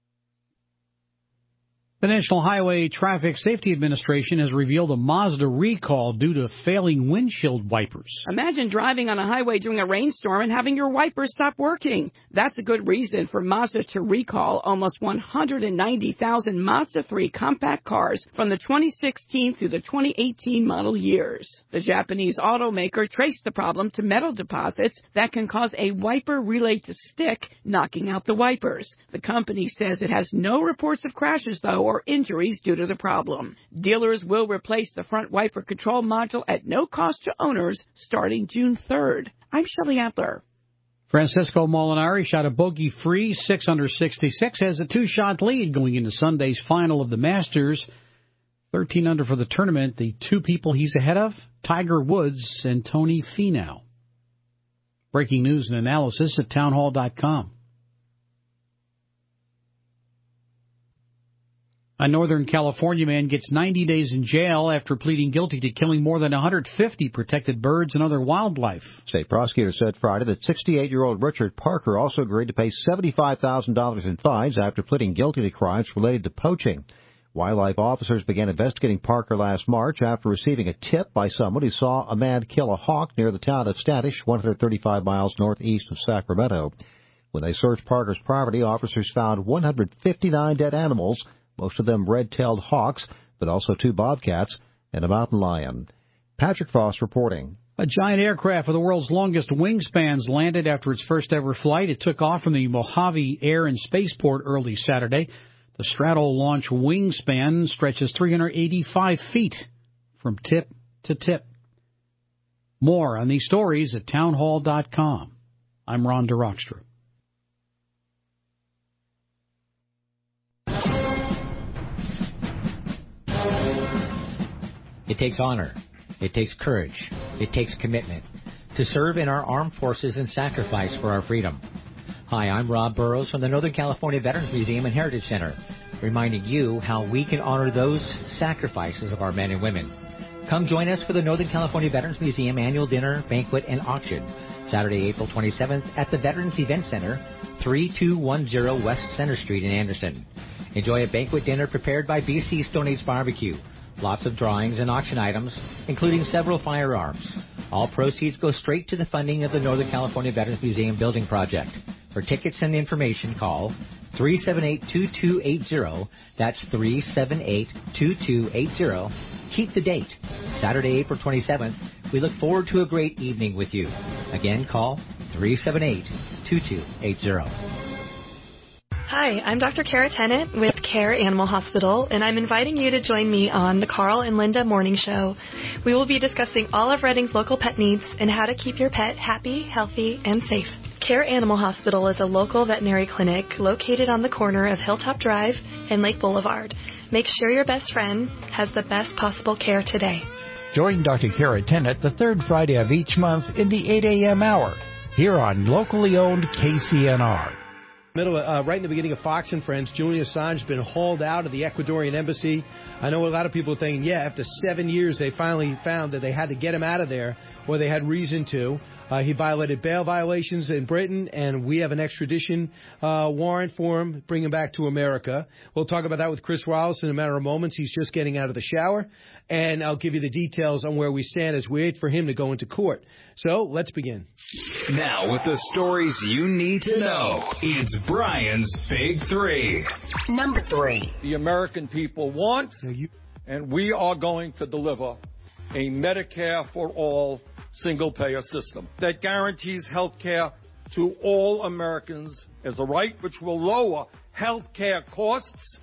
The National Highway Traffic Safety Administration has revealed a Mazda recall due to failing windshield wipers. Imagine driving on a highway during a rainstorm and having your wipers stop working. That's a good reason for Mazda to recall almost one hundred ninety thousand Mazda three compact cars from the twenty sixteen through the twenty eighteen model years. The Japanese automaker traced the problem to metal deposits that can cause a wiper relay to stick, knocking out the wipers. The company says it has no reports of crashes, though, or injuries due to the problem. Dealers will replace the front wiper control module at no cost to owners starting June third. I'm Shelley Adler. Francisco Molinari shot a bogey-free six under sixty-six, has a two-shot lead going into Sunday's final of the Masters. thirteen under for the tournament. The two people he's ahead of, Tiger Woods and Tony Finau. Breaking news and analysis at townhall dot com. A Northern California man gets ninety days in jail after pleading guilty to killing more than one hundred fifty protected birds and other wildlife. State prosecutors said Friday that sixty-eight-year-old Richard Parker also agreed to pay seventy-five thousand dollars in fines after pleading guilty to crimes related to poaching. Wildlife officers began investigating Parker last March after receiving a tip by someone who saw a man kill a hawk near the town of Standish, one hundred thirty-five miles northeast of Sacramento. When they searched Parker's property, officers found one hundred fifty-nine dead animals, most of them red-tailed hawks, but also two bobcats and a mountain lion. Patrick Foss reporting. A giant aircraft with the world's longest wingspans landed after its first-ever flight. It took off from the Mojave Air and Spaceport early Saturday. The Straddle launch wingspan stretches three hundred eighty-five feet from tip to tip. More on these stories at townhall dot com. I'm Ron DeRockstra. It takes honor. It takes courage. It takes commitment to serve in our armed forces and sacrifice for our freedom. Hi, I'm Rob Burrows from the Northern California Veterans Museum and Heritage Center, reminding you how we can honor those sacrifices of our men and women. Come join us for the Northern California Veterans Museum annual dinner, banquet, and auction, Saturday, April twenty-seventh at the Veterans Event Center, thirty-two ten West Center Street in Anderson. Enjoy a banquet dinner prepared by B C Stone Age Barbecue. Lots of drawings and auction items, including several firearms. All proceeds go straight to the funding of the Northern California Veterans Museum building project. For tickets and information, call three seven eight, two two eight zero. That's three seven eight, two two eight zero. Keep the date, Saturday, April twenty-seventh. We look forward to a great evening with you. Again, call three seven eight, two two eight zero. Hi, I'm Doctor Kara Tennant with Care Animal Hospital, and I'm inviting you to join me on the Carl and Linda Morning Show. We will be discussing all of Redding's local pet needs and how to keep your pet happy, healthy, and safe. Care Animal Hospital is a local veterinary clinic located on the corner of Hilltop Drive and Lake Boulevard. Make sure your best friend has the best possible care today. Join Doctor Kara Tennant the third Friday of each month in the eight a.m. hour here on locally owned K C N R. Middle, uh, right in the beginning of Fox and Friends, Julian Assange has been hauled out of the Ecuadorian embassy. I know a lot of people are thinking, yeah, after seven years they finally found that they had to get him out of there, or they had reason to. Uh, he violated bail violations in Britain, and we have an extradition uh, warrant for him, bring him back to America. We'll talk about that with Chris Wallace in a matter of moments. He's just getting out of the shower, and I'll give you the details on where we stand as we wait for him to go into court. So let's begin. Now, with the stories you need to know, it's Brian's Big Three. Number three. The American people want, and we are going to deliver, a Medicare for all single-payer system that guarantees health care to all Americans as a right, which will lower health care costs.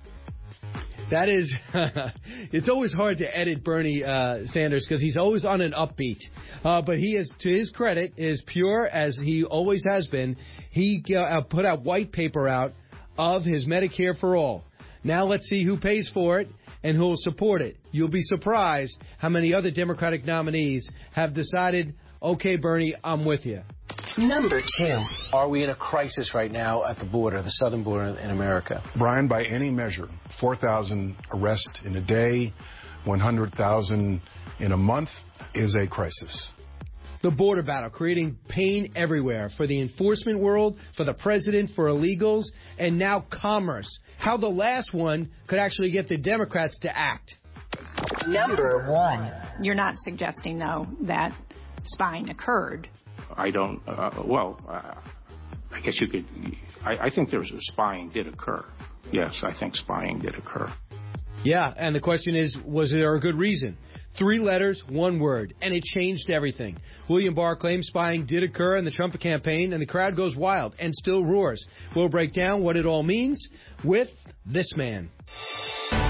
That is, it's always hard to edit Bernie uh, Sanders because he's always on an upbeat. Uh, but he is, to his credit, is pure as he always has been. He uh, put out white paper out of his Medicare for all. Now let's see who pays for it and who will support it. You'll be surprised how many other Democratic nominees have decided, okay, Bernie, I'm with you. Number two. Are we in a crisis right now at the border, the southern border in America? Brian, by any measure, four thousand arrests in a day, one hundred thousand in a month is a crisis. The border battle, creating pain everywhere for the enforcement world, for the president, for illegals, and now commerce. How the last one could actually get the Democrats to act. Number one. You're not suggesting, though, that spying occurred. I don't, uh, well, uh, I guess you could, I, I think there's a spying did occur. Yes, I think spying did occur. Yeah, and the question is, was there a good reason? Three letters, one word, and it changed everything. William Barr claims spying did occur in the Trump campaign, and the crowd goes wild and still roars. We'll break down what it all means with this man. And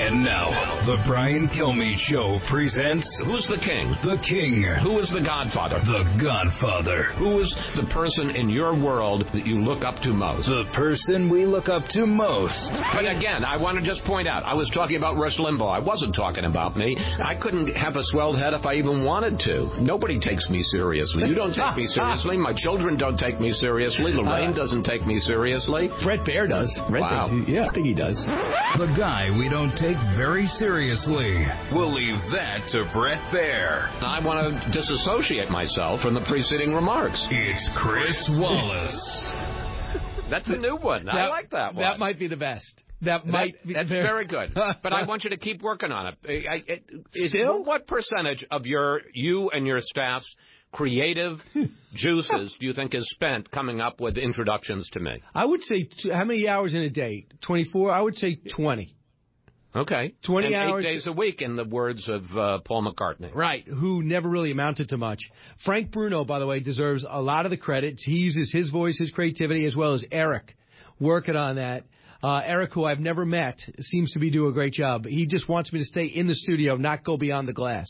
And now, the Brian Kilmeade Show presents Who's the King? The King. Who is the Godfather? The Godfather. Who is the person in your world that you look up to most? The person we look up to most. But again, I want to just point out, I was talking about Rush Limbaugh. I wasn't talking about me. I couldn't have a swelled head if I even wanted to. Nobody takes me seriously. You don't take me seriously. My children don't take me seriously. Lorraine doesn't take me seriously. Fred Bear does. Fred wow. thinks he, yeah, I think he does. The guy we don't take very seriously. We'll leave that to Brett Baer. I want to disassociate myself from the preceding remarks. It's Chris Wallace. That's a new one. That, I like that one. That might be the best. That might that, be That's very, very good. But I want you to keep working on it. I, I, is, Still? What percentage of your you and your staff's creative juices do you think is spent coming up with introductions to me? I would say, t- how many hours in a day? twenty-four? I would say twenty. Okay. twenty and hours. Eight days a week, in the words of uh, Paul McCartney. Right, who never really amounted to much. Frank Bruno, by the way, deserves a lot of the credit. He uses his voice, his creativity, as well as Eric working on that. Uh, Eric, who I've never met, seems to be doing a great job. He just wants me to stay in the studio, not go beyond the glass.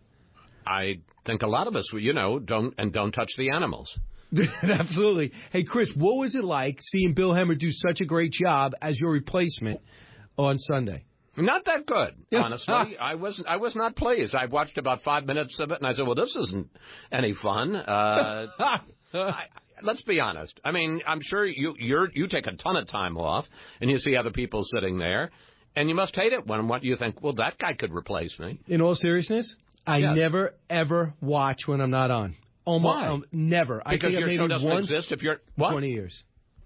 I think a lot of us, you know, don't and don't touch the animals. Absolutely. Hey, Chris, what was it like seeing Bill Hemmer do such a great job as your replacement on Sunday? Not that good, honestly. I was I was not pleased. I watched about five minutes of it, and I said, well, this isn't any fun. Uh, I, let's be honest. I mean, I'm sure you you're, you take a ton of time off, and you see other people sitting there, and you must hate it when what you think, well, that guy could replace me. In all seriousness, I yes. never, ever watch when I'm not on. Almost, Why? Um, never. Because I think your maybe show doesn't once, exist if you're what? twenty years.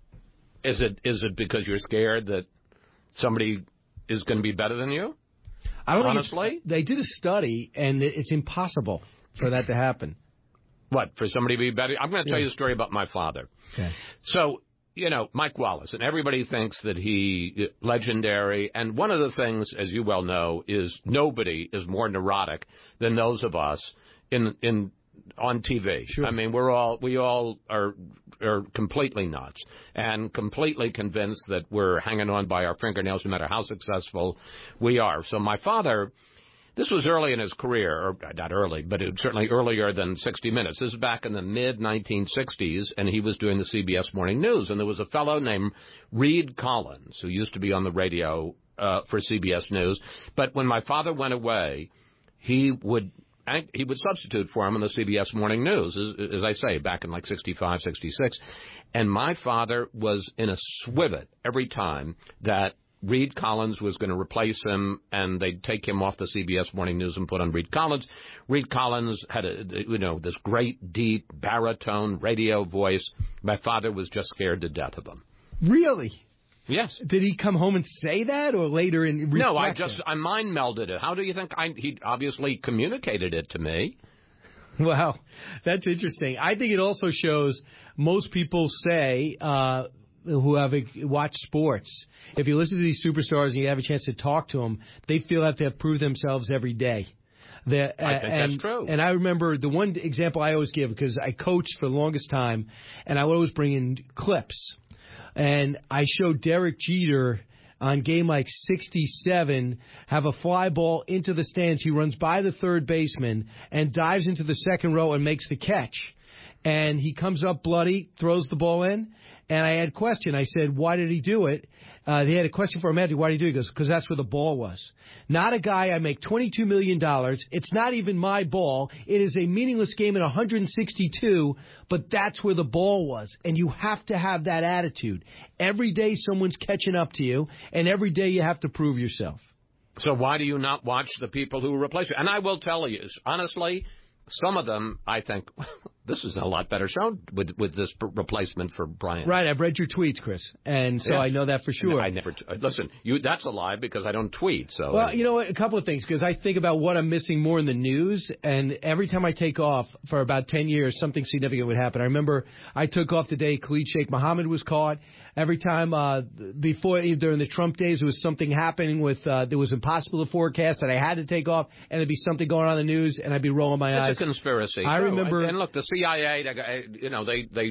Is it is it because you're scared that somebody is going to be better than you? I don't Honestly? think they did a study, and it's impossible for that to happen. What, for somebody to be better? I'm going to tell Yeah. you a story about my father. Okay. So, you know, Mike Wallace, and everybody thinks that he legendary. And one of the things, as you well know, is nobody is more neurotic than those of us in in on T V. Sure. I mean, we're all we all are are completely nuts and completely convinced that we're hanging on by our fingernails no matter how successful we are. So my father, this was early in his career, or not early, but it was certainly earlier than sixty minutes. This is back in the mid nineteen sixties, and he was doing the C B S Morning News. And there was a fellow named Reed Collins who used to be on the radio uh, for C B S News. But when my father went away, he would he would substitute for him on the C B S Morning News, as, as I say, back in like sixty-five, sixty-six. And my father was in a swivet every time that Reed Collins was going to replace him, and they'd take him off the C B S Morning News and put on Reed Collins. Reed Collins had a, you know, this great, deep, baritone radio voice. My father was just scared to death of him. Really? Yes. Did he come home and say that, or later in reflection? No, I just, I mind melded it. How do you think I, he obviously communicated it to me? Wow, that's interesting. I think it also shows most people say, uh, who have watched sports, if you listen to these superstars and you have a chance to talk to them, they feel that they have proved themselves every day. That, I think and, that's true. And I remember the one example I always give, because I coached for the longest time, and I would always bring in clips. And I showed Derek Jeter on game like sixty-seven have a fly ball into the stands. He runs by the third baseman and dives into the second row and makes the catch. And he comes up bloody, throws the ball in. And I had a question. I said, why did he do it? Uh, they had a question for him. Why did he do it? He goes, because that's where the ball was. Not a guy, I make twenty-two million dollars. It's not even my ball. It is a meaningless game in one hundred sixty-two, but that's where the ball was. And you have to have that attitude. Every day someone's catching up to you, and every day you have to prove yourself. So why do you not watch the people who replace you? And I will tell you, honestly, some of them, I think, this is a lot better show with with this replacement for Brian. Right, I've read your tweets, Chris, and so yes. I know that for sure. I never t- listen. You that's a lie because I don't tweet. So well, you know what? A couple of things, because I think about what I'm missing more in the news, and every time I take off for about ten years, something significant would happen. I remember I took off the day Khalid Sheikh Mohammed was caught. Every time uh, before during the Trump days, there was something happening with uh, that was impossible to forecast that I had to take off, and there'd be something going on in the news, and I'd be rolling my it's eyes. It's a conspiracy. I no, remember, and, and look, the C I A, they, you know, they they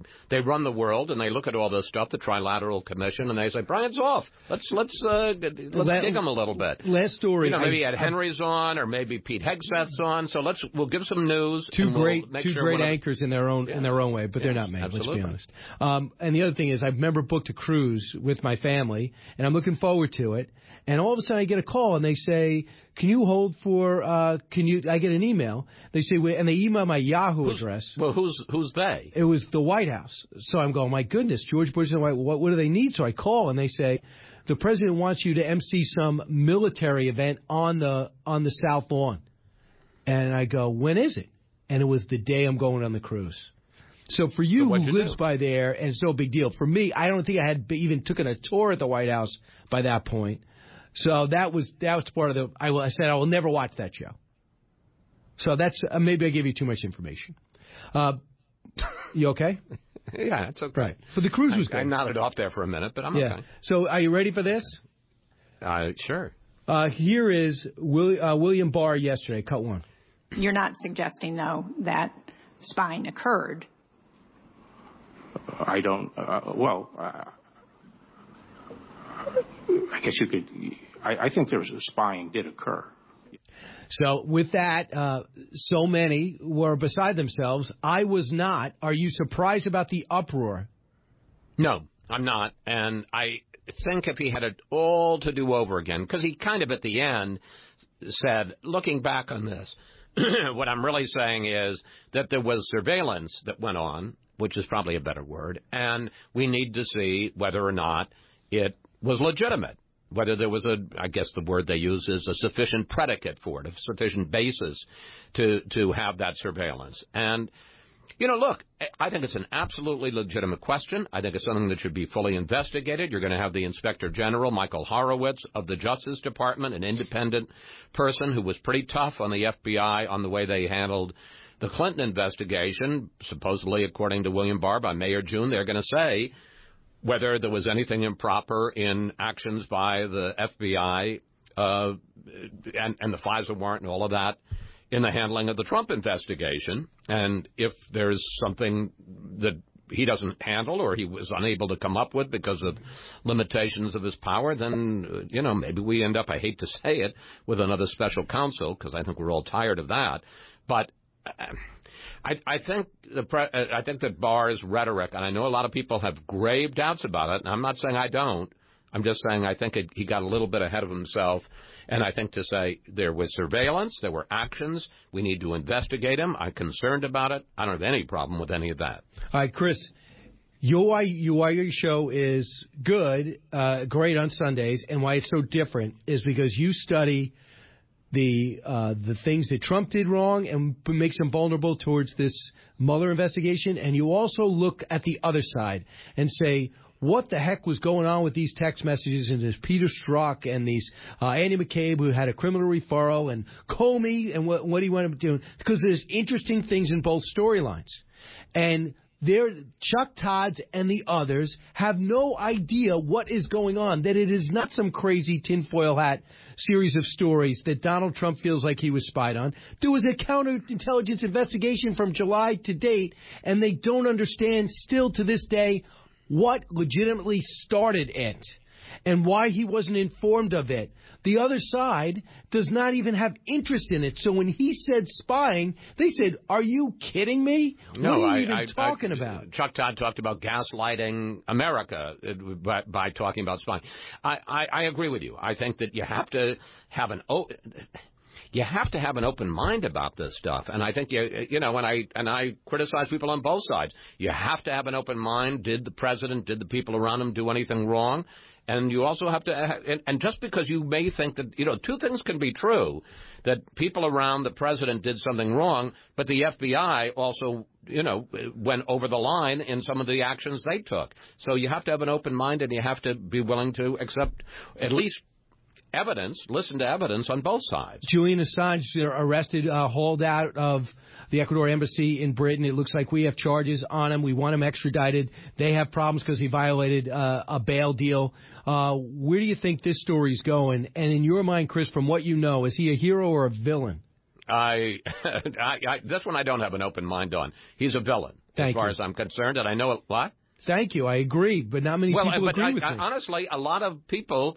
they run the world, and they look at all this stuff, the Trilateral Commission, and they say, Brian's off. Let's let's uh, let's Let, dig him a little bit. Last story. You know, maybe I, Ed Henry's on, or maybe Pete Hegseth's on. So let's we'll give some news. Two and we'll great, make two sure great one of- anchors in their own Yes. in their own way, but Yes, they're not made. absolutely. Let's be honest. Um, and the other thing is, I remember booked a cruise with my family, and I'm looking forward to it. And all of a sudden, I get a call, and they say, "Can you hold for? Uh, can you?" I get an email. They say, and they email my Yahoo Who's, address. Well, who's who's they? It was the White House. So I'm going, my goodness, George Bush and the White. What, what do they need? So I call, and they say, the president wants you to emcee some military event on the on the South Lawn. And I go, when is it? And it was the day I'm going on the cruise. So for you So who you lives do? by there, and it's no big deal. For me, I don't think I had even taken a tour at the White House by that point. So that was that was part of the. I, will, I said I will never watch that show. So that's uh, maybe I gave you too much information. Uh, you okay? Yeah, it's okay. Right. For the cruise was I, good. I nodded off there for a minute, but I'm yeah. okay. So are you ready for this? Uh, sure. Uh, here is Will, uh, William Barr yesterday. Cut one. You're not suggesting, though, that spying occurred. I don't. Uh, well, uh, I guess you could. I, I think there's spying did occur. So with that, uh, so many were beside themselves. I was not. Are you surprised about the uproar? No, I'm not. And I think if he had it all to do over again, because he kind of at the end said, looking back on this, what I'm really saying is that there was surveillance that went on, which is probably a better word, and we need to see whether or not it was legitimate. Whether there was a, I guess the word they use is a sufficient predicate for it, a sufficient basis to to have that surveillance. And, you know, look, I think it's an absolutely legitimate question. I think it's something that should be fully investigated. You're going to have the Inspector General, Michael Horowitz, of the Justice Department, an independent person who was pretty tough on the F B I on the way they handled the Clinton investigation. Supposedly, according to William Barr, by May or June, they're going to say whether there was anything improper in actions by the F B I uh, and, and the FISA warrant and all of that in the handling of the Trump investigation. And if there's something that he doesn't handle or he was unable to come up with because of limitations of his power, then, you know, maybe we end up, I hate to say it, with another special counsel, because I think we're all tired of that. But uh, I, I think the pre- I think that Barr's rhetoric, and I know a lot of people have grave doubts about it, and I'm not saying I don't. I'm just saying I think it, he got a little bit ahead of himself, and I think to say there was surveillance, there were actions, we need to investigate him, I'm concerned about it, I don't have any problem with any of that. All right, Chris, your, your show is good, uh, great on Sundays, and why it's so different is because you study the uh, the things that Trump did wrong and makes him vulnerable towards this Mueller investigation, and you also look at the other side and say, what the heck was going on with these text messages and this Peter Strzok and these uh, Andy McCabe who had a criminal referral and Comey and what, what he wanted to do? Because there's interesting things in both storylines. And there, Chuck Todd's and the others have no idea what is going on, that it is not some crazy tinfoil hat series of stories that Donald Trump feels like he was spied on. There was a counterintelligence investigation from July to date, and they don't understand still to this day what legitimately started it and why he wasn't informed of it. The other side does not even have interest in it. So when he said spying, they said, are you kidding me? No, what are you I, even I, talking I, about? Chuck Todd talked about gaslighting America by, by talking about spying. I, I, I agree with you. I think that you have to have an o- you have to have an open mind about this stuff. And I think, you, you know, and I, and I criticize people on both sides. You have to have an open mind. Did the president, did the people around him do anything wrong? And you also have to, and, and just because you may think that, you know, two things can be true, that people around the president did something wrong, but the F B I also, you know, went over the line in some of the actions they took. So you have to have an open mind, and you have to be willing to accept at least evidence, listen to evidence on both sides. Julian Assange arrested, uh, hauled out of the Ecuador embassy in Britain. It looks like we have charges on him. We want him extradited. They have problems because he violated uh, a bail deal. Uh, where do you think this story's going? And in your mind, Chris, from what you know, is he a hero or a villain? I, I, I, this one I don't have an open mind on. He's a villain, Thank as far you. as I'm concerned, and I know it. What? Thank you. I agree, but not many well, people but agree I, with I, me. honestly, a lot of people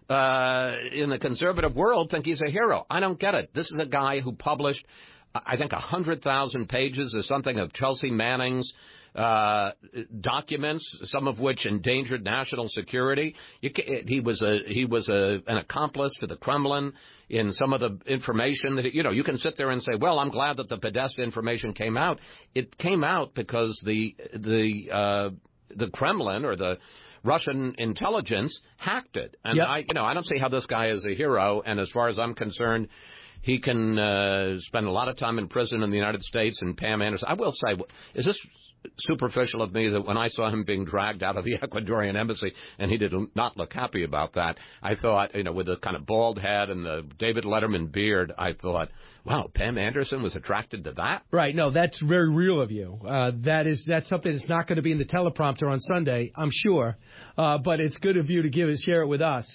uh, in the conservative world think he's a hero. I don't get it. This is a guy who published, I think, one hundred thousand pages or something of Chelsea Manning's uh, documents, some of which endangered national security. You, he was a he was a, an accomplice to the Kremlin in some of the information that, you know, you can sit there and say, well, I'm glad that the Podesta information came out. It came out because the the uh, the Kremlin or the Russian intelligence hacked it. And yep. I, you know, I don't see how this guy is a hero. And as far as I'm concerned, he can uh, spend a lot of time in prison in the United States. And Pam Anderson, I will say, is this superficial of me that when I saw him being dragged out of the Ecuadorian embassy, and he did not look happy about that, I thought, you know, with the kind of bald head and the David Letterman beard, I thought, wow, Pam Anderson was attracted to that? Right. No, that's very real of you. Uh, that is that's something that's not going to be in the teleprompter on Sunday, I'm sure. Uh, but it's good of you to give it, share it with us.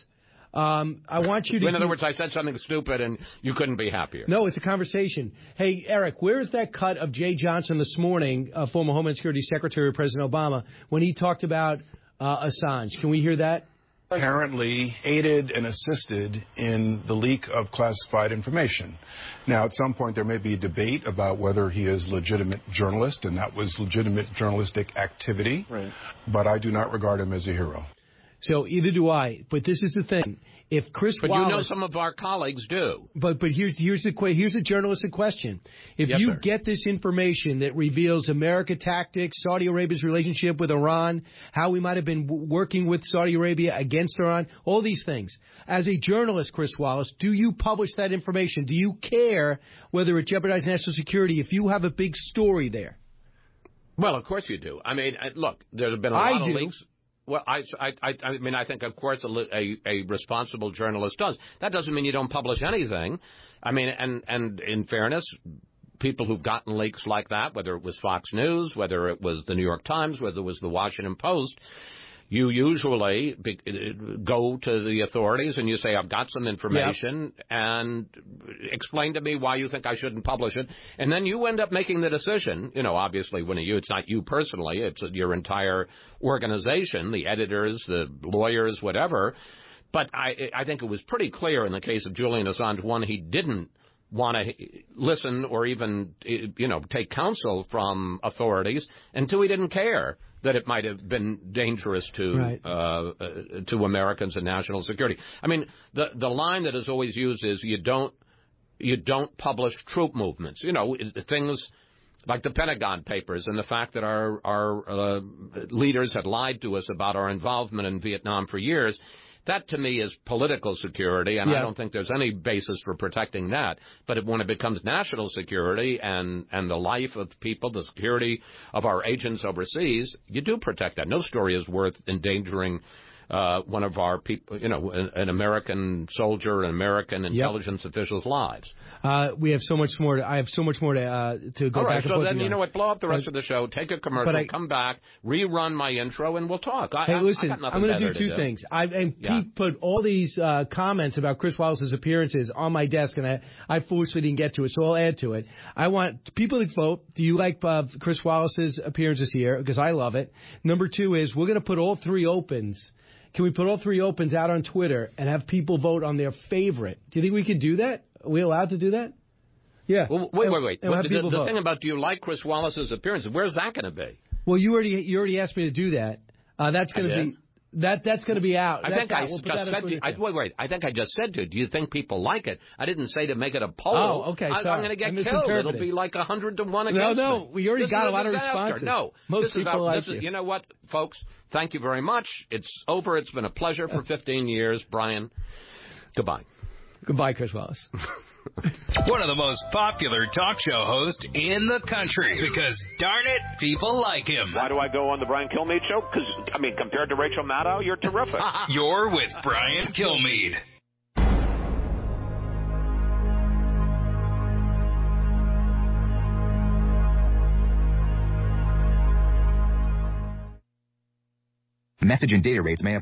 Um, I want you to. In other words, I said something stupid and you couldn't be happier. No, it's a conversation. Hey, Eric, where's that cut of Jay Johnson this morning, uh, former Homeland Security Secretary of President Obama, when he talked about uh, Assange? Can we hear that? Apparently aided and assisted in the leak of classified information. Now, at some point, there may be a debate about whether he is a legitimate journalist, and that was legitimate journalistic activity. Right. But I do not regard him as a hero. So either do I. But this is the thing. If Chris but Wallace, you know some of our colleagues do. But but here's here's the here's the journalistic question. If yes, you sir. get this information that reveals America tactics, Saudi Arabia's relationship with Iran, how we might have been w- working with Saudi Arabia against Iran, all these things. As a journalist, Chris Wallace, do you publish that information? Do you care whether it jeopardizes national security if you have a big story there? Well, of course you do. I mean, look, there's been a I lot do. of leaks. Well, I, I, I mean, I think, of course, a, a, a responsible journalist does. That doesn't mean you don't publish anything. I mean, and, and in fairness, people who've gotten leaks like that, whether it was Fox News, whether it was the New York Times, whether it was the Washington Post, you usually be, go to the authorities and you say, I've got some information, yep. and explain to me why you think I shouldn't publish it. And then you end up making the decision. You know, obviously, when you, it's not you personally, it's your entire organization, the editors, the lawyers, whatever. But I, I think it was pretty clear in the case of Julian Assange, one, he didn't want to listen or even, you know, take counsel from authorities, and two, he didn't care that it might have been dangerous to right. uh, uh, to Americans and national security. I mean, the the line that is always used is you don't you don't publish troop movements. You know, things like the Pentagon Papers and the fact that our our uh, leaders had lied to us about our involvement in Vietnam for years. That, to me, is political security, and yeah. I don't think there's any basis for protecting that. But when it becomes national security and, and the life of people, the security of our agents overseas, you do protect that. No story is worth endangering uh, one of our people, you know, an, an American soldier, an American intelligence yep. official's lives. Uh, we have so much more. To, I have so much more to uh, to go All right, back and so forth. then, again. you know what? Blow up the rest uh, of the show, take a commercial, I, come back, rerun my intro, and we'll talk. I, hey, I, listen, I got I'm going to do to two do. things. I, and yeah. Pete put all these uh, comments about Chris Wallace's appearances on my desk, and I, I foolishly didn't get to it, so I'll add to it. I want people to vote. Do you like uh, Chris Wallace's appearances here? Because I love it. Number two is we're going to put all three opens. Can we put all three opens out on Twitter and have people vote on their favorite? Do you think we could do that? Are we allowed to do that? Yeah. Well, wait, wait, wait. And we'll the the vote. thing about do you like Chris Wallace's appearance? Where's that going to be? Well, you already you already asked me to do that. Uh, that's going to be that that's going to be out. I that's think out. I We'll just said to you, I, wait, wait. I think I just said to you, do you think people like it? I didn't say to make it a poll. Oh, okay. I, sorry. I'm going to get killed. It'll be like a hundred to one against No, no. me. We already this got a is lot a of disaster. responses. No, most this people is our, like this you. Is, you know what, folks? Thank you very much. It's over. It's been a pleasure for fifteen years, Brian. Goodbye. Goodbye, Chris Wallace. One of the most popular talk show hosts in the country. Because, darn it, people like him. Why do I go on the Brian Kilmeade show? Because, I mean, compared to Rachel Maddow, you're terrific. You're with Brian Kilmeade. Message and data rates may apply.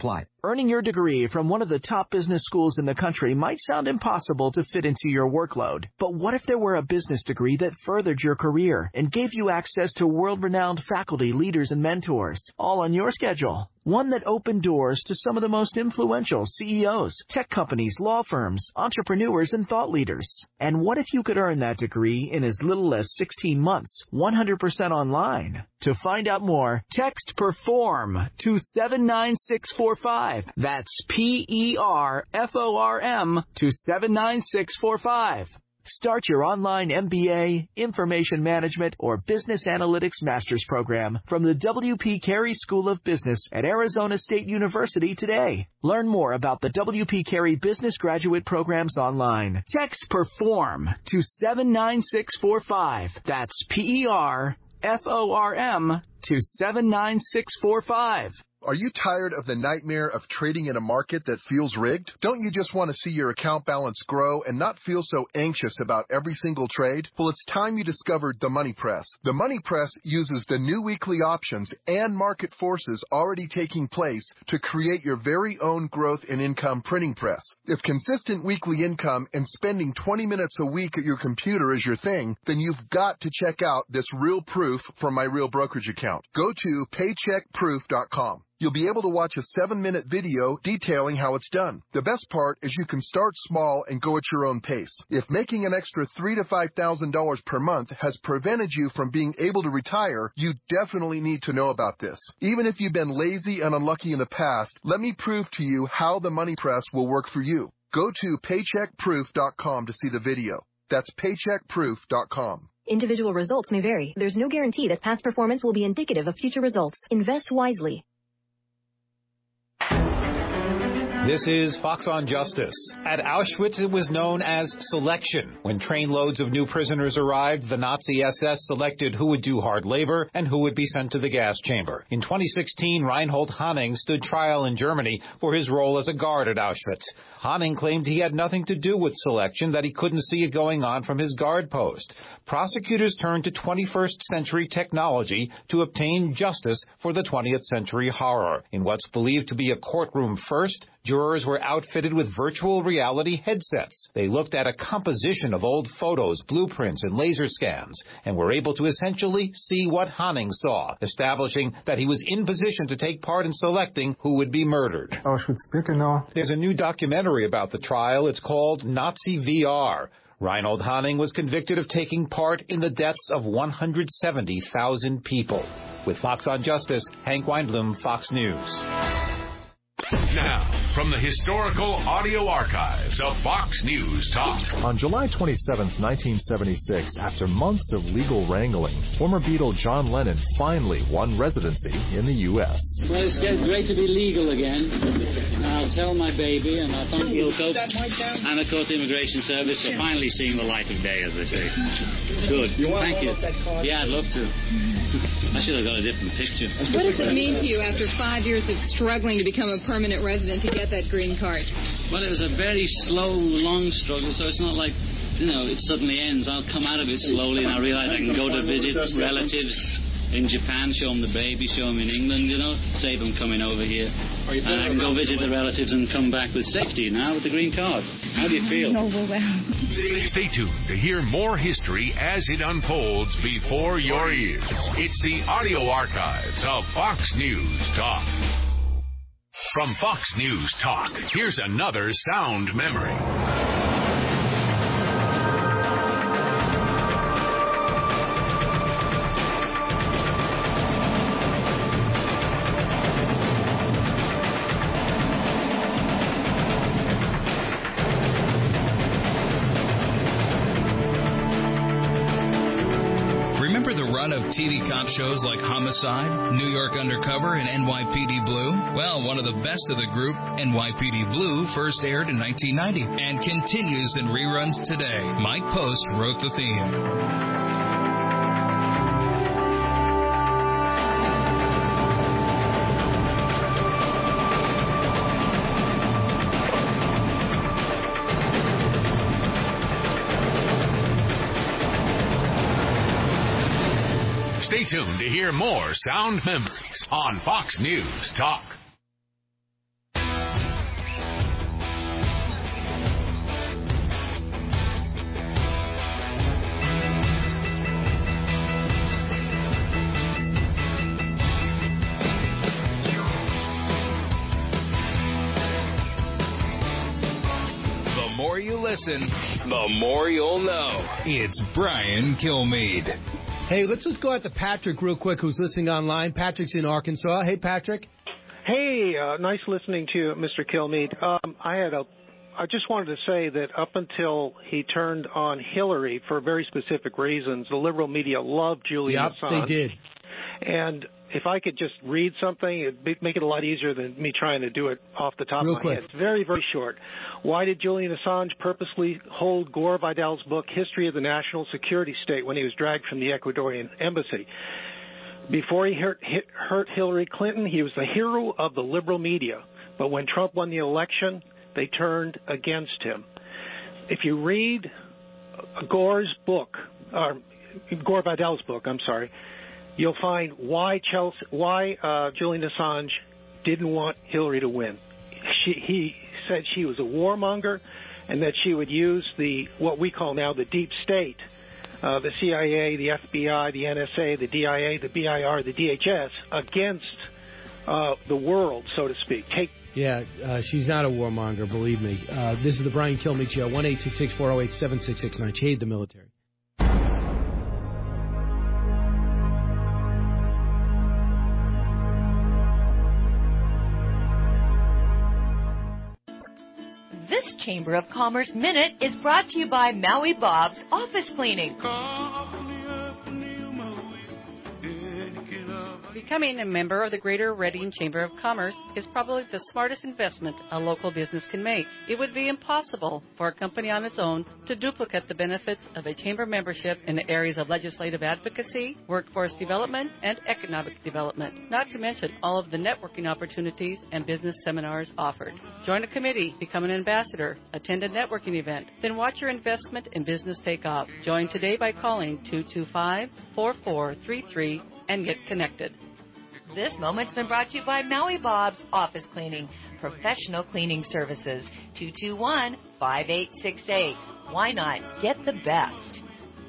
earning your degree from one of the top business schools in the country might sound impossible to fit into your workload. But what if there were a business degree that furthered your career and gave you access to world-renowned faculty, leaders, and mentors, all on your schedule? One that opened doors to some of the most influential C E Os, tech companies, law firms, entrepreneurs, and thought leaders. And what if you could earn that degree in as little as sixteen months, one hundred percent online? To find out more, text PERFORM to seven nine six four five. That's P E R F O R M to seven nine six four five. Start your online M B A, Information Management, or Business Analytics Master's Program from the W P Carey School of Business at Arizona State University today. Learn more about the W P Carey Business Graduate Programs online. Text PERFORM to seven nine six four five. That's P E R F O R M to seven nine six four five. Are you tired of the nightmare of trading in a market that feels rigged? Don't you just want to see your account balance grow and not feel so anxious about every single trade? Well, it's time you discovered the Money Press. The Money Press uses the new weekly options and market forces already taking place to create your very own growth and income printing press. If consistent weekly income and spending twenty minutes a week at your computer is your thing, then you've got to check out this real proof from my real brokerage account. Go to paycheck proof dot com. You'll be able to watch a seven-minute video detailing how it's done. The best part is you can start small and go at your own pace. If making an extra three thousand to five thousand dollars per month has prevented you from being able to retire, you definitely need to know about this. Even if you've been lazy and unlucky in the past, let me prove to you how the Money Press will work for you. Go to paycheck proof dot com to see the video. That's paycheck proof dot com. Individual results may vary. There's no guarantee that past performance will be indicative of future results. Invest wisely. This is Fox on Justice. At Auschwitz, it was known as selection. When trainloads of new prisoners arrived, the Nazi S S selected who would do hard labor and who would be sent to the gas chamber. In twenty sixteen, Reinhold Hanning stood trial in Germany for his role as a guard at Auschwitz. Hanning claimed he had nothing to do with selection, that he couldn't see it going on from his guard post. Prosecutors turned to twenty-first century technology to obtain justice for the twentieth century horror. In what's believed to be a courtroom first, jurors were outfitted with virtual reality headsets. They looked at a composition of old photos, blueprints, and laser scans, and were able to essentially see what Hanning saw, establishing that he was in position to take part in selecting who would be murdered. Auschwitz-Birkenau. There's a new documentary about the trial. It's called Nazi V R. Reinhold Hanning was convicted of taking part in the deaths of one hundred seventy thousand people. With Fox on Justice, Hank Weinblum, Fox News. Now, from the historical audio archives of Fox News Talk. On July twenty-seventh, nineteen seventy-six, after months of legal wrangling, former Beatle John Lennon finally won residency in the U S Well, it's great to be legal again. I'll tell my baby, and I thank Wilco, and of course the Immigration Service for finally seeing the light of day, as they say. Good. You thank you. Yeah, I'd love to. I should have got a different picture. What does it mean to you after five years of struggling to become a permanent resident to get that green card? Well, it was a very slow, long struggle, so it's not like, you know, it suddenly ends. I'll come out of it slowly, and I realize I can go to visit relatives in Japan, show them the baby, show them in England, you know, save them coming over here. And I can go visit the relatives and come back with safety now with the green card. How do you feel? Overwhelmed. Stay tuned to hear more history as it unfolds before your ears. It's the audio archives of Fox News Talk. From Fox News Talk, here's another sound memory. Of T V cop shows like Homicide, New York Undercover, and N Y P D Blue? Well, one of the best of the group, N Y P D Blue, first aired in nineteen ninety and continues in reruns today. Mike Post wrote the theme. Stay tuned to hear more sound memories on Fox News Talk. listen, the more you'll know. It's Brian Kilmeade. Hey, let's just go out to Patrick real quick, who's listening online. Patrick's in Arkansas. Hey, Patrick. Hey, uh, nice listening to you, Mister Kilmeade. Um, I had a, I just wanted to say that up until he turned on Hillary for very specific reasons, the liberal media loved Julian yep, Assange. They did. And if I could just read something, it'd make it a lot easier than me trying to do it off the top Real of my quick. head. It's very, very short. Why did Julian Assange purposely hold Gore Vidal's book, History of the National Security State, when he was dragged from the Ecuadorian embassy? Before he hurt, hit, hurt Hillary Clinton, he was the hero of the liberal media. But when Trump won the election, they turned against him. If you read Gore's book, or Gore Vidal's book, I'm sorry, you'll find why Chelsea, why uh, Julian Assange didn't want Hillary to win. She, he said she was a warmonger, and that she would use the what we call now the deep state, uh, the C I A, the F B I, the N S A, the D I A, the B I R, the D H S against uh, the world, so to speak. Take Yeah, uh, she's not a warmonger, believe me. Uh, this is the Brian Kilmeade Show, one eight six six, four oh eight, seven six six nine. Shade the military. This Chamber of Commerce Minute is brought to you by Maui Bob's Office Cleaning. Becoming a member of the Greater Reading Chamber of Commerce is probably the smartest investment a local business can make. It would be impossible for a company on its own to duplicate the benefits of a chamber membership in the areas of legislative advocacy, workforce development, and economic development, not to mention all of the networking opportunities and business seminars offered. Join a committee, become an ambassador, attend a networking event, then watch your investment in business take off. Join today by calling two two five, four four three three and get connected. This moment's been brought to you by Maui Bob's Office Cleaning, professional cleaning services. two two one, five eight six eight. Why not get the best?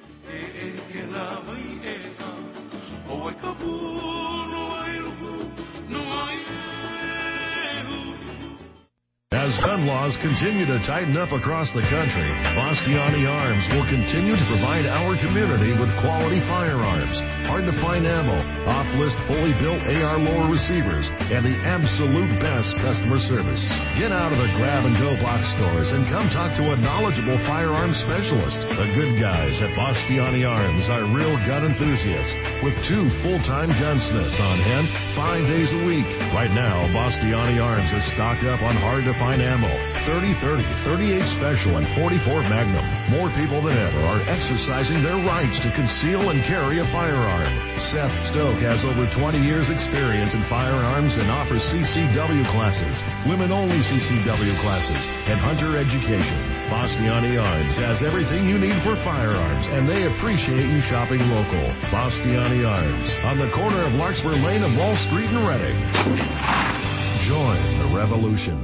As gun laws continue to tighten up across the country, Bastiani Arms will continue to provide our community with quality firearms, hard-to-find ammo, off-list fully built A R lower receivers, and the absolute best customer service. Get out of the grab-and-go box stores and come talk to a knowledgeable firearms specialist. The good guys at Bastiani Arms are real gun enthusiasts with two full-time gunsmiths on hand five days a week. Right now, Bastiani Arms is stocked up on hard-to-find ammo, thirty thirty, thirty-eight Special, and forty-four Magnum. More people than ever are exercising their rights to conceal and carry a firearm. Seth Stoke has over twenty years experience in firearms and offers C C W classes, women-only C C W classes, and hunter education. Bastiani Arms has everything you need for firearms, and they appreciate you shopping local. Bastiani Arms, on the corner of Larkspur Lane and Wall Street in Reading. Join the revolution.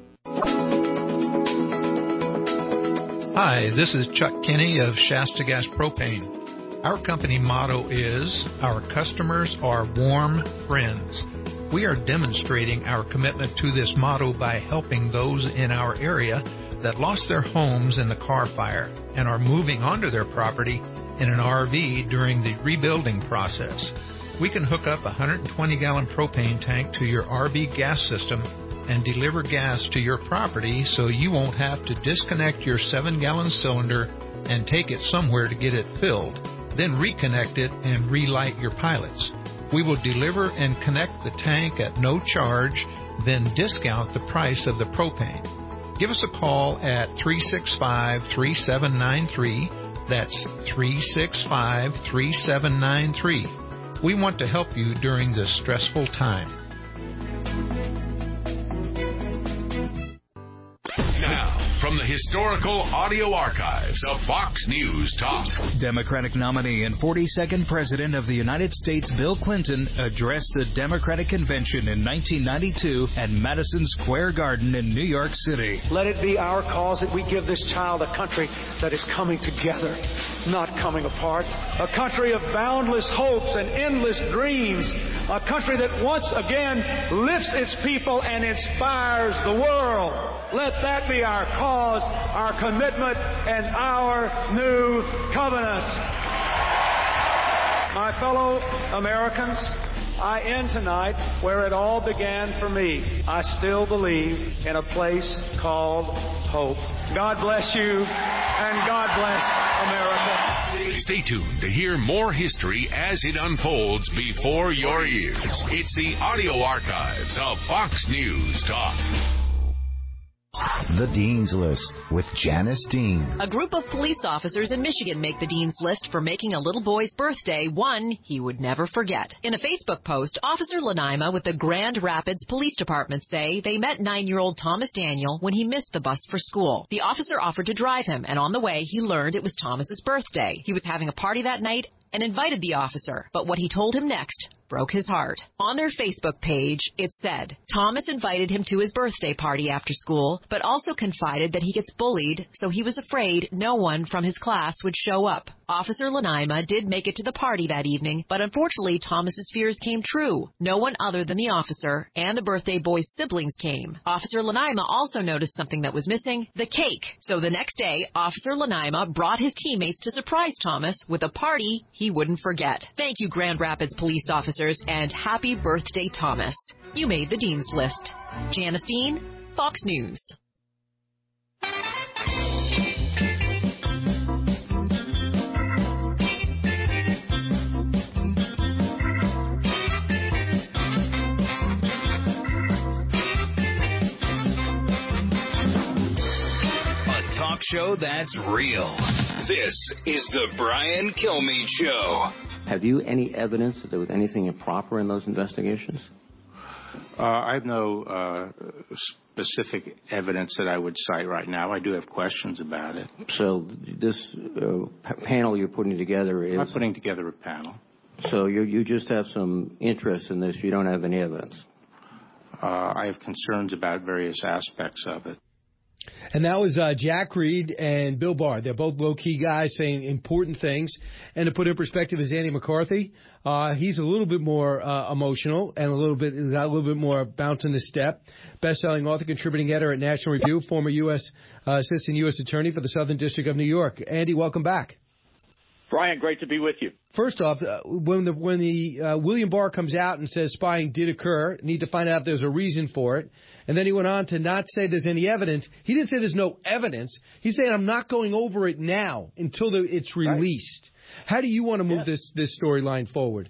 Hi, this is Chuck Kinney of Shasta Gas Propane. Our company motto is, our customers are warm friends. We are demonstrating our commitment to this motto by helping those in our area that lost their homes in the Carr fire and are moving onto their property in an R V during the rebuilding process. We can hook up a one hundred twenty gallon propane tank to your R V gas system and deliver gas to your property so you won't have to disconnect your seven gallon cylinder and take it somewhere to get it filled, then reconnect it and relight your pilots. We will deliver and connect the tank at no charge, then discount the price of the propane. Give us a call at three six five, three seven nine three. That's three six five, three seven nine three. We want to help you during this stressful time. Now, from the historical audio archives of Fox News Talk. Democratic nominee and forty-second President of the United States, Bill Clinton, addressed the Democratic Convention in nineteen ninety-two at Madison Square Garden in New York City. Let it be our cause that we give this child a country that is coming together. not coming apart, a country of boundless hopes and endless dreams, a country that once again lifts its people and inspires the world. Let that be our cause, our commitment, and our new covenant. My fellow Americans, I end tonight where it all began for me. I still believe in a place called hope. God bless you, and God bless America. Stay tuned to hear more history as it unfolds before your ears. It's the audio archives of Fox News Talk. The Dean's List with Janice Dean. A group of police officers in Michigan make the Dean's List for making a little boy's birthday one he would never forget. In a Facebook post, Officer Lanaima with the Grand Rapids Police Department say they met nine-year-old Thomas Daniel when he missed the bus for school. The officer offered to drive him, and on the way, he learned it was Thomas's birthday. He was having a party that night and invited the officer, but what he told him next broke his heart. On their Facebook page, it said, Thomas invited him to his birthday party after school, but also confided that he gets bullied, so he was afraid no one from his class would show up. Officer Lanaima did make it to the party that evening, but unfortunately, Thomas's fears came true. No one other than the officer and the birthday boy's siblings came. Officer Lanaima also noticed something that was missing, the cake. So the next day, Officer Lanaima brought his teammates to surprise Thomas with a party he wouldn't forget. Thank you, Grand Rapids police officers, and happy birthday, Thomas. You made the Dean's List. Janice Dean, Fox News. A talk show that's real. This is the Brian Kilmeade Show. Have you any evidence that there was anything improper in those investigations? Uh, I have no uh, specific evidence that I would cite right now. I do have questions about it. So this uh, p- panel you're putting together is... I'm putting together a panel. So you you just have some interest in this. You don't have any evidence. Uh, I have concerns about various aspects of it. And that was uh, Jack Reed and Bill Barr. They're both low-key guys saying important things. And to put in perspective is Andy McCarthy. Uh, he's a little bit more uh, emotional and a little bit got a little bit more bounce in the step. Best-selling author, contributing editor at National Review, former U S Uh, assistant U S attorney for the Southern District of New York. Andy, welcome back. Brian, great to be with you. First off, uh, when the when the uh, William Barr comes out and says spying did occur, need to find out if there's a reason for it. And then he went on to not say there's any evidence. He didn't say there's no evidence. He's saying I'm not going over it now until the, it's released. Right. How do you want to move yeah. this, this storyline forward?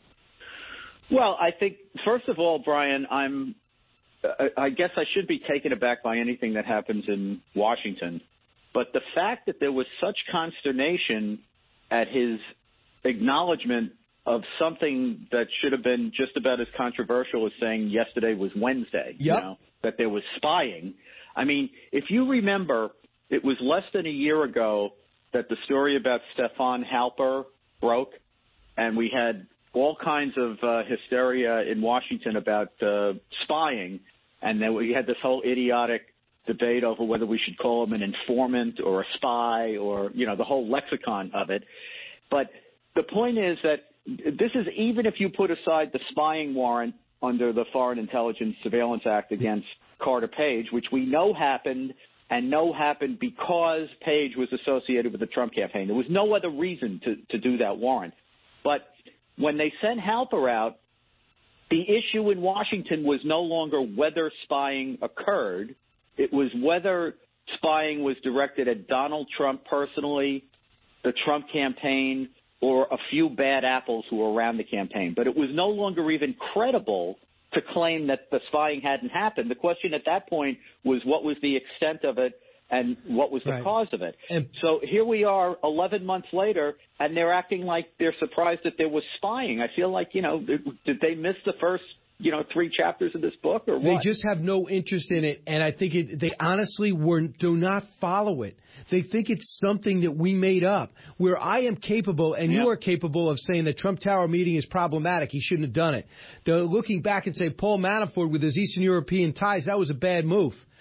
Well, I think, first of all, Brian, I'm, uh, I guess I should be taken aback by anything that happens in Washington. But the fact that there was such consternation at his acknowledgement of something that should have been just about as controversial as saying yesterday was Wednesday, yep. you know, that there was spying. I mean, if you remember, it was less than a year ago that the story about Stefan Halper broke, and we had all kinds of uh, hysteria in Washington about uh, spying, and then we had this whole idiotic debate over whether we should call him an informant or a spy or, you know, the whole lexicon of it. But the point is that this is even if you put aside the spying warrant under the Foreign Intelligence Surveillance Act against Carter Page, which we know happened and know happened because Page was associated with the Trump campaign. There was no other reason to, to do that warrant. But when they sent Halper out, the issue in Washington was no longer whether spying occurred. It was whether spying was directed at Donald Trump personally, the Trump campaign, or a few bad apples who were around the campaign. But it was no longer even credible to claim that the spying hadn't happened. The question at that point was what was the extent of it and what was the right. cause of it. And so here we are eleven months later, and they're acting like they're surprised that there was spying. I feel like, you know, did they miss the first you know, three chapters of this book or what? They just have no interest in it, and I think it, they honestly were, do not follow it. They think it's something that we made up, where I am capable, and yeah. you are capable of saying the Trump Tower meeting is problematic. He shouldn't have done it. They're looking back and say Paul Manafort with his Eastern European ties, that was a bad move.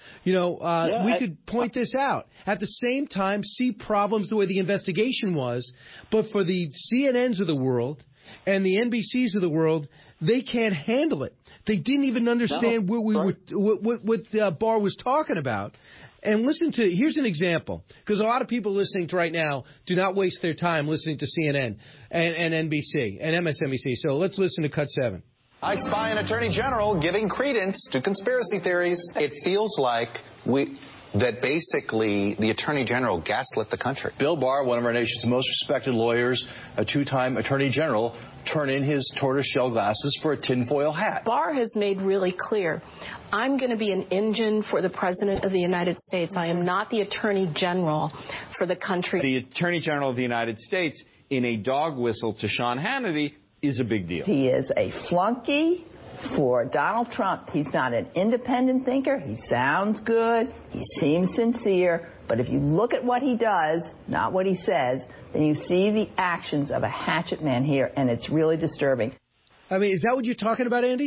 You know, uh, Yeah, we I, could point this out. At the same time, see problems the way the investigation was, but for the C N Ns of the world and the N B Cs of the world, they can't handle it. They didn't even understand no, what we right. were, what, what, what uh, Barr was talking about. And listen to, here's an example, because a lot of people listening to right now do not waste their time listening to C N N and, and N B C and M S N B C. So let's listen to cut seven. I spy an attorney general giving credence to conspiracy theories. It feels like we that basically the attorney general gaslit the country. Bill Barr, one of our nation's most respected lawyers, a two-time attorney general, turn in his tortoiseshell glasses for a tinfoil hat. Barr has made really clear, I'm going to be an engine for the President of the United States. I am not the attorney general for the country. The attorney general of the United States in a dog whistle to Sean Hannity is a big deal. He is a flunky for Donald Trump. He's not an independent thinker. He sounds good. He seems sincere. But if you look at what he does, not what he says, then you see the actions of a hatchet man here, and it's really disturbing. I mean, is that what you're talking about, Andy?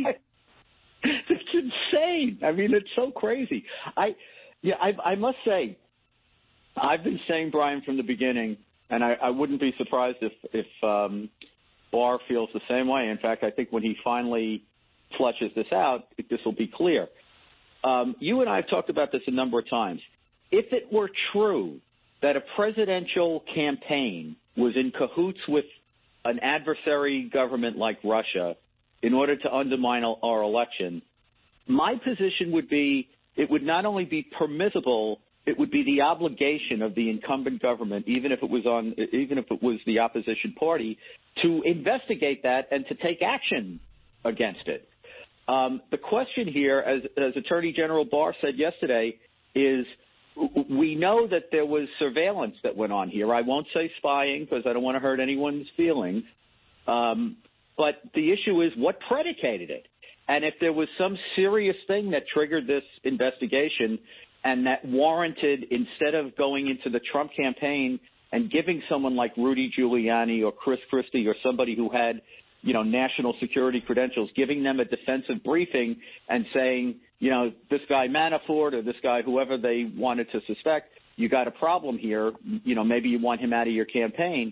It's insane. I mean, it's so crazy. I, yeah, I, I must say, I've been saying, Brian, from the beginning, and I, I wouldn't be surprised if, if um, Barr feels the same way. In fact, I think when he finally flushes this out, this will be clear. Um, you and I have talked about this a number of times. If it were true that a presidential campaign was in cahoots with an adversary government like Russia in order to undermine our election, my position would be it would not only be permissible, it would be the obligation of the incumbent government, even if it was on, even if it was the opposition party, to investigate that and to take action against it. Um, the question here, as, as Attorney General Barr said yesterday, is we know that there was surveillance that went on here. I won't say spying because I don't want to hurt anyone's feelings. Um, but the issue is what predicated it. And if there was some serious thing that triggered this investigation and that warranted, instead of going into the Trump campaign and giving someone like Rudy Giuliani or Chris Christie or somebody who had, you know, national security credentials, giving them a defensive briefing and saying, you know, this guy Manafort or this guy, whoever they wanted to suspect, you got a problem here. You know, maybe you want him out of your campaign.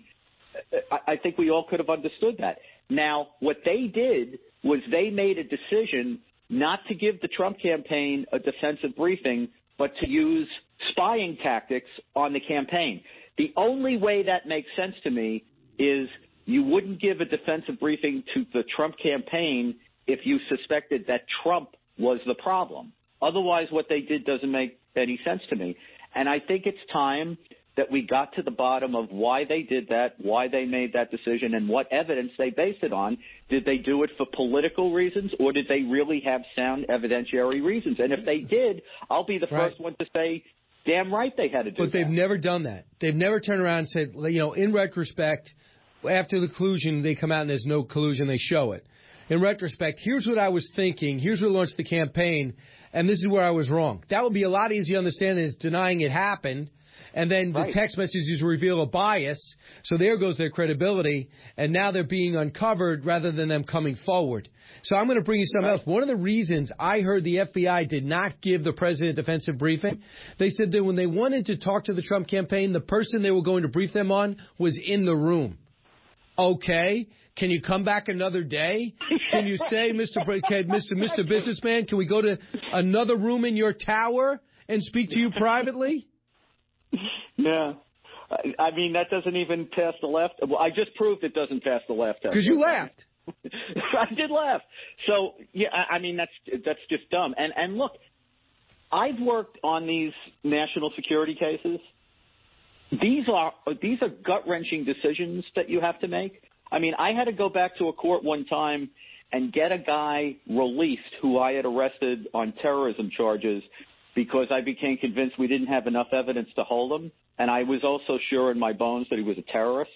I, I think we all could have understood that. Now, what they did was they made a decision not to give the Trump campaign a defensive briefing, but to use spying tactics on the campaign. The only way that makes sense to me is you wouldn't give a defensive briefing to the Trump campaign if you suspected that Trump was the problem. Otherwise, what they did doesn't make any sense to me. And I think it's time that we got to the bottom of why they did that, why they made that decision, and what evidence they based it on. Did they do it for political reasons, or did they really have sound evidentiary reasons? And if they did, I'll be the Right. first one to say, damn right they had to do But they've that. never done that. They've never turned around and said, you know, in retrospect, after the collusion, they come out and there's no collusion, they show it. In retrospect, here's what I was thinking, here's what launched the campaign, and this is where I was wrong. That would be a lot easier to understand than denying it happened, and then the Right. text messages reveal a bias, so there goes their credibility, and now they're being uncovered rather than them coming forward. So I'm going to bring you something else. One of the reasons I heard the F B I did not give the president a defensive briefing, they said that when they wanted to talk to the Trump campaign, the person they were going to brief them on was in the room. Okay, can you come back another day? Can you say, Mister Br- can, Mister Mister Businessman, can we go to another room in your tower and speak to you privately? Yeah. I, I mean, that doesn't even pass the left. Well, I just proved it doesn't pass the left test. Because you laughed. I did laugh. So, yeah, I, I mean, that's that's just dumb. And and look, I've worked on these national security cases. These are these are gut-wrenching decisions that you have to make. I mean, I had to go back to a court one time and get a guy released who I had arrested on terrorism charges because I became convinced we didn't have enough evidence to hold him. And I was also sure in my bones that he was a terrorist.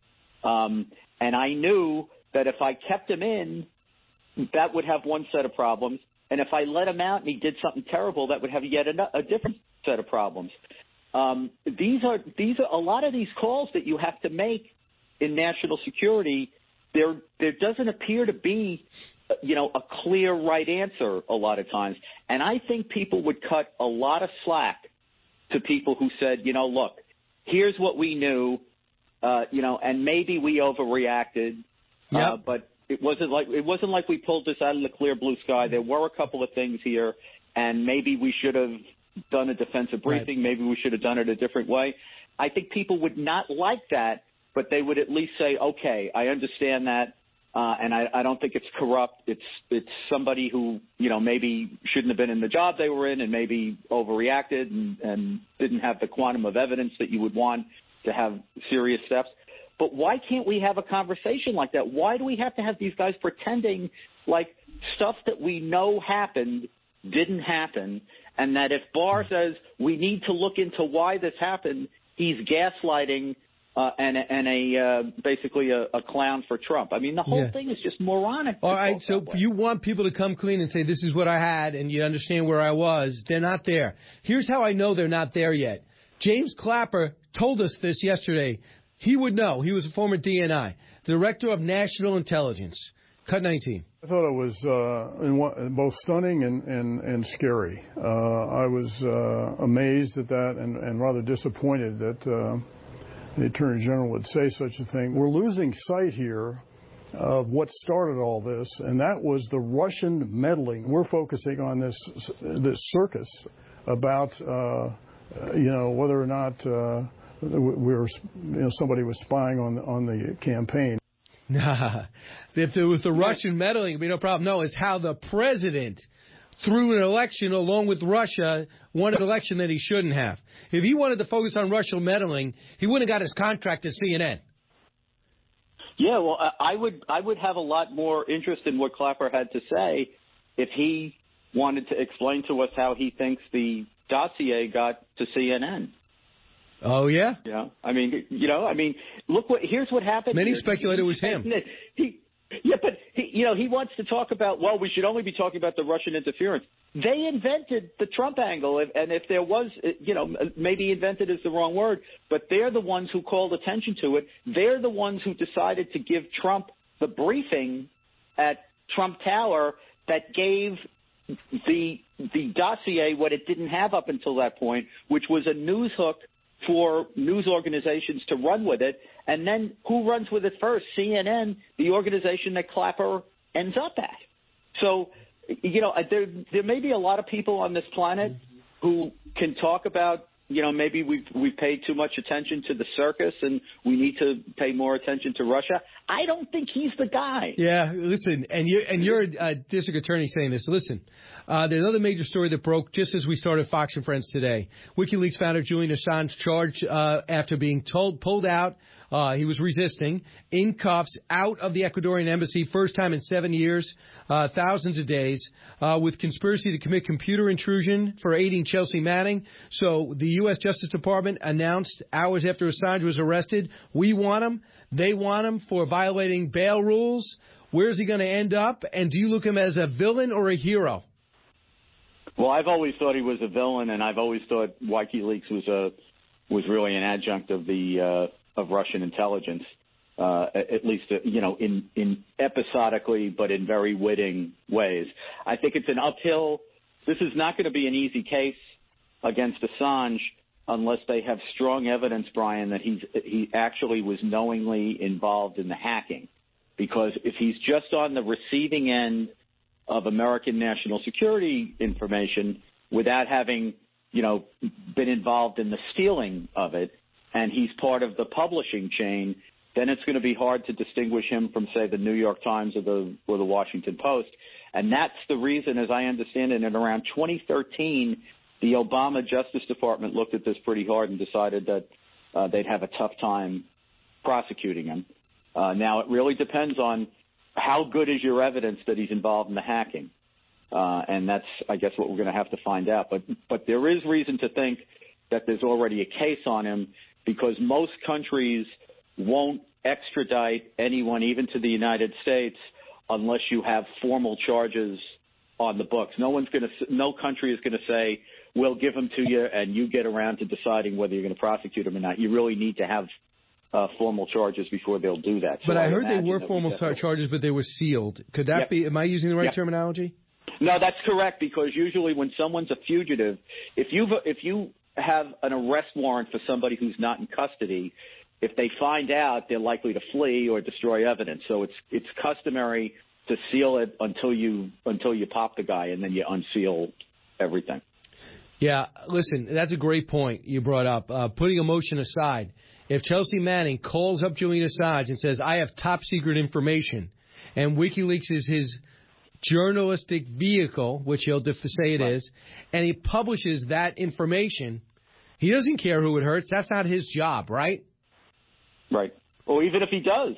Um, and I knew that if I kept him in, that would have one set of problems. And if I let him out and he did something terrible, that would have yet a, a different set of problems. Um, these are these are a lot of these calls that you have to make in national security there there doesn't appear to be, you know, a clear right answer a lot of times. And I think people would cut a lot of slack to people who said, you know, look, here's what we knew, uh, you know, and maybe we overreacted, yep. uh, but it wasn't like it wasn't like we pulled this out of the clear blue sky. There were a couple of things here, and maybe we should have done a defensive briefing. Right. Maybe we should have done it a different way. I think people would not like that, but they would at least say, okay, I understand that, uh, and I, I don't think it's corrupt. It's it's somebody who, you know, maybe shouldn't have been in the job they were in and maybe overreacted and, and didn't have the quantum of evidence that you would want to have serious steps. But why can't we have a conversation like that? Why do we have to have these guys pretending like stuff that we know happened didn't happen, and that if Barr says we need to look into why this happened, he's gaslighting uh, and, and a uh, basically a, a clown for Trump? I mean, the whole yeah. thing is just moronic. All right, so you want people to come clean and say this is what I had and you understand where I was. They're not there. Here's how I know they're not there yet. James Clapper told us this yesterday. He would know. He was a former D N I, Director of National Intelligence. Cut nineteen. I thought it was uh, in one, both stunning and, and, and scary. Uh, I was uh, amazed at that and, and rather disappointed that uh, the Attorney General would say such a thing. We're losing sight here of what started all this, and that was the Russian meddling. We're focusing on this this circus about, uh, you know, whether or not uh, we were, you know, somebody was spying on on the campaign. Nah, if there was the Russian meddling, it'd be no problem. No, it's how the president, through an election along with Russia, won an election that he shouldn't have. If he wanted to focus on Russian meddling, he wouldn't have got his contract at C N N. Yeah, well, I would I would have a lot more interest in what Clapper had to say if he wanted to explain to us how he thinks the dossier got to C N N. Oh, yeah? Yeah. I mean, you know, I mean, look what, here's what happened. Many here. speculated it was him. He, yeah, but, he, you know, he wants to talk about, well, we should only be talking about the Russian interference. They invented the Trump angle, and if there was, you know, maybe invented is the wrong word, but they're the ones who called attention to it. They're the ones who decided to give Trump the briefing at Trump Tower that gave the the dossier what it didn't have up until that point, which was a news hook for news organizations to run with it. And then who runs with it first? C N N, the organization that Clapper ends up at. So, you know, there there may be a lot of people on this planet who can talk about, you know, maybe we've, we've paid too much attention to the circus and we need to pay more attention to Russia. I don't think he's the guy. Yeah, listen, and you're, and you're a district attorney saying this. Listen, uh, there's another major story that broke just as we started Fox and Friends today. WikiLeaks founder Julian Assange charged uh, after being told pulled out. Uh, he was resisting, in cuffs, out of the Ecuadorian embassy, first time in seven years, uh, thousands of days, uh, with conspiracy to commit computer intrusion for aiding Chelsea Manning. So the U S Justice Department announced hours after Assange was arrested, we want him, they want him for violating bail rules. Where's he going to end up? And do you look at him as a villain or a hero? Well, I've always thought he was a villain, and I've always thought WikiLeaks was a was really an adjunct of the uh, of Russian intelligence, uh, at least, uh, you know, in, in episodically, but in very witting ways. I think it's an uphill. This is not going to be an easy case against Assange unless they have strong evidence, Brian, that he's he actually was knowingly involved in the hacking. Because if he's just on the receiving end of American national security information without having, you know, been involved in the stealing of it, and he's part of the publishing chain, then it's going to be hard to distinguish him from, say, the New York Times or the or the Washington Post. And that's the reason, as I understand it, in around twenty thirteen, the Obama Justice Department looked at this pretty hard and decided that uh, they'd have a tough time prosecuting him. Uh, now, it really depends on how good is your evidence that he's involved in the hacking. Uh, and that's, I guess, what we're going to have to find out. But but there is reason to think that there's already a case on him, because most countries won't extradite anyone even to the United States unless you have formal charges on the books. No one's going to, no country is going to say, we'll give him to you and you get around to deciding whether you're going to prosecute him or not. You really need to have uh, formal charges before they'll do that. So but I, I heard they were that formal we charges, but they were sealed. Could that yep. be? Am I using the right yep. terminology? No, that's correct, because usually when someone's a fugitive, if you if you have an arrest warrant for somebody who's not in custody, if they find out, they're likely to flee or destroy evidence. So it's it's customary to seal it until you until you pop the guy, and then you unseal everything. Yeah, listen, that's a great point you brought up. Uh, putting emotion aside, if Chelsea Manning calls up Julian Assange and says, I have top secret information, and WikiLeaks is his journalistic vehicle, which he'll def- say it right. is, and he publishes that information, he doesn't care who it hurts. That's not his job, right? Right. Or even if he does.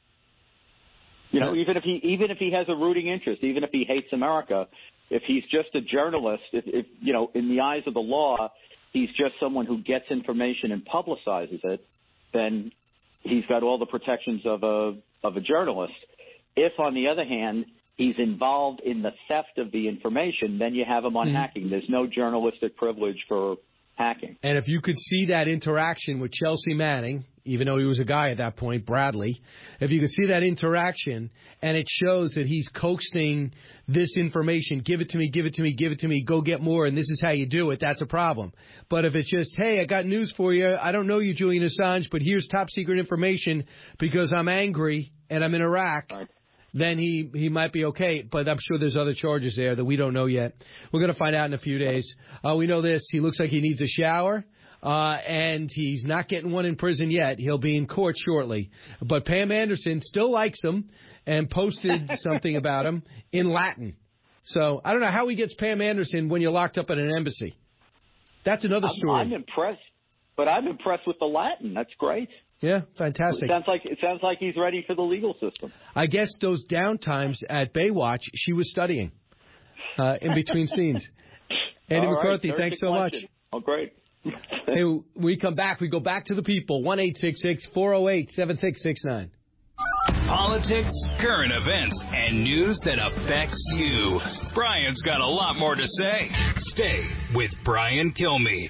You know, even if he even if he has a rooting interest, even if he hates America, if he's just a journalist, if, if you know, in the eyes of the law, he's just someone who gets information and publicizes it, then he's got all the protections of a of a journalist. If, on the other hand, he's involved in the theft of the information, then you have him on mm-hmm. hacking. There's no journalistic privilege for hacking. And if you could see that interaction with Chelsea Manning, even though he was a guy at that point, Bradley, if you could see that interaction and it shows that he's coaxing this information, give it to me, give it to me, give it to me, go get more, and this is how you do it, that's a problem. But if it's just, hey, I got news for you, I don't know you, Julian Assange, but here's top secret information because I'm angry and I'm in Iraq, right. then he, he might be okay. But I'm sure there's other charges there that we don't know yet. We're going to find out in a few days. Uh, we know this. He looks like he needs a shower. Uh, and he's not getting one in prison yet. He'll be in court shortly. But Pam Anderson still likes him and posted something about him in Latin. So I don't know how he gets Pam Anderson when you're locked up at an embassy. That's another story. I'm, I'm impressed, but I'm impressed with the Latin. That's great. Yeah, fantastic. It sounds like it sounds like he's ready for the legal system. I guess those downtimes at Baywatch, she was studying uh, in between scenes. Andy All McCarthy, right, thanks so question. much. Oh, great. Hey, we come back. We go back to the people. one eight six six, four oh eight, seven six six nine. Politics, current events, and news that affects you. Brian's got a lot more to say. Stay with Brian Kilmeade.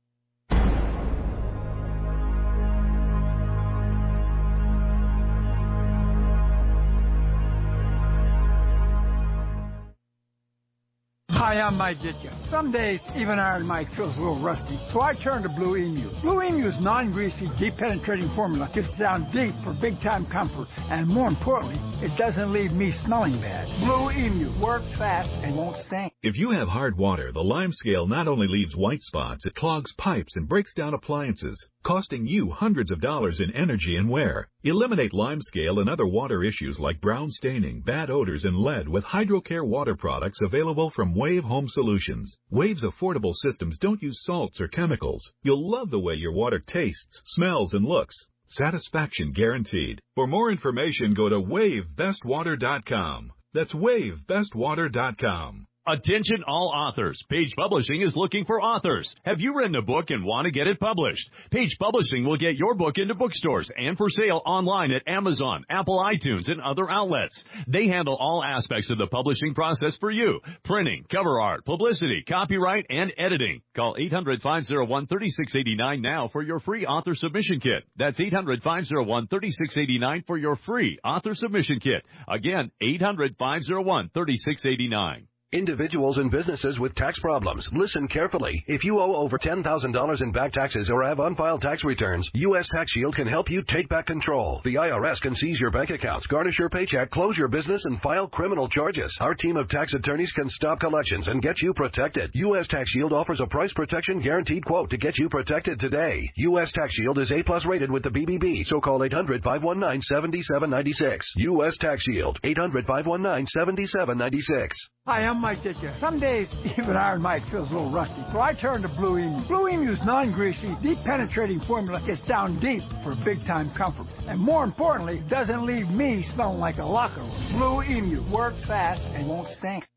Hi, I'm Mike Ditka. Some days, even Iron Mike feels a little rusty, so I turn to Blue Emu. Blue Emu's non-greasy, deep-penetrating formula gets down deep for big-time comfort, and more importantly, it doesn't leave me smelling bad. Blue Emu works fast and won't stink. If you have hard water, the Lime Scale not only leaves white spots, it clogs pipes and breaks down appliances, costing you hundreds of dollars in energy and wear. Eliminate Lime Scale and other water issues like brown staining, bad odors, and lead with HydroCare water products available from Wave Home Solutions. Wave's affordable systems don't use salts or chemicals. You'll love the way your water tastes, smells, and looks. Satisfaction guaranteed. For more information, go to wave best water dot com. That's wave best water dot com. Attention all authors. Page Publishing is looking for authors. Have you written a book and want to get it published? Page Publishing will get your book into bookstores and for sale online at Amazon, Apple iTunes, and other outlets. They handle all aspects of the publishing process for you. Printing, cover art, publicity, copyright, and editing. Call eight hundred, five oh one, three six eight nine now for your free author submission kit. That's eight hundred, five oh one, three six eight nine for your free author submission kit. Again, eight hundred, five oh one, three six eight nine. Individuals and businesses with tax problems, listen carefully. If you owe over ten thousand dollars in back taxes or have unfiled tax returns, U S Tax Shield can help you take back control. The I R S can seize your bank accounts, garnish your paycheck, close your business, and file criminal charges. Our team of tax attorneys can stop collections and get you protected. U S Tax Shield offers a price protection guaranteed quote to get you protected today. U S Tax Shield is A plus rated with the B B B, so call eight hundred, five one nine, seven seven nine six. U S Tax Shield, eight hundred, five one nine, seven seven nine six. Hi, I'm Mike Ditka. Some days, even Iron Mike feels a little rusty, so I turn to Blue Emu. Blue Emu's non-greasy, deep-penetrating formula gets down deep for big-time comfort. And more importantly, doesn't leave me smelling like a locker room. Blue Emu works fast and won't stink.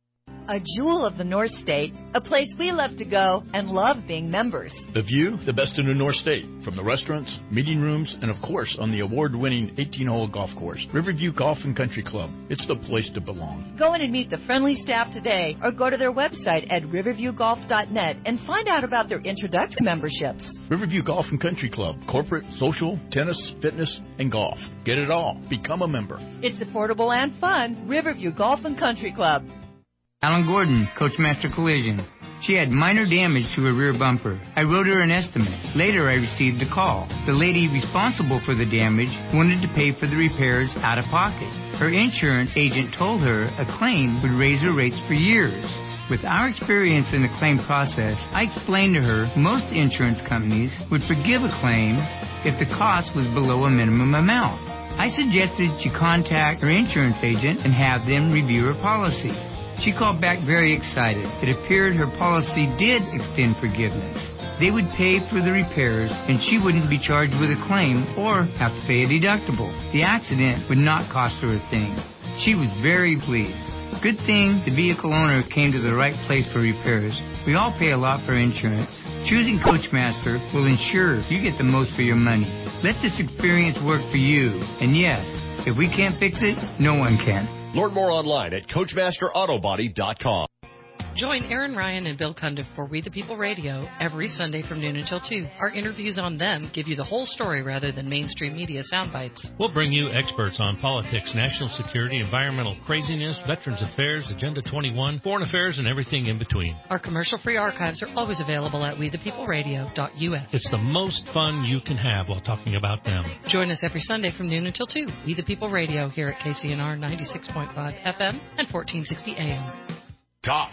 a jewel of the North State, a place we love to go and love being members. The view, the best in the North State, from the restaurants, meeting rooms, and of course on the award-winning eighteen-hole golf course, Riverview Golf and Country Club. It's the place to belong. Go in and meet the friendly staff today, or go to their website at riverview golf dot net and find out about their introductory memberships. Riverview Golf and Country Club, corporate, social, tennis, fitness, and golf. Get it all. Become a member. It's affordable and fun. Riverview Golf and Country Club. Alan Gordon, Coachmaster Collision. She had minor damage to her rear bumper. I wrote her an estimate. Later, I received a call. The lady responsible for the damage wanted to pay for the repairs out of pocket. Her insurance agent told her a claim would raise her rates for years. With our experience in the claim process, I explained to her most insurance companies would forgive a claim if the cost was below a minimum amount. I suggested she contact her insurance agent and have them review her policy. She called back very excited. It appeared her policy did extend forgiveness. They would pay for the repairs, and she wouldn't be charged with a claim or have to pay a deductible. The accident would not cost her a thing. She was very pleased. Good thing the vehicle owner came to the right place for repairs. We all pay a lot for insurance. Choosing Coachmaster will ensure you get the most for your money. Let this experience work for you. And yes, if we can't fix it, no one can. Learn more online at coachmaster auto body dot com. Join Aaron Ryan and Bill Cundiff for We the People Radio every Sunday from noon until two. Our interviews on them give you the whole story rather than mainstream media sound bites. We'll bring you experts on politics, national security, environmental craziness, Veterans Affairs, Agenda twenty-one, foreign affairs, and everything in between. Our commercial-free archives are always available at we the people radio dot U S. It's the most fun you can have while talking about them. Join us every Sunday from noon until two. We the People Radio here at K C N R ninety-six point five F M and fourteen sixty A M. Talk.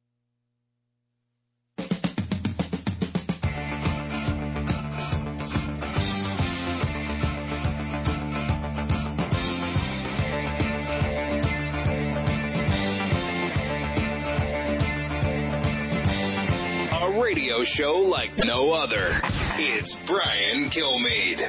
Radio show like no other. It's Brian Kilmeade.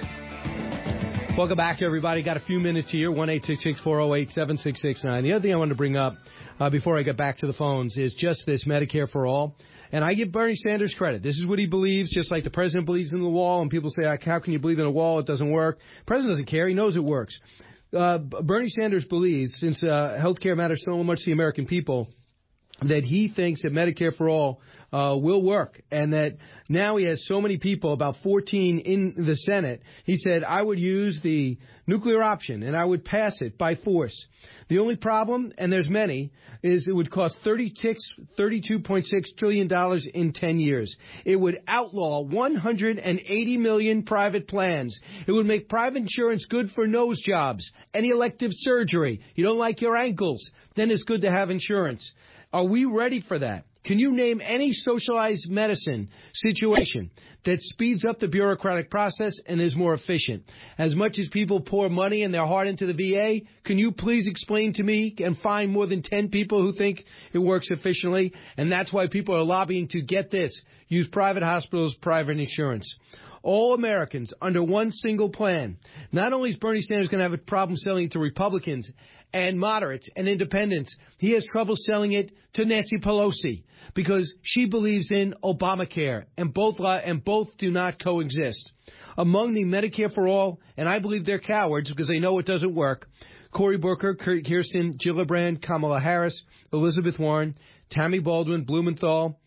Welcome back, everybody. Got a few minutes here. one eight six six, four oh eight, seven six six nine. The other thing I wanted to bring up uh, before I get back to the phones is just this Medicare for All. And I give Bernie Sanders credit. This is what he believes, just like the president believes in the wall. And people say, how can you believe in a wall? It doesn't work. The president doesn't care. He knows it works. Uh, Bernie Sanders believes, since uh, health care matters so much to the American people, that he thinks that Medicare for All uh, will work, and that now he has so many people, about fourteen in the Senate, he said, I would use the nuclear option, and I would pass it by force. The only problem, and there's many, is it would cost thirty-two point six trillion dollars in ten years. It would outlaw one hundred eighty million private plans. It would make private insurance good for nose jobs, any elective surgery. You don't like your ankles, then it's good to have insurance. Are we ready for that? Can you name any socialized medicine situation that speeds up the bureaucratic process and is more efficient? As much as people pour money and their heart into the V A, can you please explain to me and find more than ten people who think it works efficiently? And that's why people are lobbying to get this. Use private hospitals, private insurance. All Americans under one single plan. Not only is Bernie Sanders going to have a problem selling it to Republicans and moderates and independents, he has trouble selling it to Nancy Pelosi because she believes in Obamacare, and both and both do not coexist. Among the Medicare for All, and I believe they're cowards because they know it doesn't work, Cory Booker, Kirsten Gillibrand, Kamala Harris, Elizabeth Warren, Tammy Baldwin, Blumenthal,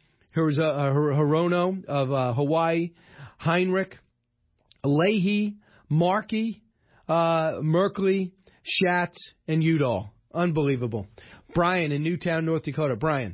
Hirono of uh, Hawaii, Heinrich, Leahy, Markey, uh, Merkley, Schatz, and Udall. Unbelievable. Brian in Newtown, North Dakota. Brian.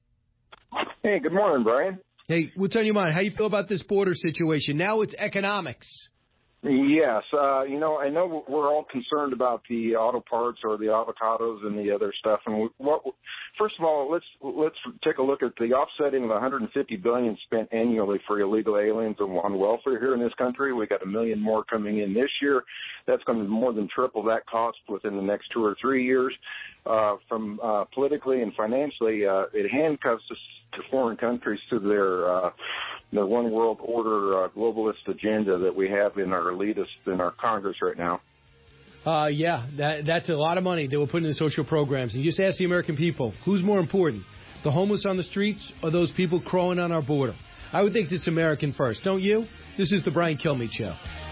Hey, good morning, Brian. Hey, what's on your mind? How you feel about this border situation? Now it's economics. Yes. Uh, you know, I know we're all concerned about the auto parts or the avocados and the other stuff. And what, first of all, let's let's take a look at the offsetting of one hundred fifty billion dollars spent annually for illegal aliens on welfare here in this country. We got a million more coming in this year. That's going to more than triple that cost within the next two or three years. Uh, from uh, politically and financially, uh, it handcuffs us to foreign countries to their uh, the one world order uh, globalist agenda that we have in our elitists in our Congress right now. Uh, yeah, that, that's a lot of money that we're putting in social programs. And you just ask the American people, who's more important, The homeless on the streets or those people crawling on our border? I would think it's American first, don't you? This is the Brian Kilmeade Show.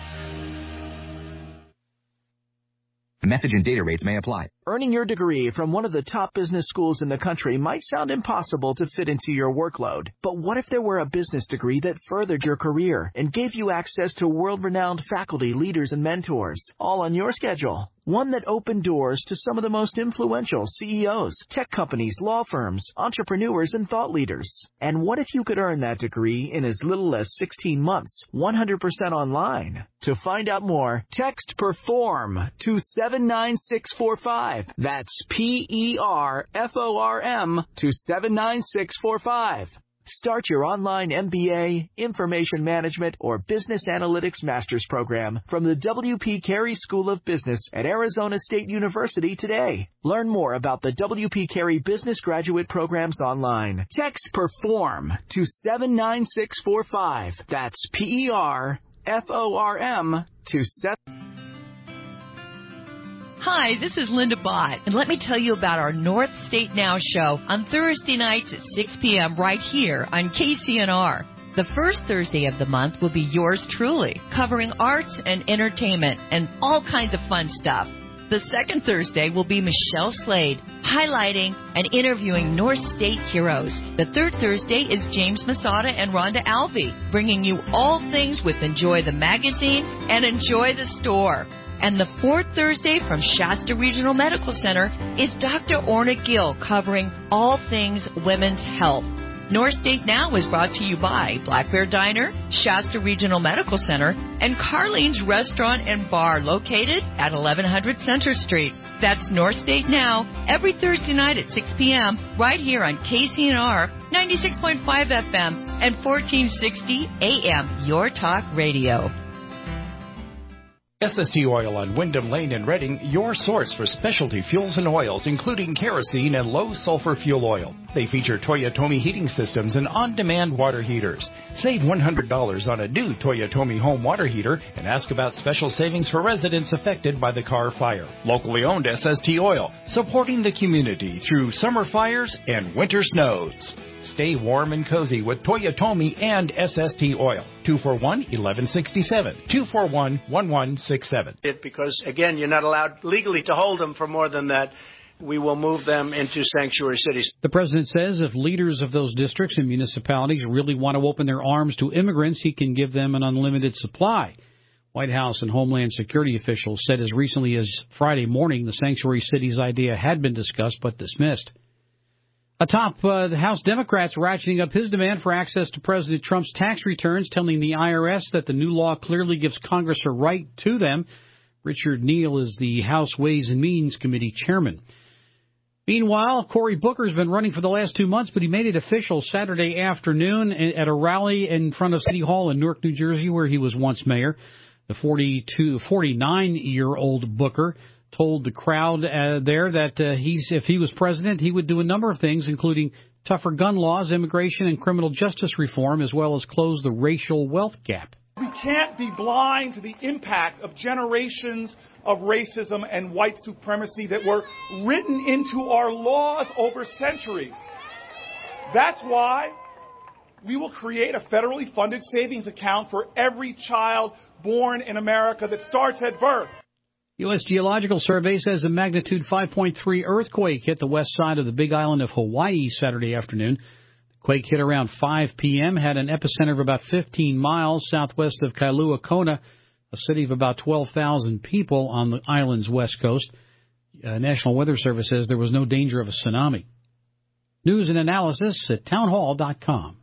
Message and data rates may apply. Earning your degree from one of the top business schools in the country might sound impossible to fit into your workload. But what if there were a business degree that furthered your career and gave you access to world-renowned faculty, leaders, and mentors, all on your schedule? One that opened doors to some of the most influential C E Os, tech companies, law firms, entrepreneurs, and thought leaders. And what if you could earn that degree in as little as sixteen months, one hundred percent online? To find out more, text PERFORM to seven nine six four five. That's P E R F O R M to seven nine six four five. Start your online M B A, Information Management, or Business Analytics Master's Program from the W P Carey School of Business at Arizona State University today. Learn more about the W P Carey Business Graduate Programs online. Text PERFORM to seven nine six four five. That's P E R F O R M to seven. Hi, this is Linda Bott, and let me tell you about our North State Now show on Thursday nights at six p.m. right here on K C N R. The first Thursday of the month will be yours truly, covering arts and entertainment and all kinds of fun stuff. The second Thursday will be Michelle Slade, highlighting and interviewing North State heroes. The third Thursday is James Masada and Rhonda Alvey, bringing you all things with Enjoy the Magazine and Enjoy the Store. And the fourth Thursday from Shasta Regional Medical Center is Doctor Orna Gill, covering all things women's health. North State Now is brought to you by Black Bear Diner, Shasta Regional Medical Center, and Carlene's Restaurant and Bar, located at eleven hundred Center Street. That's North State Now, every Thursday night at six p.m. right here on K C N R ninety-six point five F M and fourteen sixty A M, Your Talk Radio. S S T Oil on Wyndham Lane in Reading, your source for specialty fuels and oils, including kerosene and low-sulfur fuel oil. They feature Toyotomi heating systems and on-demand water heaters. Save one hundred dollars on a new Toyotomi home water heater and ask about special savings for residents affected by the Carr fire. Locally owned S S T Oil, supporting the community through summer fires and winter snows. Stay warm and cozy with Toyotomi and S S T Oil. two four one, one one six seven. two four one, one one six seven. Because, again, you're not allowed legally to hold them for more than that. We will move them into sanctuary cities. The president says if leaders of those districts and municipalities really want to open their arms to immigrants, he can give them an unlimited supply. White House and Homeland Security officials said as recently as Friday morning the sanctuary cities idea had been discussed but dismissed. Atop uh, the House Democrats ratcheting up his demand for access to President Trump's tax returns, telling the I R S that the new law clearly gives Congress a right to them. Richard Neal is the House Ways and Means Committee chairman. Meanwhile, Cory Booker has been running for the last two months, but he made it official Saturday afternoon at a rally in front of City Hall in Newark, New Jersey, where he was once mayor. The forty-two, forty-nine-year-old Booker told the crowd uh, there that uh, he's, if he was president, he would do a number of things, including tougher gun laws, immigration, and criminal justice reform, as well as close the racial wealth gap. We can't be blind to the impact of generations of racism and white supremacy that were written into our laws over centuries. That's why we will create a federally funded savings account for every child born in America that starts at birth. U S Geological Survey says a magnitude five point three earthquake hit the west side of the Big Island of Hawaii Saturday afternoon. The quake hit around five p.m., had an epicenter of about fifteen miles southwest of Kailua Kona, a city of about twelve thousand people on the island's west coast. Uh, National Weather Service says there was no danger of a tsunami. News and analysis at townhall dot com.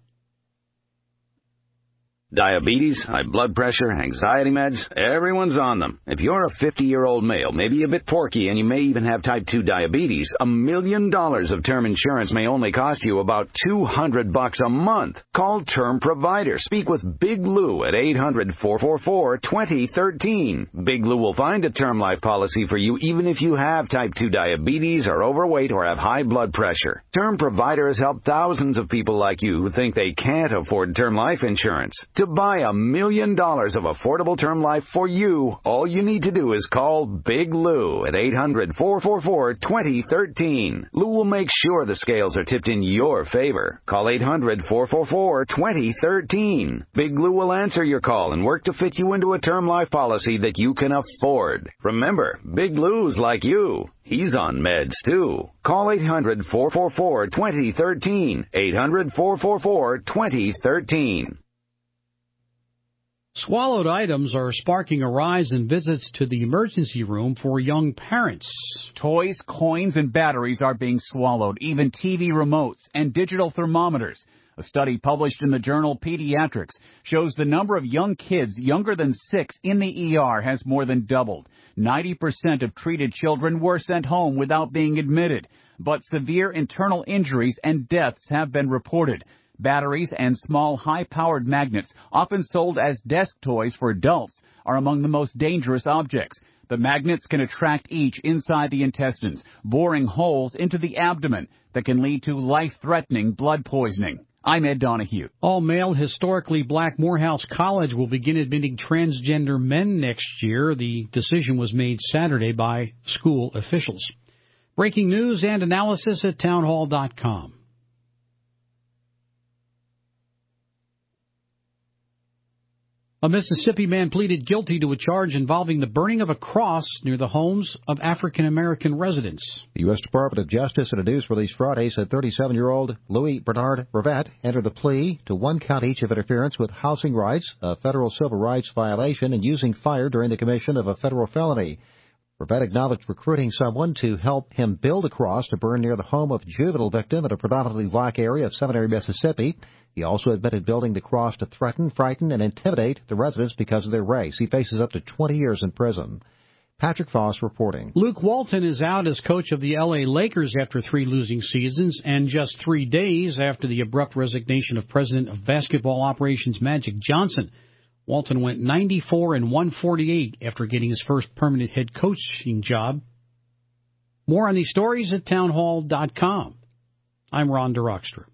Diabetes, high blood pressure, anxiety meds, everyone's on them. If you're a fifty-year-old male, maybe a bit porky, and you may even have type two diabetes, a million dollars of term insurance may only cost you about two hundred bucks a month. Call Term Provider. Speak with Big Lou at eight hundred, four four four, two zero one three. Big Lou will find a term life policy for you even if you have type two diabetes, are overweight, or have high blood pressure. Term Provider has helped thousands of people like you who think they can't afford term life insurance. To buy a million dollars of affordable term life for you, all you need to do is call Big Lou at eight hundred, four four four, two zero one three. Lou will make sure the scales are tipped in your favor. Call eight hundred, four four four, two zero one three. Big Lou will answer your call and work to fit you into a term life policy that you can afford. Remember, Big Lou's like you. He's on meds, too. Call eight hundred, four four four, two zero one three. eight hundred, four four four, two zero one three. Swallowed items are sparking a rise in visits to the emergency room for young parents. Toys, coins, and batteries are being swallowed, even T V remotes and digital thermometers. A study published in the journal Pediatrics shows the number of young kids younger than six in the E R has more than doubled. ninety percent of treated children were sent home without being admitted, but severe internal injuries and deaths have been reported. Batteries and small high-powered magnets, often sold as desk toys for adults, are among the most dangerous objects. The magnets can attract each inside the intestines, boring holes into the abdomen that can lead to life-threatening blood poisoning. I'm Ed Donahue. All-male, historically black Morehouse College will begin admitting transgender men next year. The decision was made Saturday by school officials. Breaking news and analysis at townhall dot com. A Mississippi man pleaded guilty to a charge involving the burning of a cross near the homes of African-American residents. The U S Department of Justice in a news release Friday said thirty-seven-year-old Louis Bernard Rivette entered a plea to one count each of interference with housing rights, a federal civil rights violation, and using fire during the commission of a federal felony. Rivette acknowledged recruiting someone to help him build a cross to burn near the home of a juvenile victim in a predominantly black area of Seminary, Mississippi. He also admitted building the cross to threaten, frighten, and intimidate the residents because of their race. He faces up to twenty years in prison. Patrick Foss reporting. Luke Walton is out as coach of the L A Lakers after three losing seasons and just three days after the abrupt resignation of president of basketball operations Magic Johnson. Walton went ninety-four and one forty-eight after getting his first permanent head coaching job. More on these stories at townhall dot com. I'm Ron DeRockstra.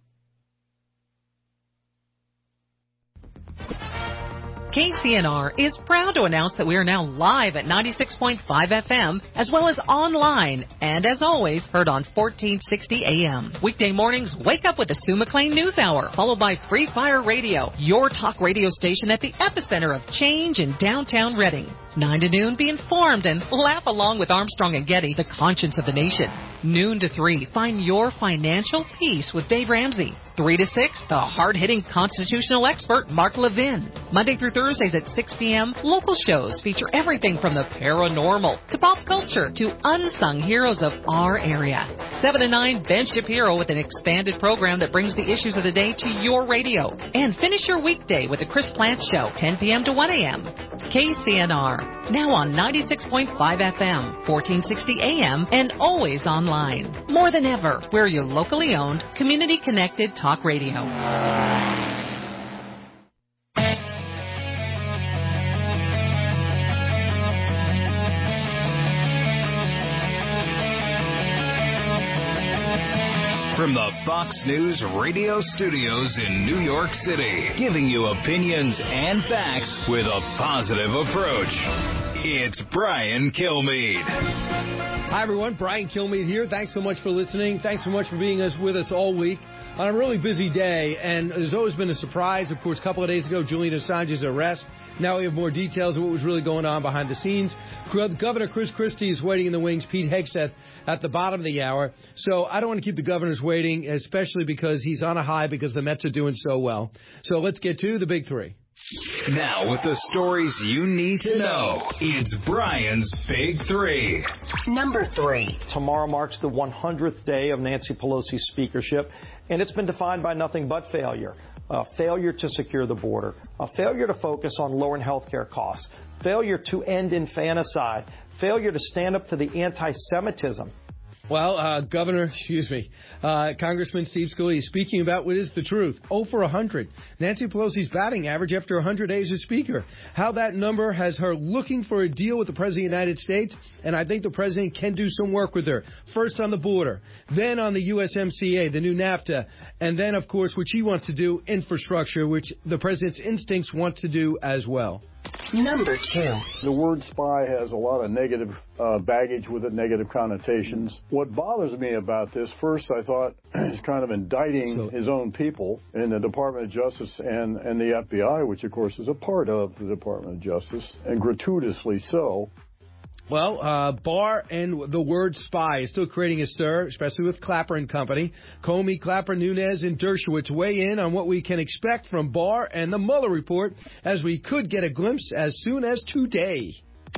K C N R is proud to announce that we are now live at ninety-six point five F M, as well as online, and as always, heard on fourteen sixty A M. Weekday mornings, wake up with the Sue McLean News Hour, followed by Free Fire Radio, your talk radio station at the epicenter of change in downtown Reading. nine to noon, be informed and laugh along with Armstrong and Getty, the conscience of the nation. Noon to three, find your financial peace with Dave Ramsey. three to six, the hard-hitting constitutional expert Mark Levin. Monday through Thursdays at six p.m., local shows feature everything from the paranormal to pop culture to unsung heroes of our area. seven to nine, Ben Shapiro with an expanded program that brings the issues of the day to your radio. And finish your weekday with the Chris Plant Show, ten p.m. to one a.m. K C N R, now on ninety-six point five F M, fourteen sixty A M, and always online. More than ever, we're your locally owned, community-connected talk radio. From the Fox News radio studios in New York City, giving you opinions and facts with a positive approach. It's Brian Kilmeade. Hi, everyone. Brian Kilmeade here. Thanks so much for listening. Thanks so much for being us with us all week on a really busy day. And there's always been a surprise. Of course, a couple of days ago, Julian Assange's arrest. Now we have more details of what was really going on behind the scenes. Governor Chris Christie is waiting in the wings. Pete Hegseth at the bottom of the hour. So I don't want to keep the governors waiting, especially because he's on a high because the Mets are doing so well. So let's get to the big three. Now with the stories you need to know, it's Brian's Big Three. Number three. Tomorrow marks the one hundredth day of Nancy Pelosi's speakership, and it's been defined by nothing but failure. A failure to secure the border, a failure to focus on lowering health care costs, failure to end infanticide, failure to stand up to the anti-Semitism Well, uh, Governor, excuse me, uh, Congressman Steve Scalise speaking about what is the truth. oh for one hundred. Nancy Pelosi's batting average after one hundred days as Speaker. How that number has her looking for a deal with the President of the United States, and I think the President can do some work with her. First on the border, then on the U S M C A, the new NAFTA, and then, of course, what she wants to do, infrastructure, which the President's instincts want to do as well. Number two. The word spy has a lot of negative uh, baggage with it, negative connotations. What bothers me about this, first I thought he's kind of indicting so, his own people in the Department of Justice and, and the F B I, which of course is a part of the Department of Justice, and gratuitously so. Well, uh, Barr and the word spy is still creating a stir, especially with Clapper and company. Comey, Clapper, Nunes, and Dershowitz weigh in on what we can expect from Barr and the Mueller report, as we could get a glimpse as soon as today.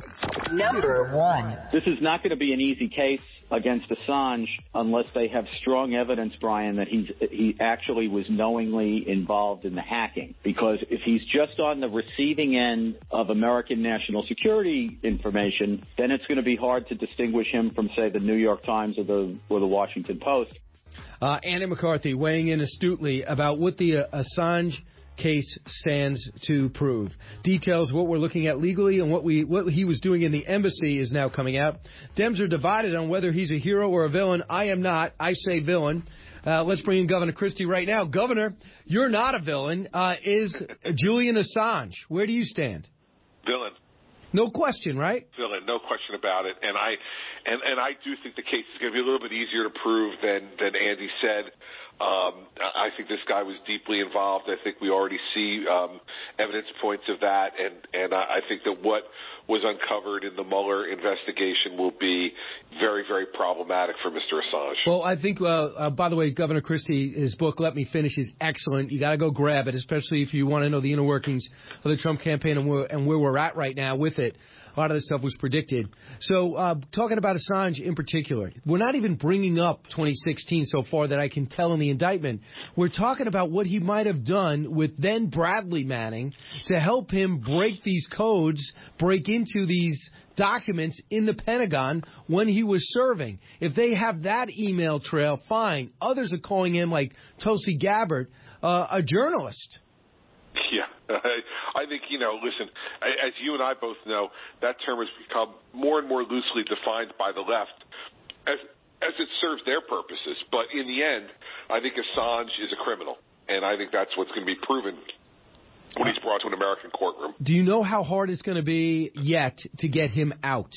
Number one. This is not going to be an easy case against Assange unless they have strong evidence, Brian, that he's he actually was knowingly involved in the hacking. Because if he's just on the receiving end of American national security information, then it's going to be hard to distinguish him from, say, the New York Times or the or the Washington Post. Uh, Andy McCarthy weighing in astutely about what the uh, Assange case stands to prove. Details what we're looking at legally and what we what he was doing in the embassy is now coming out. Dems are divided on whether he's a hero or a villain. I am not. I say villain. Uh, let's bring in Governor Christie right now. Governor, you're not a villain. Uh, is Julian Assange? Where do you stand? Villain. No question, right? Villain, no question about it. And I and, and I do think the case is going to be a little bit easier to prove than, than Andy said. Um, I think this guy was deeply involved. I think we already see um, evidence points of that, and, and I think that what was uncovered in the Mueller investigation will be very, very problematic for Mister Assange. Well, I think, uh, uh, by the way, Governor Christie, his book, Let Me Finish, is excellent. You got to go grab it, especially if you want to know the inner workings of the Trump campaign and where, and where we're at right now with it. A lot of this stuff was predicted. So uh, talking about Assange in particular, we're not even bringing up twenty sixteen so far that I can tell in the indictment. We're talking about what he might have done with then Bradley Manning to help him break these codes, break into these documents in the Pentagon when he was serving. If they have that email trail, fine. Others are calling him, like Tulsi Gabbard, uh, a journalist. Yeah. I think, you know, listen, as you and I both know, that term has become more and more loosely defined by the left as as it serves their purposes. But in the end, I think Assange is a criminal, and I think that's what's going to be proven when he's brought to an American courtroom. Do you know how hard it's going to be yet to get him out?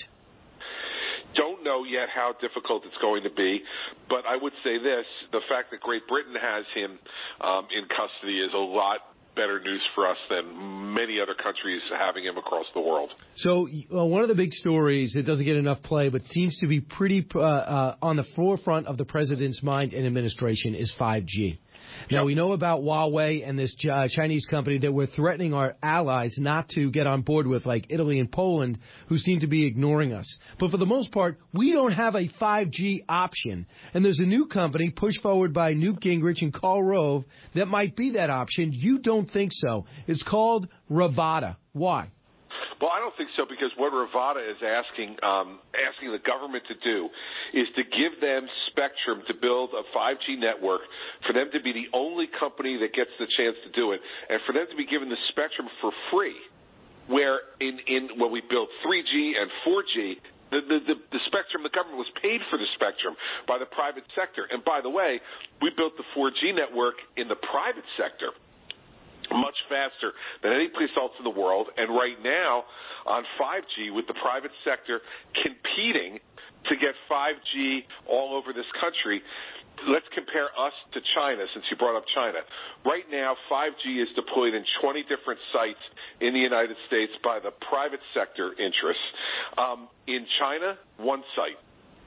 Don't know yet how difficult it's going to be, but I would say this, the fact that Great Britain has him um, in custody is a lot better news for us than many other countries having him across the world. So uh, one of the big stories that doesn't get enough play but seems to be pretty uh, uh, on the forefront of the president's mind and administration is five G. Now, yep. We know about Huawei and this uh, Chinese company that we're threatening our allies not to get on board with, like Italy and Poland, who seem to be ignoring us. But for the most part, we don't have a five G option. And there's a new company pushed forward by Newt Gingrich and Karl Rove that might be that option. You don't think so. It's called Rivada. Why? Well, I don't think so, because what Rivada is asking um, asking the government to do is to give them spectrum to build a five G network, for them to be the only company that gets the chance to do it, and for them to be given the spectrum for free, where in, in when we built three G and four G, the, the, the, the spectrum, the government was paid for the spectrum by the private sector. And by the way, we built the four G network in the private sector much faster than any place else in the world. And right now, on five G, with the private sector competing to get five G all over this country, let's compare us to China, since you brought up China. Right now, five G is deployed in twenty different sites in the United States by the private sector interests. Um, in China, one site.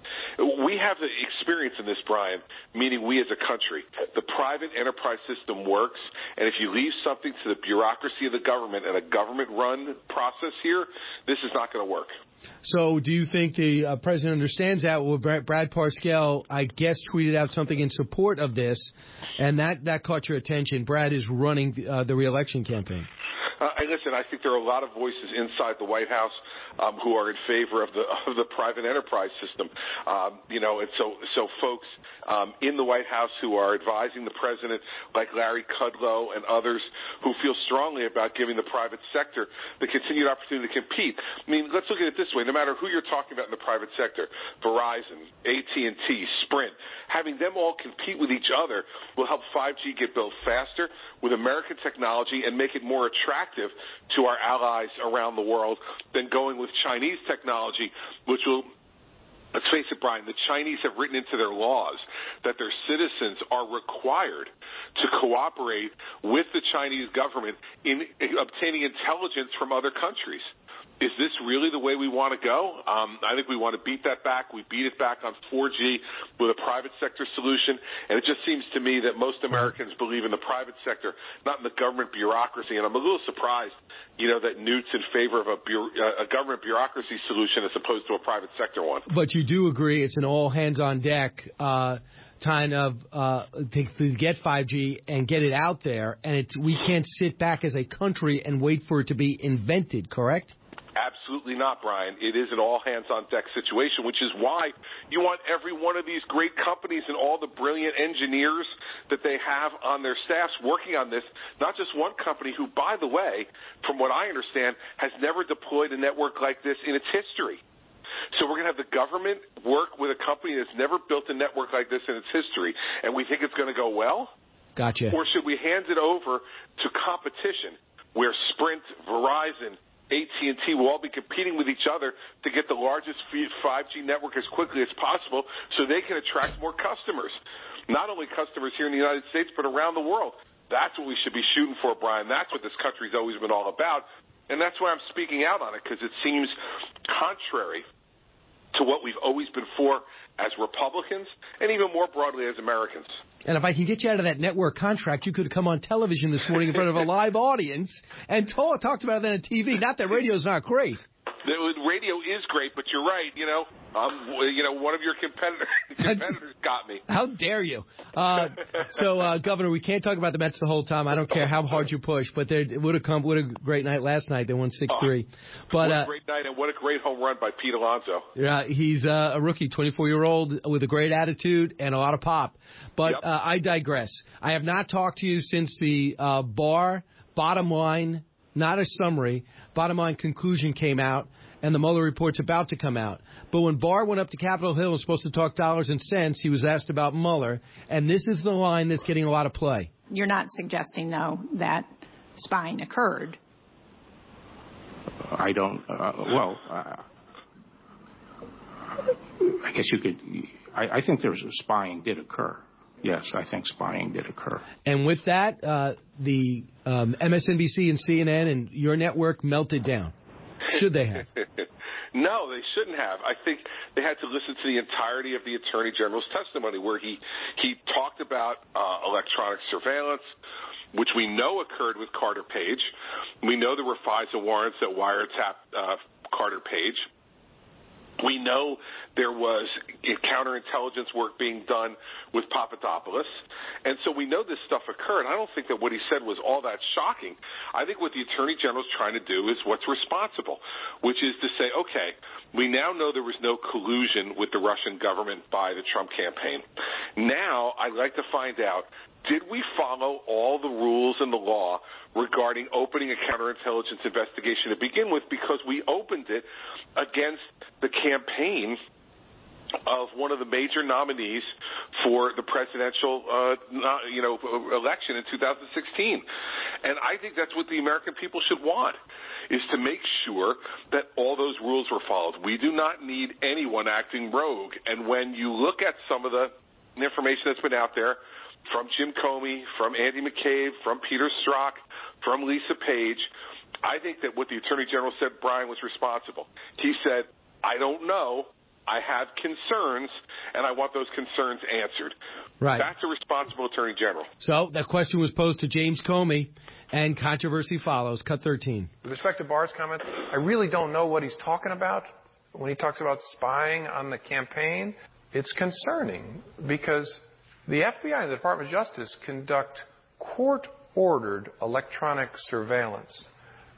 We have the experience in this, Brian, meaning we as a country. The private enterprise system works, and if you leave something to the bureaucracy of the government and a government-run process here, this is not going to work. So do you think the uh, president understands that? Well, Brad, Brad Parscale, I guess, tweeted out something in support of this, and that, that caught your attention. Brad is running uh, the re-election campaign. Uh, and listen, I think there are a lot of voices inside the White House um, who are in favor of the of the private enterprise system. Um, you know, and so so folks um, in the White House who are advising the president, like Larry Kudlow and others, who feel strongly about giving the private sector the continued opportunity to compete. I mean, let's look at it this way: no matter who you're talking about in the private sector, Verizon, A T and T, Sprint, having them all compete with each other will help five G get built faster with American technology and make it more attractive to our allies around the world than going with Chinese technology, which will, let's face it, Brian, the Chinese have written into their laws that their citizens are required to cooperate with the Chinese government in obtaining intelligence from other countries. Is this really the way we want to go? Um, I think we want to beat that back. We beat it back on four G with a private sector solution, and it just seems to me that most Americans believe in the private sector, not in the government bureaucracy. And I'm a little surprised, you know, that Newt's in favor of a, bu- a government bureaucracy solution as opposed to a private sector one. But you do agree it's an all-hands-on-deck uh, kind of uh, to, to get five G and get it out there, and it's, we can't sit back as a country and wait for it to be invented, correct? Absolutely not, Brian. It is an all-hands-on-deck situation, which is why you want every one of these great companies and all the brilliant engineers that they have on their staffs working on this, not just one company who, by the way, from what I understand, has never deployed a network like this in its history. So we're going to have the government work with a company that's never built a network like this in its history, and we think it's going to go well? Gotcha. Or should we hand it over to competition where Sprint, Verizon, A T and T will all be competing with each other to get the largest five G network as quickly as possible so they can attract more customers, not only customers here in the United States but around the world. That's what we should be shooting for, Brian. That's what this country's always been all about, and that's why I'm speaking out on it, because it seems contrary to what we've always been for as Republicans and even more broadly as Americans. And if I can get you out of that network contract, you could come on television this morning in front of a live audience and talk, talked about that on T V. Not that radio's not great. The radio is great, but you're right. You know, um, you know, one of your competitors, competitors got me. How dare you? Uh, so, uh, Governor, we can't talk about the Mets the whole time. I don't care how hard you push, but it would have come. What a great night last night. They won six three. But what a uh, great night, and what a great home run by Pete Alonso. Yeah, he's uh, a rookie, twenty-four-year-old with a great attitude and a lot of pop. But Yep. uh, I digress. I have not talked to you since the uh, bar bottom line, not a summary, bottom line conclusion came out, and the Mueller report's about to come out. But when Barr went up to Capitol Hill and was supposed to talk dollars and cents, he was asked about Mueller, and this is the line that's getting a lot of play. You're not suggesting, though, that spying occurred. I don't, uh, well, uh, I guess you could, I, I think there's spying did occur. Yes, I think spying did occur. And with that, uh, the um, M S N B C and C N N and your network melted down. Should they have? No, they shouldn't have. I think they had to listen to the entirety of the Attorney General's testimony, where he, he talked about uh, electronic surveillance, which we know occurred with Carter Page. We know there were FISA warrants that wiretapped uh, Carter Page. We know there was counterintelligence work being done with Papadopoulos. And so we know this stuff occurred. I don't think that what he said was all that shocking. I think what the Attorney General is trying to do is what's responsible, which is to say, okay, we now know there was no collusion with the Russian government by the Trump campaign. Now I'd like to find out, did we follow all the rules and the law regarding opening a counterintelligence investigation to begin with, because we opened it against the campaign of one of the major nominees for the presidential, uh, you know, election in two thousand sixteen. And I think that's what the American people should want, is to make sure that all those rules were followed. We do not need anyone acting rogue. And when you look at some of the information that's been out there from Jim Comey, from Andy McCabe, from Peter Strzok, from Lisa Page, I think that what the Attorney General said, Brian, was responsible. He said, I don't know. I have concerns, and I want those concerns answered. Right. That's a responsible Attorney General. So that question was posed to James Comey, and controversy follows. Cut thirteen. With respect to Barr's comments, I really don't know what he's talking about when he talks about spying on the campaign. It's concerning because the F B I and the Department of Justice conduct court-ordered electronic surveillance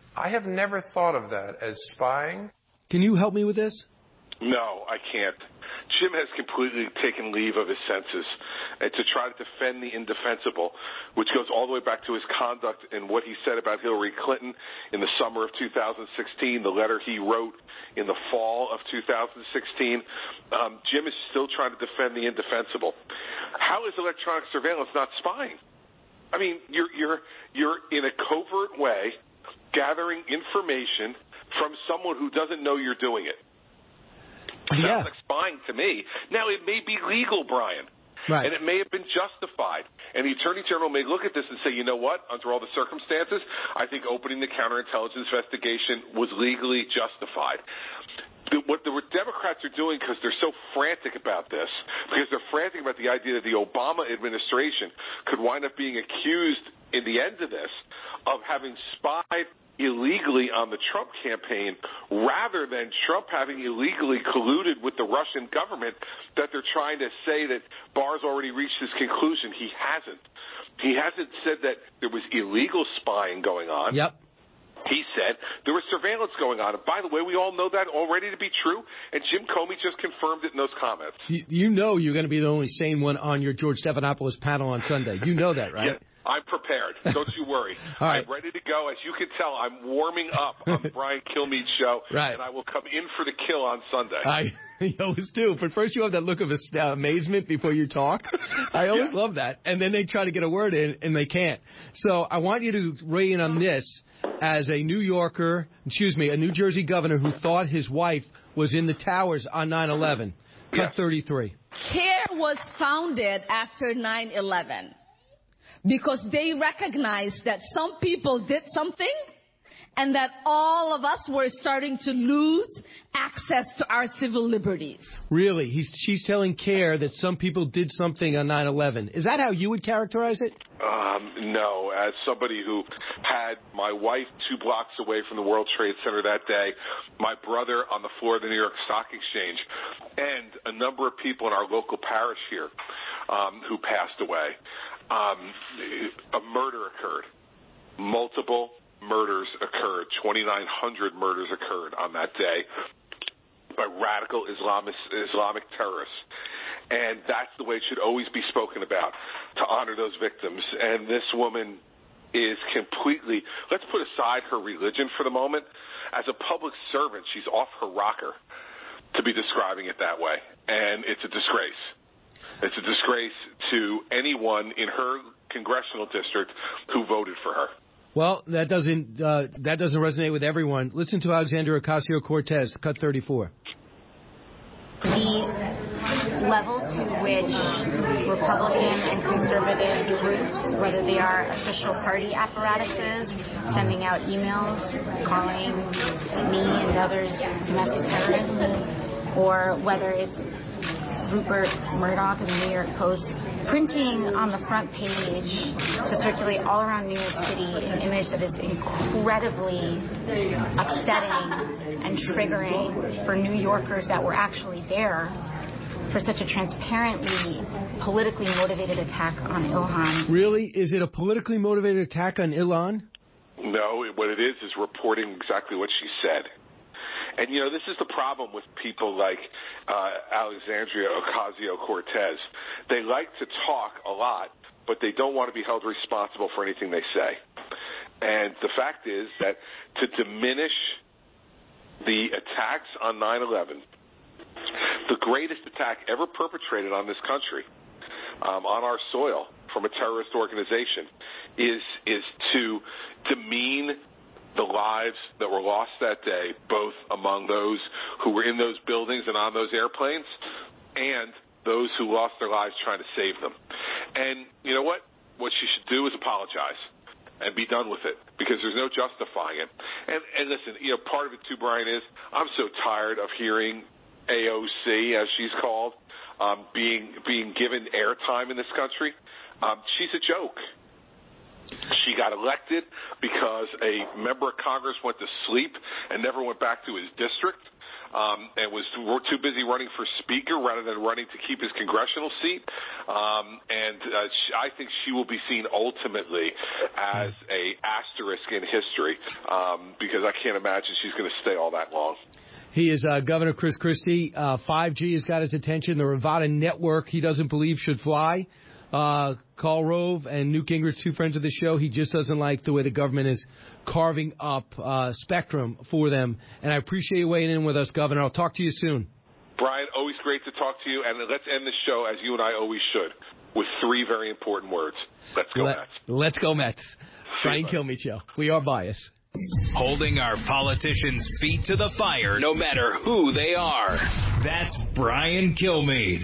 I have never thought of that as spying. Can you help me with this? No, I can't. Jim has completely taken leave of his senses and to try to defend the indefensible, which goes all the way back to his conduct and what he said about Hillary Clinton in the summer of two thousand sixteen, the letter he wrote in the fall of two thousand sixteen. Um, Jim is still trying to defend the indefensible. How is electronic surveillance not spying? I mean, you're you're you're in a covert way gathering information from someone who doesn't know you're doing it. Yeah. Sounds like spying to me. Now, it may be legal, Brian. Right. And it may have been justified. And the Attorney General may look at this and say, you know what, under all the circumstances, I think opening the counterintelligence investigation was legally justified. The, what the Democrats are doing, because they're so frantic about this, because they're frantic about the idea that the Obama administration could wind up being accused in the end of this of having spied illegally on the Trump campaign rather than Trump having illegally colluded with the Russian government, that they're trying to say that Barr's already reached his conclusion. He hasn't. He hasn't said that there was illegal spying going on. Yep. He said there was surveillance going on. And by the way, we all know that already to be true, and Jim Comey just confirmed it in those comments. You, you know you're going to be the only sane one on your George Stephanopoulos panel on Sunday. You know that, right? Yeah. I'm prepared. Don't you worry. All right. I'm ready to go. As you can tell, I'm warming up on the Brian Kilmeade show, right. and I will come in for the kill on Sunday. I you always do. But first you have that look of amazement before you talk. I always yeah. love that. And then they try to get a word in, and they can't. So I want you to weigh in on this as a New Yorker, excuse me, a New Jersey governor who thought his wife was in the towers on nine eleven. Cut yeah. thirty-three. CARE was founded after nine eleven. Because they recognized that some people did something and that all of us were starting to lose access to our civil liberties. Really? He's, she's telling CARE that some people did something on nine eleven. Is that how you would characterize it? Um, no. As somebody who had my wife two blocks away from the World Trade Center that day, my brother on the floor of the New York Stock Exchange, and a number of people in our local parish here um, who passed away. Um, a murder occurred. Multiple murders occurred. twenty-nine hundred murders occurred on that day by radical Islamist, Islamic terrorists. And that's the way it should always be spoken about, to honor those victims. And this woman is completely, let's put aside her religion for the moment. As a public servant, she's off her rocker to be describing it that way. And it's a disgrace. It's a disgrace to anyone in her congressional district who voted for her. Well, that doesn't uh, that doesn't resonate with everyone. Listen to Alexandria Ocasio-Cortez, cut thirty-four. The level to which Republican and conservative groups, whether they are official party apparatuses, sending out emails, calling me and others domestic terrorists, or whether it's Rupert Murdoch of the New York Post printing on the front page to circulate all around New York City an image that is incredibly upsetting and triggering for New Yorkers that were actually there for such a transparently politically motivated attack on Ilhan. Really? Is it a politically motivated attack on Ilhan? No, what it is is reporting exactly what she said. And, you know, this is the problem with people like uh, Alexandria Ocasio-Cortez. They like to talk a lot, but they don't want to be held responsible for anything they say. And the fact is that to diminish the attacks on nine eleven, the greatest attack ever perpetrated on this country, um, on our soil from a terrorist organization, is is to demean the lives that were lost that day, both among those who were in those buildings and on those airplanes and those who lost their lives trying to save them. And you know what? What she should do is apologize and be done with it, because there's no justifying it. And, and listen, you know, part of it too, Brian, is I'm so tired of hearing A O C, as she's called, um, being being given airtime in this country. Um, she's a joke. She got elected because a member of Congress went to sleep and never went back to his district. um, and was too busy running for Speaker rather than running to keep his congressional seat. Um, and uh, she, I think she will be seen ultimately as a asterisk in history um, because I can't imagine she's going to stay all that long. He is uh, Governor Chris Christie. Uh, five G has got his attention. The Rivada network he doesn't believe should fly. Uh, Karl Rove and Newt Gingrich, two friends of the show, he just doesn't like the way the government is carving up uh, spectrum for them. And I appreciate you weighing in with us, Governor. I'll talk to you soon. Brian, always great to talk to you. And let's end the show, as you and I always should, with three very important words. Let's go, Let, Mets. Let's go, Mets. Brian Kilmeade Show. We are biased. Holding our politicians' feet to the fire, no matter who they are. That's Brian Kilmeade.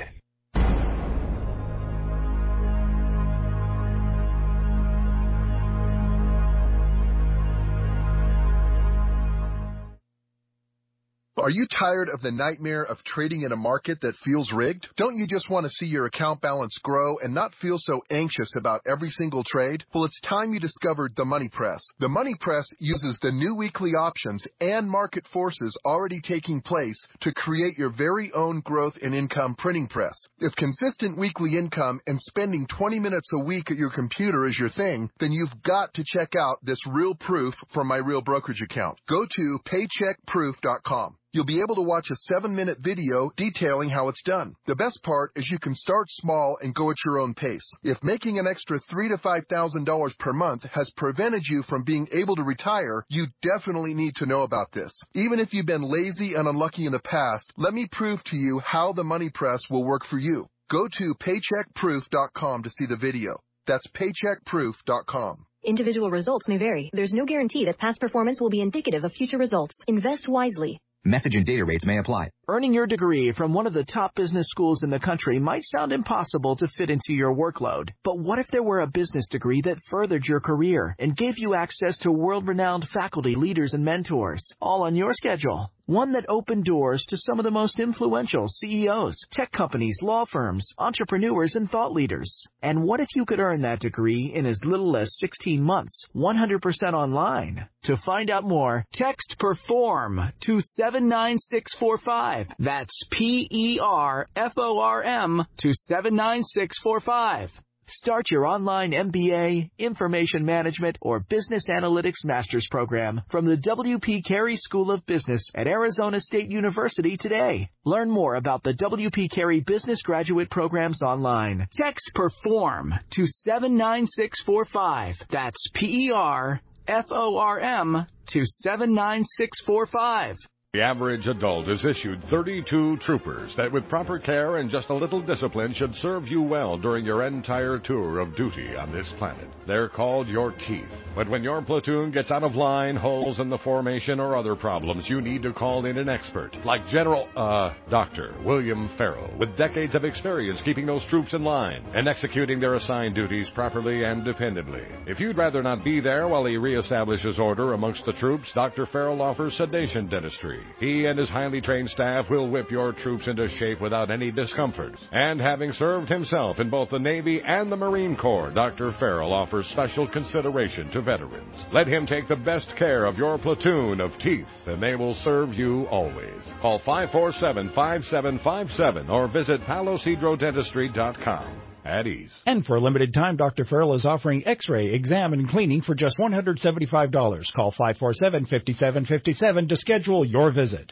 Are you tired of the nightmare of trading in a market that feels rigged? Don't you just want to see your account balance grow and not feel so anxious about every single trade? Well, it's time you discovered the Money Press. The Money Press uses the new weekly options and market forces already taking place to create your very own growth and income printing press. If consistent weekly income and spending twenty minutes a week at your computer is your thing, then you've got to check out this real proof from my real brokerage account. Go to paycheck proof dot com. You'll be able to watch a seven-minute video detailing how it's done. The best part is you can start small and go at your own pace. If making an extra three thousand to five thousand dollars per month has prevented you from being able to retire, you definitely need to know about this. Even if you've been lazy and unlucky in the past, let me prove to you how the Money Press will work for you. Go to paycheck proof dot com to see the video. That's paycheck proof dot com. Individual results may vary. There's no guarantee that past performance will be indicative of future results. Invest wisely. Message and data rates may apply. Earning your degree from one of the top business schools in the country might sound impossible to fit into your workload. But what if there were a business degree that furthered your career and gave you access to world-renowned faculty, leaders, and mentors, all on your schedule? One that opened doors to some of the most influential C E Os, tech companies, law firms, entrepreneurs, and thought leaders. And what if you could earn that degree in as little as sixteen months, one hundred percent online? To find out more, text PERFORM to seven nine six four five. That's P E R F O R M to seven nine six four five. Start your online M B A, Information Management, or Business Analytics Master's Program from the W P Carey School of Business at Arizona State University today. Learn more about the W P Carey Business Graduate Programs online. Text PERFORM to seven nine six four five. That's P E R F O R M to seven nine six four five. The average adult is issued thirty-two troopers that with proper care and just a little discipline should serve you well during your entire tour of duty on this planet. They're called your teeth. But when your platoon gets out of line, holes in the formation, or other problems, you need to call in an expert like General, uh, Doctor William Farrell, with decades of experience keeping those troops in line and executing their assigned duties properly and dependably. If you'd rather not be there while he reestablishes order amongst the troops, Doctor Farrell offers sedation dentistry. He and his highly trained staff will whip your troops into shape without any discomfort. And having served himself in both the Navy and the Marine Corps, Doctor Farrell offers special consideration to veterans. Let him take the best care of your platoon of teeth, and they will serve you always. Call five four seven, five seven five seven or visit palos hydro dentistry dot com. At ease. And for a limited time, Doctor Farrell is offering X-ray, exam, and cleaning for just one hundred seventy-five dollars. Call five four seven, five seven five seven to schedule your visit.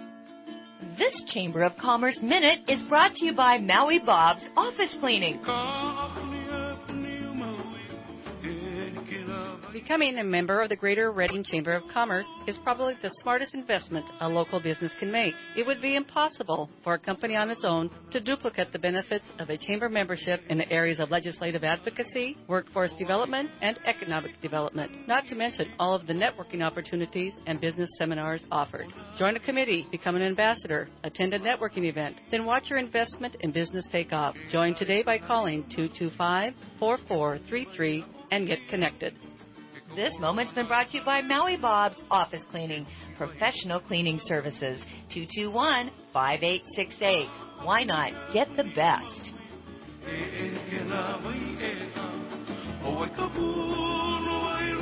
This Chamber of Commerce Minute is brought to you by Maui Bob's Office Cleaning. Becoming a member of the Greater Reading Chamber of Commerce is probably the smartest investment a local business can make. It would be impossible for a company on its own to duplicate the benefits of a chamber membership in the areas of legislative advocacy, workforce development, and economic development, not to mention all of the networking opportunities and business seminars offered. Join a committee, become an ambassador, attend a networking event, then watch your investment in business take off. Join today by calling two two five, four four three three and get connected. This moment's been brought to you by Maui Bob's Office Cleaning, professional cleaning services. two two one, five eight six eight. Why not get the best?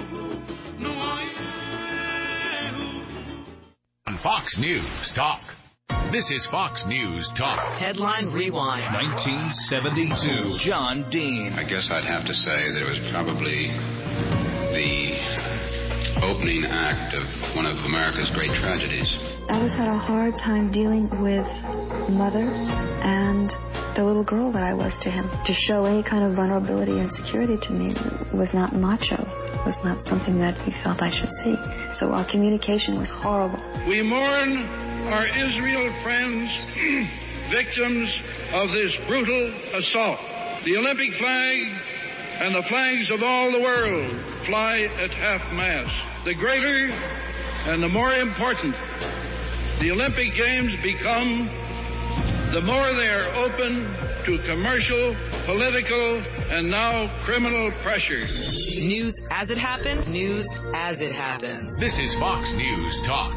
On Fox News Talk. This is Fox News Talk. Headline Rewind. nineteen seventy-two. John Dean. I guess I'd have to say that it was probably the opening act of one of America's great tragedies. I was had a hard time dealing with mother and the little girl that I was to him. To show any kind of vulnerability and security to me was not macho. It was not something that he felt I should see. So our communication was horrible. We mourn our Israel friends, victims of this brutal assault. The Olympic flag and the flags of all the world fly at half-mast. The greater and the more important the Olympic Games become, the more they are open to commercial, political, and now criminal pressure. News as it happens, news as it happens. This is Fox News Talk.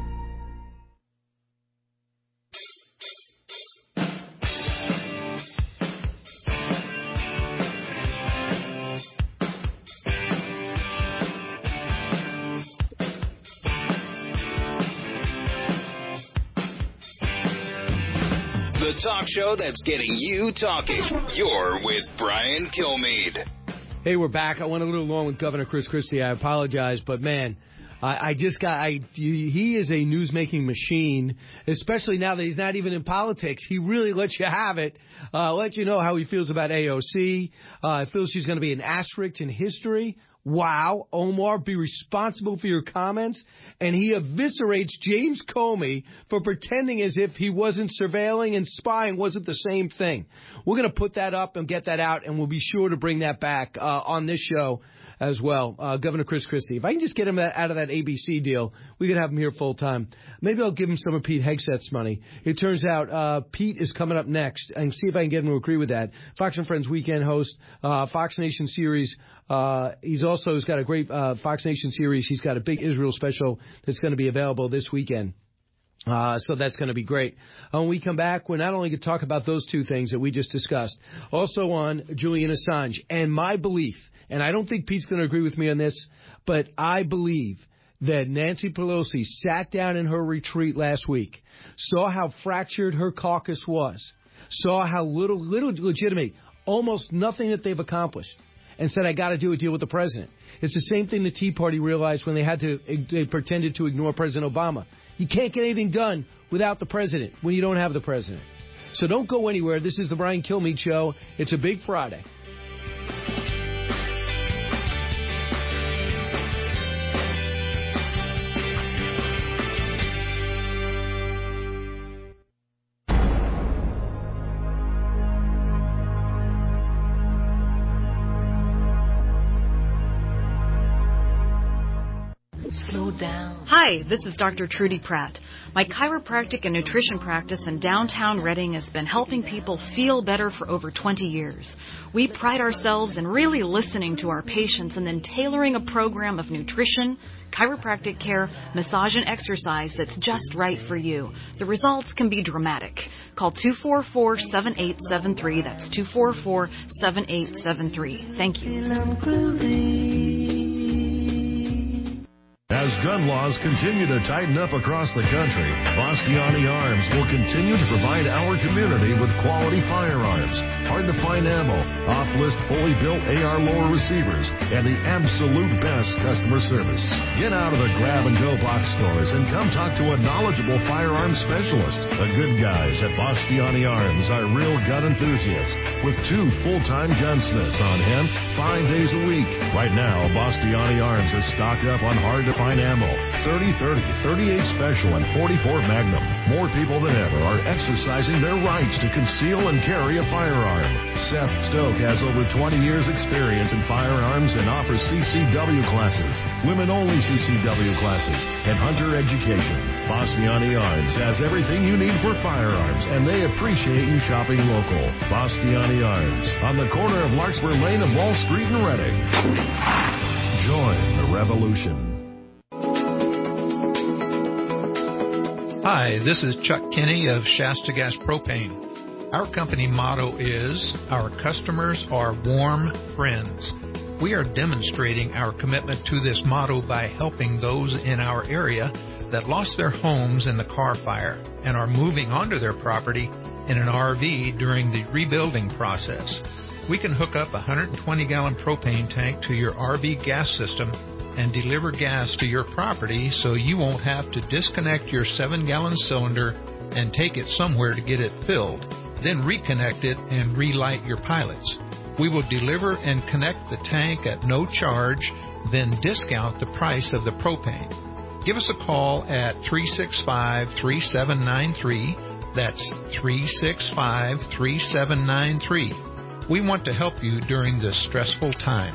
The talk show that's getting you talking. You're with Brian Kilmeade. Hey, we're back. I went a little long with Governor Chris Christie. I apologize, but man, I, I just got. I he is a news-making machine, especially now that he's not even in politics. He really lets you have it. Uh, let you know how he feels about A O C. Uh, feels she's going to be an asterisk in history. Wow, Omar, be responsible for your comments. And he eviscerates James Comey for pretending as if he wasn't surveilling and spying wasn't the same thing. We're going to put that up and get that out, and we'll be sure to bring that back uh, on this show as well. Uh, Governor Chris Christie. If I can just get him out of that A B C deal, we could have him here full time. Maybe I'll give him some of Pete Hegseth's money. It turns out uh, Pete is coming up next, and see if I can get him to agree with that. Fox and Friends weekend host, uh, Fox Nation series. Uh, he's also has got a great uh, Fox Nation series. He's got a big Israel special that's going to be available this weekend. Uh, so that's going to be great. When we come back, we're not only going to talk about those two things that we just discussed, also on Julian Assange. And my belief, and I don't think Pete's going to agree with me on this, but I believe that Nancy Pelosi sat down in her retreat last week, saw how fractured her caucus was, saw how little, little legitimate, almost nothing that they've accomplished, and said, I got to do a deal with the president. It's the same thing the Tea Party realized when they had to, they pretended to ignore President Obama. You can't get anything done without the president when you don't have the president. So don't go anywhere. This is the Brian Kilmeade Show. It's a big Friday. Hi, this is Doctor Trudy Pratt. My chiropractic and nutrition practice in downtown Reading has been helping people feel better for over twenty years. We pride ourselves in really listening to our patients and then tailoring a program of nutrition, chiropractic care, massage, and exercise that's just right for you. The results can be dramatic. Call two four four, seven eight seven three. That's two four four, seven eight seven three. Thank you. As gun laws continue to tighten up across the country, Bastiani Arms will continue to provide our community with quality firearms, hard-to-find ammo, off-list fully built A R lower receivers, and the absolute best customer service. Get out of the grab-and-go box stores and come talk to a knowledgeable firearms specialist. The good guys at Bastiani Arms are real gun enthusiasts with two full-time gunsmiths on hand five days a week. Right now, Bastiani Arms is stocked up on hard-to-find ammo, thirty thirty, thirty-eight Special, and forty-four Magnum. More people than ever are exercising their rights to conceal and carry a firearm. Seth Stoke has over twenty years experience in firearms and offers C C W classes, women-only C C W classes, and hunter education. Bastiani Arms has everything you need for firearms, and they appreciate you shopping local. Bastiani Arms, on the corner of Larkspur Lane and Wall Street in Reading. Join the revolution. Hi, this is Chuck Kinney of Shasta Gas Propane. Our company motto is, our customers are warm friends. We are demonstrating our commitment to this motto by helping those in our area that lost their homes in the Carr fire and are moving onto their property in an R V during the rebuilding process. We can hook up a one hundred twenty gallon propane tank to your R V gas system and deliver gas to your property so you won't have to disconnect your seven gallon cylinder and take it somewhere to get it filled, then reconnect it and relight your pilots. We will deliver and connect the tank at no charge, then discount the price of the propane. Give us a call at three six five, three seven nine three. That's three six five, three seven nine three. We want to help you during this stressful time.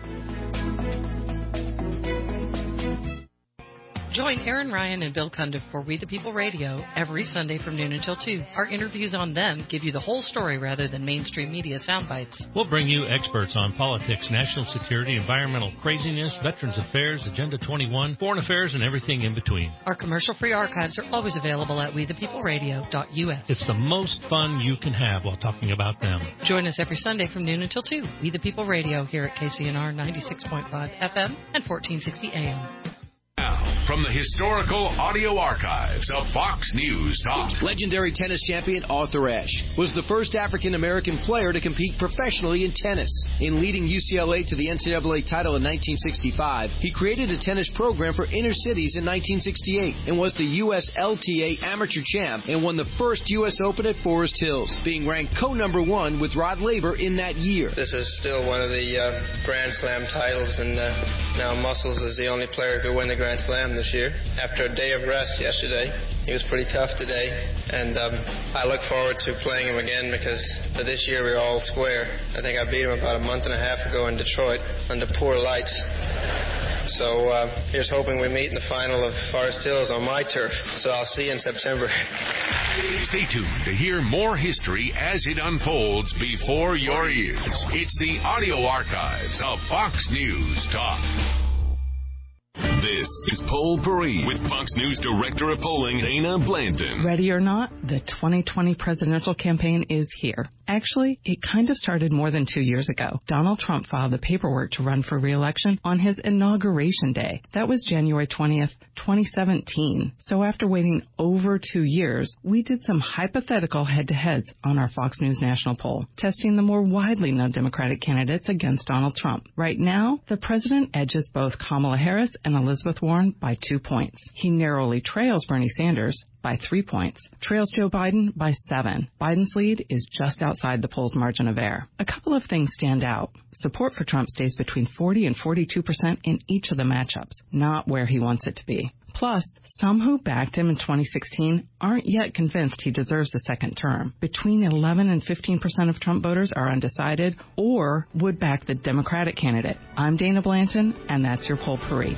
Join Aaron Ryan and Bill Cundiff for We the People Radio every Sunday from noon until two. Our interviews on them give you the whole story rather than mainstream media sound bites. We'll bring you experts on politics, national security, environmental craziness, Veterans Affairs, Agenda twenty-one, foreign affairs, and everything in between. Our commercial-free archives are always available at we the people radio dot U S. It's the most fun you can have while talking about them. Join us every Sunday from noon until two. We the People Radio here at K C N R ninety-six point five F M and fourteen sixty A M. From the historical audio archives of Fox News Talk. Legendary tennis champion Arthur Ashe was the first African-American player to compete professionally in tennis. In leading U C L A to the N C double A title in nineteen sixty-five, he created a tennis program for inner cities in nineteen sixty-eight and was the U S L T A amateur champ and won the first U S Open at Forest Hills, being ranked co-number one with Rod Laver in that year. This is still one of the uh, Grand Slam titles, and uh, now Muscles is the only player who won the Grand Slam this year. After a day of rest yesterday, he was pretty tough today, and um, I look forward to playing him again because for this year we're all square. I think I beat him about a month and a half ago in Detroit under poor lights. So uh, here's hoping we meet in the final of Forest Hills on my turf. So I'll see you in September. Stay tuned to hear more history as it unfolds before your ears. It's the audio archives of Fox News Talk. This is Poll Parade with Fox News Director of Polling, Dana Blanton. Ready or not, the twenty twenty presidential campaign is here. Actually, it kind of started more than two years ago. Donald Trump filed the paperwork to run for re-election on his inauguration day. That was January twentieth, twenty seventeen. So after waiting over two years, we did some hypothetical head-to-heads on our Fox News national poll, testing the more widely known Democratic candidates against Donald Trump. Right now, the president edges both Kamala Harris and Elizabeth Warren by two points. He narrowly trails Bernie Sanders by three points, trails Joe Biden by seven. Biden's lead is just outside the poll's margin of error. A couple of things stand out. Support for Trump stays between forty and forty-two percent in each of the matchups, not where he wants it to be. Plus, some who backed him in twenty sixteen aren't yet convinced he deserves a second term. Between eleven and fifteen percent of Trump voters are undecided or would back the Democratic candidate. I'm Dana Blanton, and that's your Poll Parade.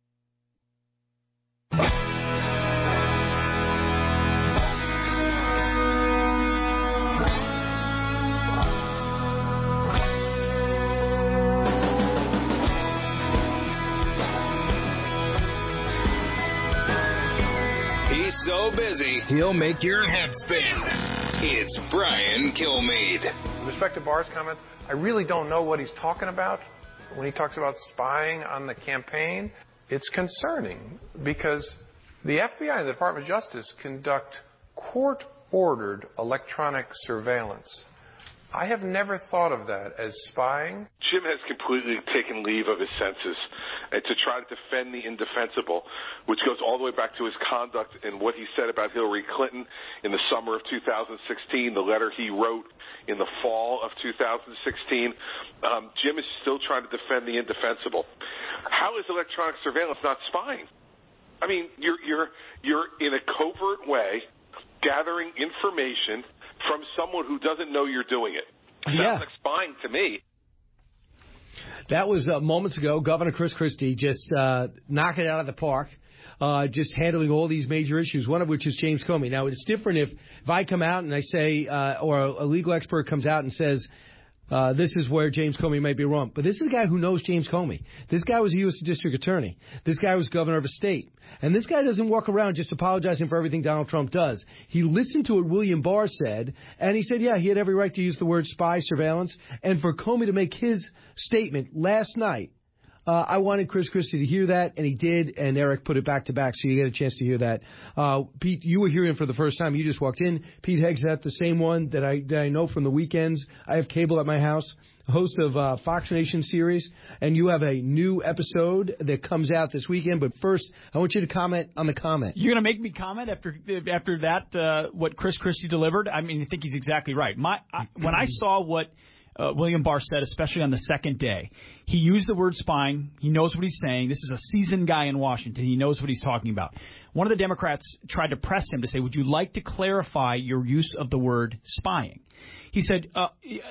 So busy, he'll make your head spin. It's Brian Kilmeade. With respect to Barr's comments, I really don't know what he's talking about. When he talks about spying on the campaign, it's concerning because the F B I and the Department of Justice conduct court-ordered electronic surveillance. I have never thought of that as spying. Jim has completely taken leave of his senses and to try to defend the indefensible, which goes all the way back to his conduct and what he said about Hillary Clinton in the summer of two thousand sixteen, the letter he wrote in the fall of two thousand sixteen. Um, Jim is still trying to defend the indefensible. How is electronic surveillance not spying? I mean, you're you're you're in a covert way gathering information from someone who doesn't know you're doing it. Sounds yeah. like spying to me. That was uh, moments ago. Governor Chris Christie just uh, knocking it out of the park, uh, just handling all these major issues, one of which is James Comey. Now, it's different if, if I come out and I say, uh, or a, a legal expert comes out and says, Uh, this is where James Comey may be wrong. But this is a guy who knows James Comey. This guy was a U S district attorney. This guy was governor of a state. And this guy doesn't walk around just apologizing for everything Donald Trump does. He listened to what William Barr said, and he said, yeah, he had every right to use the word spy, surveillance. And for Comey to make his statement last night Uh, I wanted Chris Christie to hear that, and he did, and Eric put it back to back, so you get a chance to hear that. Uh, Pete, you were hearing for the first time. You just walked in. Pete Hegseth, the same one that I that I know from the weekends. I have cable at my house, host of uh, Fox Nation series, and you have a new episode that comes out this weekend. But first, I want you to comment on the comment. You're going to make me comment after after that, uh, what Chris Christie delivered? I mean, I think he's exactly right. My I, When I saw what Uh, William Barr said, especially on the second day, he used the word spying. He knows what he's saying. This is a seasoned guy in Washington. He knows what he's talking about. One of the Democrats tried to press him to say, would you like to clarify your use of the word spying? He said, uh,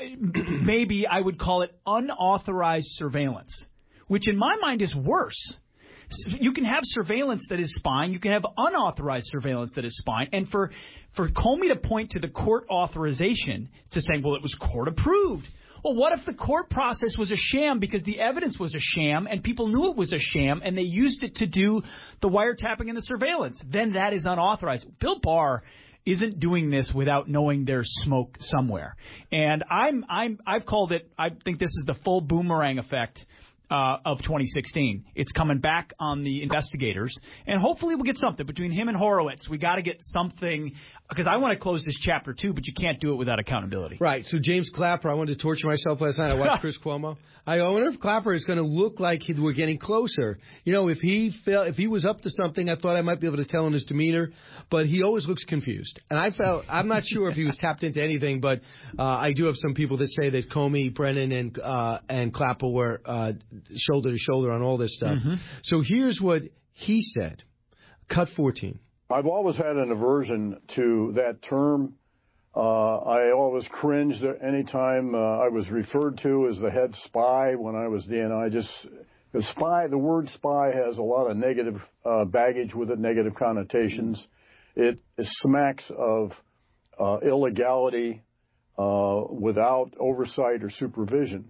maybe I would call it unauthorized surveillance, which in my mind is worse. You can have surveillance that is spying. You can have unauthorized surveillance that is spying. And for, for Comey to point to the court authorization to saying, well, it was court approved. Well, what if the court process was a sham because the evidence was a sham and people knew it was a sham and they used it to do the wiretapping and the surveillance? Then that is unauthorized. Bill Barr isn't doing this without knowing there's smoke somewhere. And I'm, I'm, I've called it, I think this is the full boomerang effect Uh, of twenty sixteen. It's coming back on the investigators, and hopefully we'll get something between him and Horowitz. We got to get something, because I want to close this chapter too, but you can't do it without accountability. Right. So James Clapper, I wanted to torture myself last night. I watched Chris Cuomo. I wonder if Clapper is going to look like he, we're getting closer. You know, if he felt, if he was up to something, I thought I might be able to tell in his demeanor, but he always looks confused. And I felt, I'm not sure if he was tapped into anything, but uh, I do have some people that say that Comey, Brennan, and uh, and Clapper were uh, shoulder to shoulder on all this stuff. Mm-hmm. So here's what he said. Cut fourteen. I've always had an aversion to that term. Uh, I always cringed any time uh, I was referred to as the head spy when I was D N I. Just the spy, the word spy has a lot of negative uh, baggage with it, negative connotations. It, it smacks of uh, illegality uh, without oversight or supervision.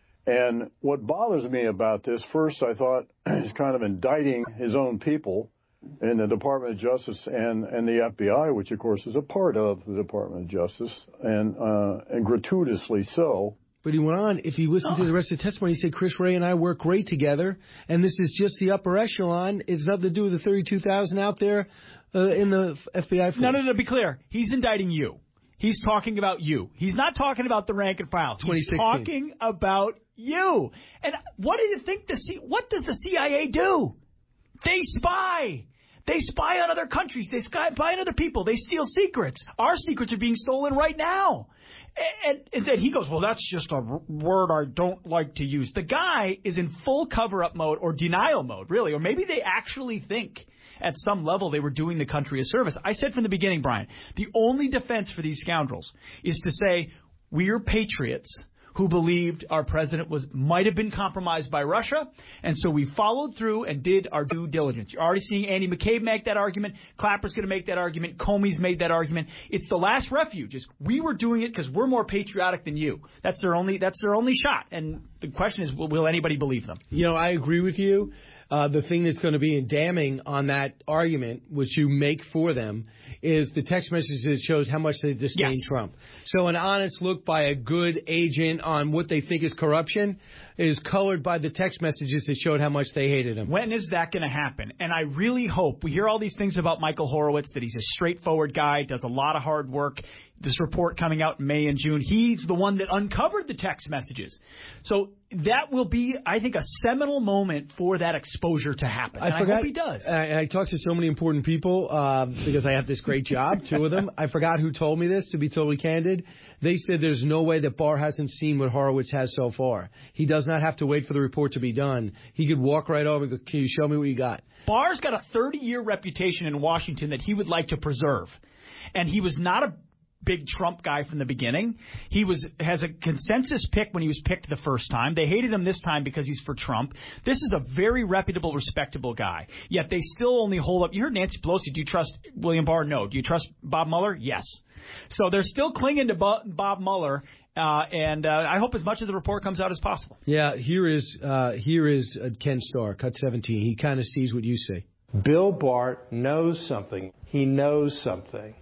And what bothers me about this, first, I thought he's kind of indicting his own people in the Department of Justice and, and the F B I, which, of course, is a part of the Department of Justice, and, uh, and gratuitously so. But he went on, if you listen oh. to the rest of the testimony, he said, Chris Wray and I work great together, and this is just the upper echelon. It's nothing to do with the thirty-two thousand out there uh, in the F B I force. No, no, no, to be clear, he's indicting you. He's talking about you. He's not talking about the rank and file. He's talking about you. And what do you think the C- what does the C I A do? They spy. They spy on other countries. They spy on other people. They steal secrets. Our secrets are being stolen right now. And, and then he goes, well, that's just a word I don't like to use. The guy is in full cover-up mode or denial mode, really. Or maybe they actually think at some level they were doing the country a service. I said from the beginning, Brian, the only defense for these scoundrels is to say we're patriots who believed our president was might have been compromised by Russia, and so we followed through and did our due diligence. You're already seeing Andy McCabe make that argument. Clapper's going to make that argument. Comey's made that argument. It's the last refuge. Is we were doing it because we're more patriotic than you. That's their only. That's their only shot. And the question is, will, will anybody believe them? You know, I agree with you. Uh, the thing that's going to be damning on that argument, which you make for them, is the text message that shows how much they disdain yes. Trump. So an honest look by a good agent on what they think is corruption is colored by the text messages that showed how much they hated him. When is that going to happen? And I really hope, we hear all these things about Michael Horowitz, that he's a straightforward guy, does a lot of hard work. This report coming out in May and June, he's the one that uncovered the text messages. So that will be, I think, a seminal moment for that exposure to happen. And I, forgot, I hope he does. I, I talk to so many important people uh, because I have this great job, two of them. I forgot who told me this, to be totally candid. They said there's no way that Barr hasn't seen what Horowitz has so far. He does not have to wait for the report to be done. He could walk right over and go, can you show me what you got? Barr's got a thirty-year reputation in Washington that he would like to preserve. And he was not a big Trump guy from the beginning. He was has a consensus pick when he was picked the first time. They hated him this time because he's for Trump. This is a very reputable, respectable guy. Yet they still only hold up. You heard Nancy Pelosi. Do you trust William Barr? No. Do you trust Bob Mueller? Yes. So they're still clinging to Bob Mueller. Uh, and uh, I hope as much of the report comes out as possible. Yeah, here is uh, here is uh, Ken Starr, cut seventeen. He kind of sees what you see. Bill Barr knows something. He knows something.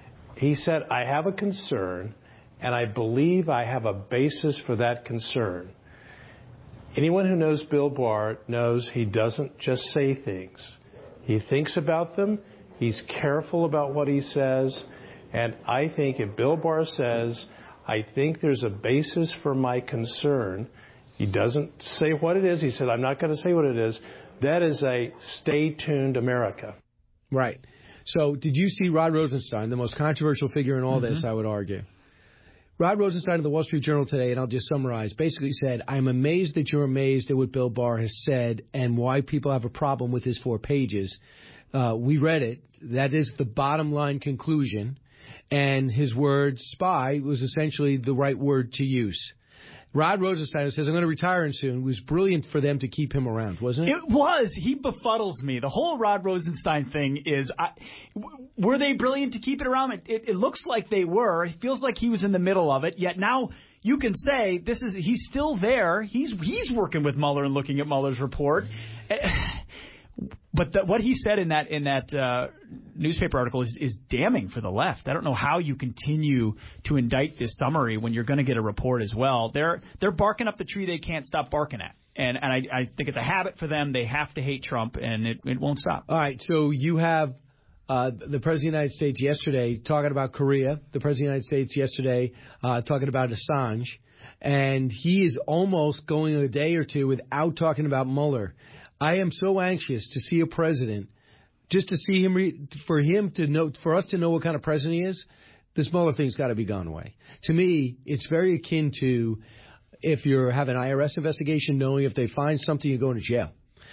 He said, I have a concern, and I believe I have a basis for that concern. Anyone who knows Bill Barr knows he doesn't just say things. He thinks about them. He's careful about what he says. And I think if Bill Barr says, I think there's a basis for my concern, he doesn't say what it is. He said, I'm not going to say what it is. That is a stay tuned America. Right. So did you see Rod Rosenstein, the most controversial figure in all Mm-hmm. this, I would argue? Rod Rosenstein of the Wall Street Journal today, and I'll just summarize, basically said, I'm amazed that you're amazed at what Bill Barr has said and why people have a problem with his four pages. Uh, we read it. That is the bottom line conclusion. And his word spy was essentially the right word to use. Rod Rosenstein says, I'm going to retire soon. It was brilliant for them to keep him around, wasn't it? It was. He befuddles me. The whole Rod Rosenstein thing is, I, w- were they brilliant to keep it around? It, it, it looks like they were. It feels like he was in the middle of it. Yet now you can say this is he's still there. He's he's working with Mueller and looking at Mueller's report. But the, what he said in that in that uh, newspaper article is, is damning for the left. I don't know how you continue to indict this summary when you're going to get a report as well. They're they're barking up the tree they can't stop barking at, and and I, I think it's a habit for them. They have to hate Trump, and it, it won't stop. All right, so you have uh, the President of the United States yesterday talking about Korea. The President of the United States yesterday uh, talking about Assange, and he is almost going a day or two without talking about Mueller. I am so anxious to see a president, just to see him, re- for him to know, for us to know what kind of president he is. This Mueller thing's got to be gone away. To me, it's very akin to if you have an I R S investigation, knowing if they find something, you're going to jail.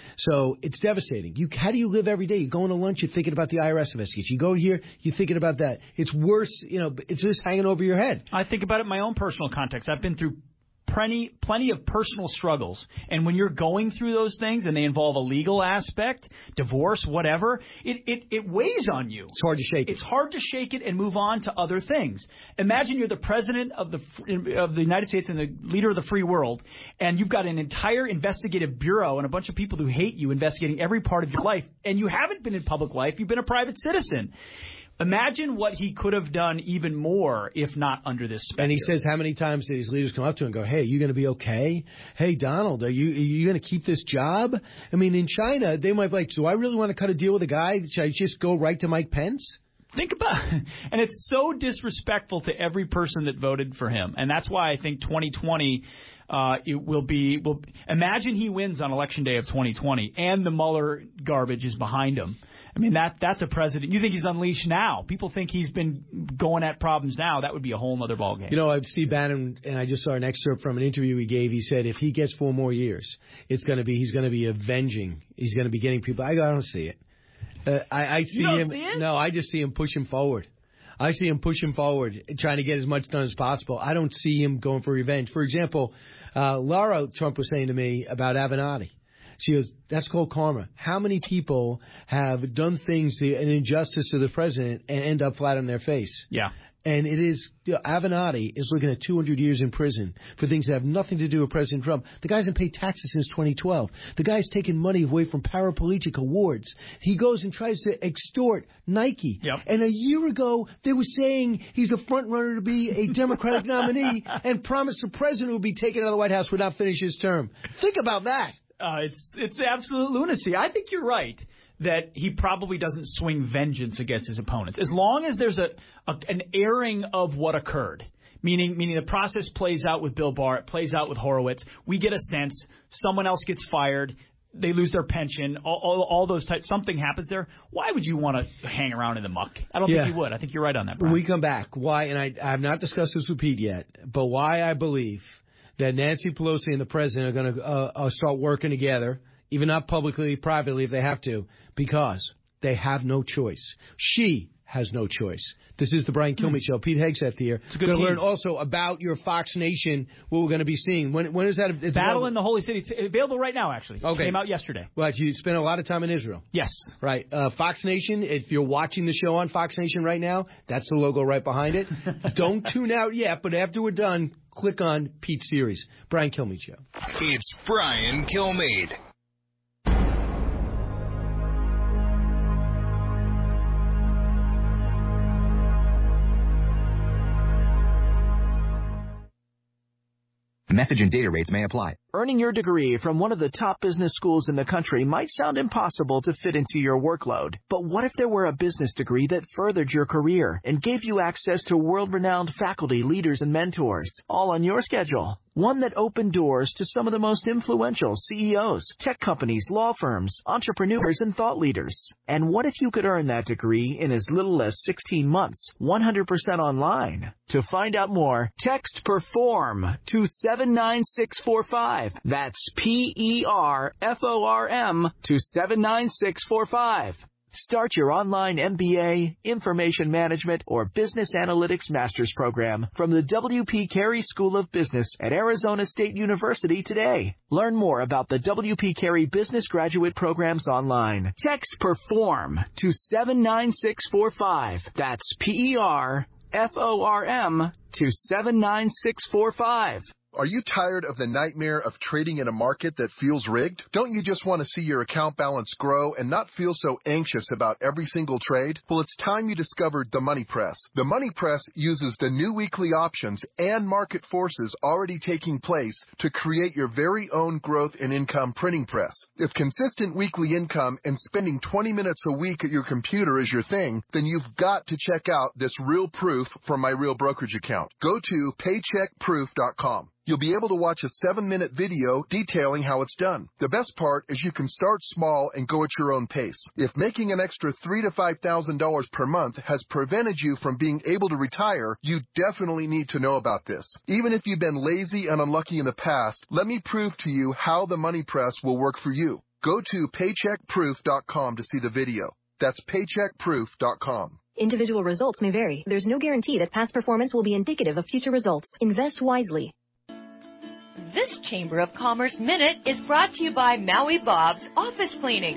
So it's devastating. You, how do you live every day? You go to lunch, you're thinking about the I R S investigation. You go here, you're thinking about that. It's worse, you know, it's just hanging over your head. I think about it in my own personal context. I've been through plenty plenty of personal struggles. And when you're going through those things and they involve a legal aspect, divorce, whatever, it, it, it weighs on you. It's hard to shake it. It's hard to shake it and move on to other things. Imagine you're the president of the of the United States and the leader of the free world, and you've got an entire investigative bureau and a bunch of people who hate you investigating every part of your life, and you haven't been in public life. You've been a private citizen. Imagine what he could have done even more if not under this specter. And he says how many times did these leaders come up to him and go, hey, you going to be okay? Hey, Donald, are you are you going to keep this job? I mean, in China, they might be like, do I really want to cut a deal with a guy? Should I just go right to Mike Pence? Think about it. And it's so disrespectful to every person that voted for him. And that's why I think twenty twenty uh, it will be – will imagine he wins on Election Day of twenty twenty and the Mueller garbage is behind him. I mean, that that's a president. You think he's unleashed now. People think he's been going at problems now. That would be a whole other ballgame. You know, Steve Bannon, and I just saw an excerpt from an interview he gave. He said if he gets four more years, it's going to be he's going to be avenging. He's going to be getting people. I, I don't see it. Uh, I, I see you don't him. See it? No, I just see him pushing forward. I see him pushing forward, trying to get as much done as possible. I don't see him going for revenge. For example, uh, Laura Trump was saying to me about Avenatti. She goes, that's called karma. How many people have done things, an injustice to the president, and end up flat on their face? Yeah. And it is, you know, Avenatti is looking at two hundred years in prison for things that have nothing to do with President Trump. The guy hasn't paid taxes since twenty twelve. The guy's taken money away from paraplegic awards. He goes and tries to extort Nike. Yep. And a year ago, they were saying he's a front runner to be a Democratic nominee and promised the president would be taken out of the White House would not finish his term. Think about that. Uh, it's it's absolute lunacy. I think you're right that he probably doesn't swing vengeance against his opponents. As long as there's a, a an airing of what occurred, meaning meaning the process plays out with Bill Barr, it plays out with Horowitz, we get a sense someone else gets fired, they lose their pension, all, all, all those types, something happens there. Why would you want to hang around in the muck? I don't Yeah. think you would. I think you're right on that, When Brian. we come back, why, and I, I have not discussed this with Pete yet, but why I believe that Nancy Pelosi and the president are going to uh, uh, start working together, even not publicly, privately if they have to, because they have no choice. She has no choice. This is the Brian Kilmeade Show. Pete Hegseth here. It's a good Going to tease. learn also about your Fox Nation, what we're going to be seeing. When, when is that? It's Battle available? in the Holy City. It's available right now, actually. It Okay. came out yesterday. Well, you spent a lot of time in Israel. Yes. Right. Uh, Fox Nation, if you're watching the show on Fox Nation right now, that's the logo right behind it. Don't tune out yet, but after we're done, click on Pete's series. Brian Kilmeade Show. It's Brian Kilmeade. Message and data rates may apply. Earning your degree from one of the top business schools in the country might sound impossible to fit into your workload. But what if there were a business degree that furthered your career and gave you access to world-renowned faculty, leaders, and mentors, all on your schedule? One that opened doors to some of the most influential C E Os, tech companies, law firms, entrepreneurs, and thought leaders. And what if you could earn that degree in as little as sixteen months, one hundred percent online? To find out more, text PERFORM to seven nine six four five. That's P E R F O R M to seven nine six four five. Start your online M B A, Information Management, or Business Analytics Master's Program from the W P Carey School of Business at Arizona State University today. Learn more about the W P Carey Business Graduate Programs online. Text PERFORM to seven nine six four five. That's P E R F O R M to seven nine six four five. Are you tired of the nightmare of trading in a market that feels rigged? Don't you just want to see your account balance grow and not feel so anxious about every single trade? Well, it's time you discovered the Money Press. The Money Press uses the new weekly options and market forces already taking place to create your very own growth and income printing press. If consistent weekly income and spending twenty minutes a week at your computer is your thing, then you've got to check out this Real Proof from My Real Brokerage account. Go to paycheck proof dot com. You'll be able to watch a seven-minute video detailing how it's done. The best part is you can start small and go at your own pace. If making an extra three thousand to five thousand dollars per month has prevented you from being able to retire, you definitely need to know about this. Even if you've been lazy and unlucky in the past, let me prove to you how the Money Press will work for you. Go to paycheck proof dot com to see the video. That's paycheck proof dot com. Individual results may vary. There's no guarantee that past performance will be indicative of future results. Invest wisely. This Chamber of Commerce Minute is brought to you by Maui Bob's Office Cleaning.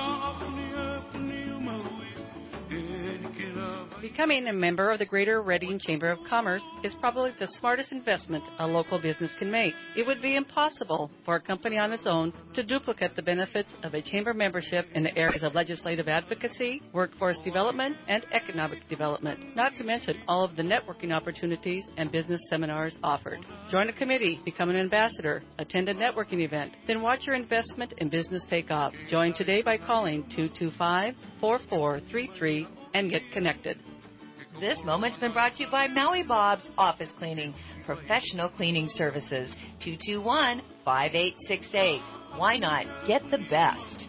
Becoming a member of the Greater Reading Chamber of Commerce is probably the smartest investment a local business can make. It would be impossible for a company on its own to duplicate the benefits of a chamber membership in the areas of legislative advocacy, workforce development, and economic development, not to mention all of the networking opportunities and business seminars offered. Join a committee, become an ambassador, attend a networking event, then watch your investment in business take off. Join today by calling two two five, four four three three and get connected. This moment's been brought to you by Maui Bob's Office Cleaning, professional cleaning services. two two one, five eight six eight. Why not get the best?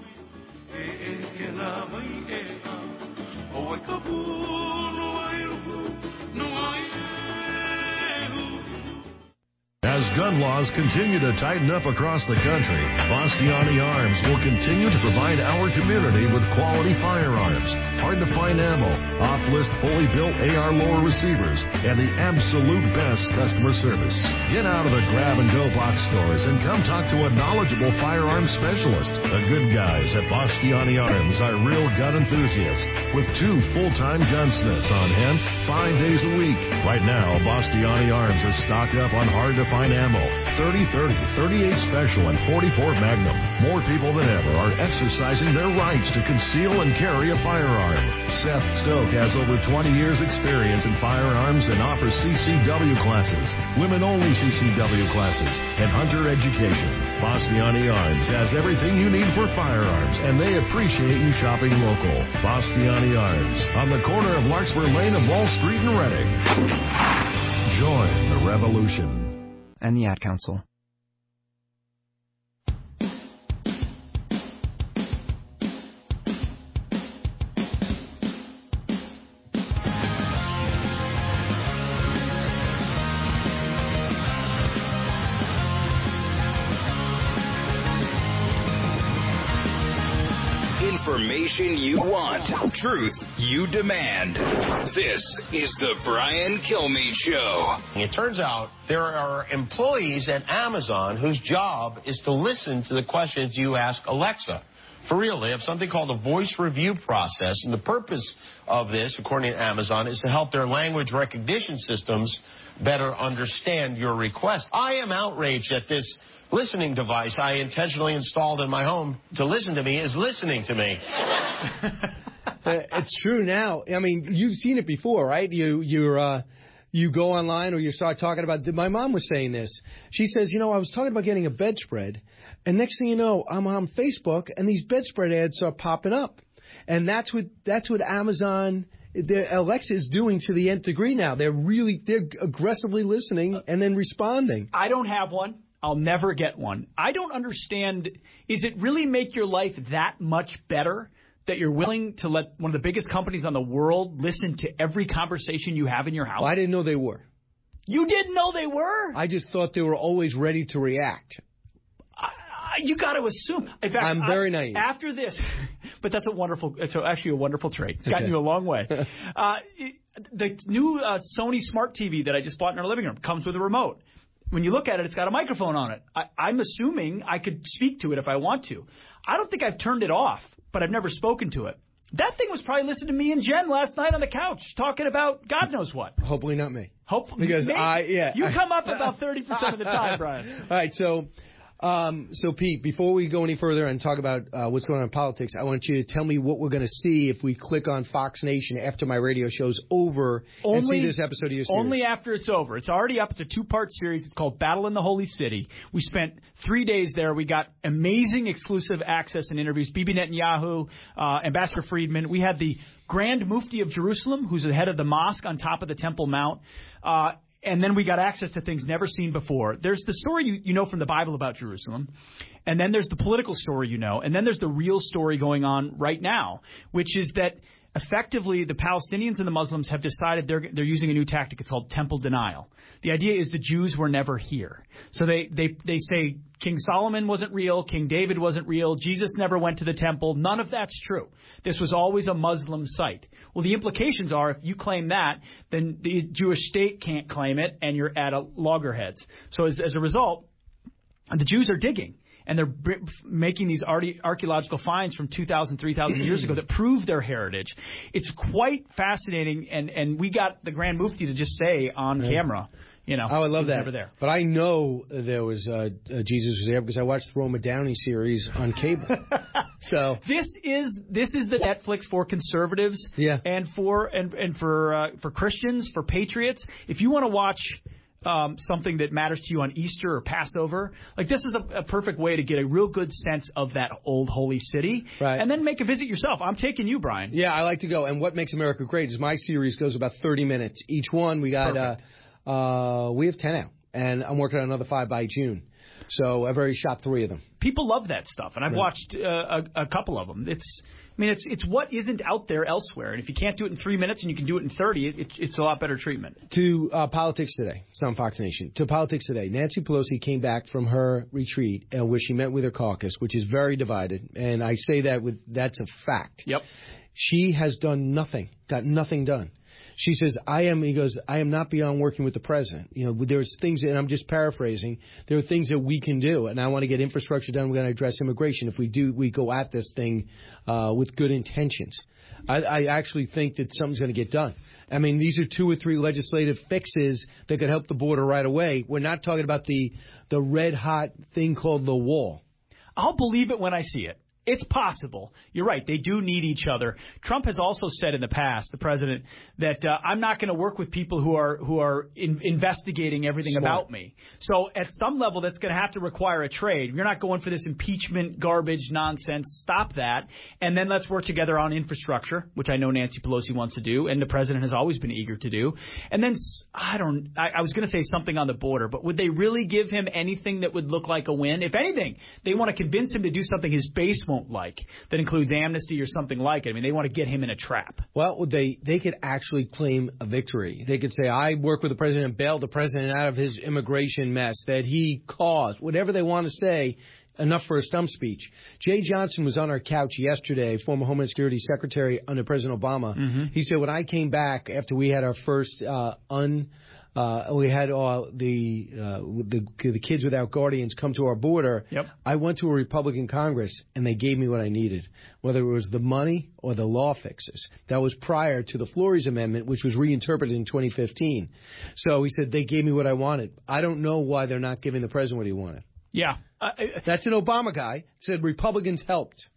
As gun laws continue to tighten up across the country, Bastiani Arms will continue to provide our community with quality firearms, hard-to-find ammo, off-list fully built A R lower receivers, and the absolute best customer service. Get out of the grab-and-go box stores and come talk to a knowledgeable firearms specialist. The good guys at Bastiani Arms are real gun enthusiasts with two full-time gunsmiths on hand five days a week. Right now, Bastiani Arms is stocked up on hard-to-find ammo, thirty thirty, thirty-eight Special, and forty-four Magnum. More people than ever are exercising their rights to conceal and carry a firearm. Seth Stoke has over twenty years experience in firearms and offers C C W classes, women-only C C W classes, and hunter education. Bastiani Arms has everything you need for firearms, and they appreciate you shopping local. Bastiani Arms, on the corner of Larkspur Lane and Wall Street in Reading. Join the revolution. And the Ad Council. Information you want, truth you demand. This is the Brian Kilmeade Show. It turns out there are employees at Amazon whose job is to listen to the questions you ask Alexa. For real, they have something called a voice review process, and the purpose of this, according to Amazon, is to help their language recognition systems better understand your request. I am outraged at this listening device I intentionally installed in my home to listen to me is listening to me. It's true now. I mean, you've seen it before, right? You, you're, uh, you go online or you start talking about, my mom was saying this. She says, you know, I was talking about getting a bedspread, and next thing you know, I'm on Facebook, and these bedspread ads are popping up. And that's what that's what Amazon, the Alexa is doing to the nth degree now. They're really, they're aggressively listening and then responding. I don't have one. I'll never get one. I don't understand, is it really make your life that much better that you're willing to let one of the biggest companies on the world listen to every conversation you have in your house? Well, I didn't know they were. You didn't know they were? I just thought they were always ready to react. I, I, you got to assume. In fact, I'm very I, naive. After this, but that's a wonderful, it's actually a wonderful trait. It's gotten okay. you a long way. uh, it, the new uh, Sony Smart T V that I just bought in our living room comes with a remote. When you look at it, it's got a microphone on it. I, I'm assuming I could speak to it if I want to. I don't think I've turned it off, but I've never spoken to it. That thing was probably listening to me and Jen last night on the couch talking about God knows what. Hopefully not me. Hopefully. Because maybe. I, yeah. You come up about thirty percent of the time, Brian. All right, so... Um, so, Pete, before we go any further and talk about uh, what's going on in politics, I want you to tell me what we're going to see if we click on Fox Nation after my radio show's over only, and see this episode of your series. Only after it's over. It's already up. It's a two-part series. It's called Battle in the Holy City. We spent three days there. We got amazing exclusive access and interviews. Bibi Netanyahu, uh, Ambassador Friedman. We had the Grand Mufti of Jerusalem, who's the head of the mosque on top of the Temple Mount. Uh, And then we got access to things never seen before. There's the story you, you know from the Bible about Jerusalem. And then there's the political story you know. And then there's the real story going on right now, which is that effectively the Palestinians and the Muslims have decided they're they're using a new tactic. It's called temple denial. The idea is the Jews were never here. So they, they, they say King Solomon wasn't real, King David wasn't real, Jesus never went to the temple. None of that's true. This was always a Muslim site. Well, the implications are if you claim that, then the Jewish state can't claim it, and you're at a loggerheads. So as, as a result, the Jews are digging. And they're b- making these archaeological finds from two thousand, three thousand years ago that prove their heritage. It's quite fascinating, and, and we got the Grand Mufti to just say on right. camera, you know. I would love that. Never there. But I know there was uh, uh, Jesus was there because I watched the Roma Downey series on cable. So this is this is the Netflix for conservatives, yeah. and for and and for uh, for Christians, for patriots. If you want to watch Um, something that matters to you on Easter or Passover. Like, this is a, a perfect way to get a real good sense of that old holy city. Right. And then make a visit yourself. I'm taking you, Brian. Yeah, I like to go. And what makes America great is my series goes about thirty minutes. Each one, we got, uh, uh, we have ten out. And I'm working on another five by June. So I've already shot three of them. People love that stuff. And I've right. watched uh, a, a couple of them. It's, I mean, it's it's what isn't out there elsewhere. And if you can't do it in three minutes and you can do it in thirty, it, it, it's a lot better treatment. To uh, Politics Today. It's on Fox Nation. To Politics Today. Nancy Pelosi came back from her retreat uh, where she met with her caucus, which is very divided. And I say that with that's a fact. Yep. She has done nothing, got nothing done. She says, I am, he goes, I am not beyond working with the president. You know, there's things, and I'm just paraphrasing, there are things that we can do. And I want to get infrastructure done. We're going to address immigration. If we do, we go at this thing uh, with good intentions. I, I actually think that something's going to get done. I mean, these are two or three legislative fixes that could help the border right away. We're not talking about the, the red-hot thing called the wall. I'll believe it when I see it. It's possible. You're right. They do need each other. Trump has also said in the past, the president, that uh, I'm not going to work with people who are who are in, investigating everything Smart. about me. So at some level, that's going to have to require a trade. You're not going for this impeachment garbage nonsense. Stop that. And then let's work together on infrastructure, which I know Nancy Pelosi wants to do, and the president has always been eager to do. And then I don't. I, I was going to say something on the border, but would they really give him anything that would look like a win? If anything, they want to convince him to do something his base won't like, that includes amnesty or something like it. I mean, they want to get him in a trap. Well, they they could actually claim a victory. They could say, I work with the president and bailed the president out of his immigration mess that he caused. Whatever they want to say, enough for a stump speech. Jay Johnson was on our couch yesterday, former Homeland Security Secretary under President Obama. Mm-hmm. He said, when I came back after we had our first uh, un... Uh, we had all the, uh, the the kids without guardians come to our border. Yep. I went to a Republican Congress, and they gave me what I needed, whether it was the money or the law fixes. That was prior to the Flores Amendment, which was reinterpreted in twenty fifteen. So he said, they gave me what I wanted. I don't know why they're not giving the president what he wanted. Yeah. Uh, That's an Obama guy. Said Republicans helped.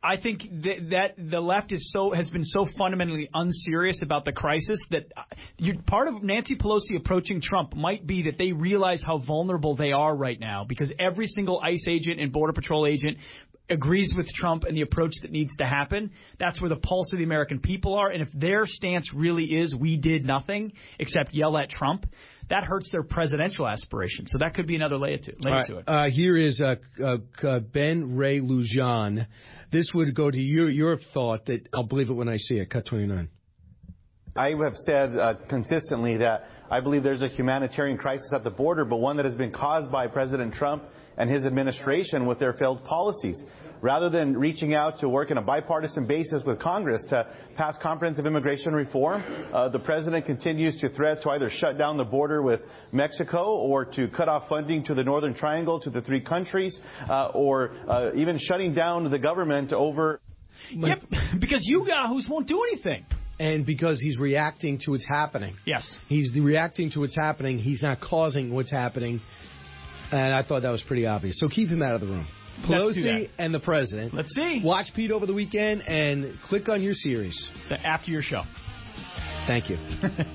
I think that, that the left is so has been so fundamentally unserious about the crisis that you, part of Nancy Pelosi approaching Trump might be that they realize how vulnerable they are right now because every single ICE agent and Border Patrol agent agrees with Trump and the approach that needs to happen. That's where the pulse of the American people are. And if their stance really is we did nothing except yell at Trump, that hurts their presidential aspirations. So that could be another layer to, layer right. to it. Uh, here is uh, uh, Ben Ray Lujan. This would go to your, your thought that I'll believe it when I see it. Cut twenty-nine. I have said uh, consistently that I believe there's a humanitarian crisis at the border, but one that has been caused by President Trump and his administration with their failed policies. Rather than reaching out to work on a bipartisan basis with Congress to pass comprehensive immigration reform, uh, the president continues to threat to either shut down the border with Mexico or to cut off funding to the Northern Triangle, to the three countries, uh, or uh, even shutting down the government over... Yep, because you yahoos won't do anything. And because he's reacting to what's happening. Yes. He's reacting to what's happening. He's not causing what's happening. And I thought that was pretty obvious. So keep him out of the room. Pelosi and the president. Let's see. Watch Pete over the weekend and click on your series. After your show. Thank you.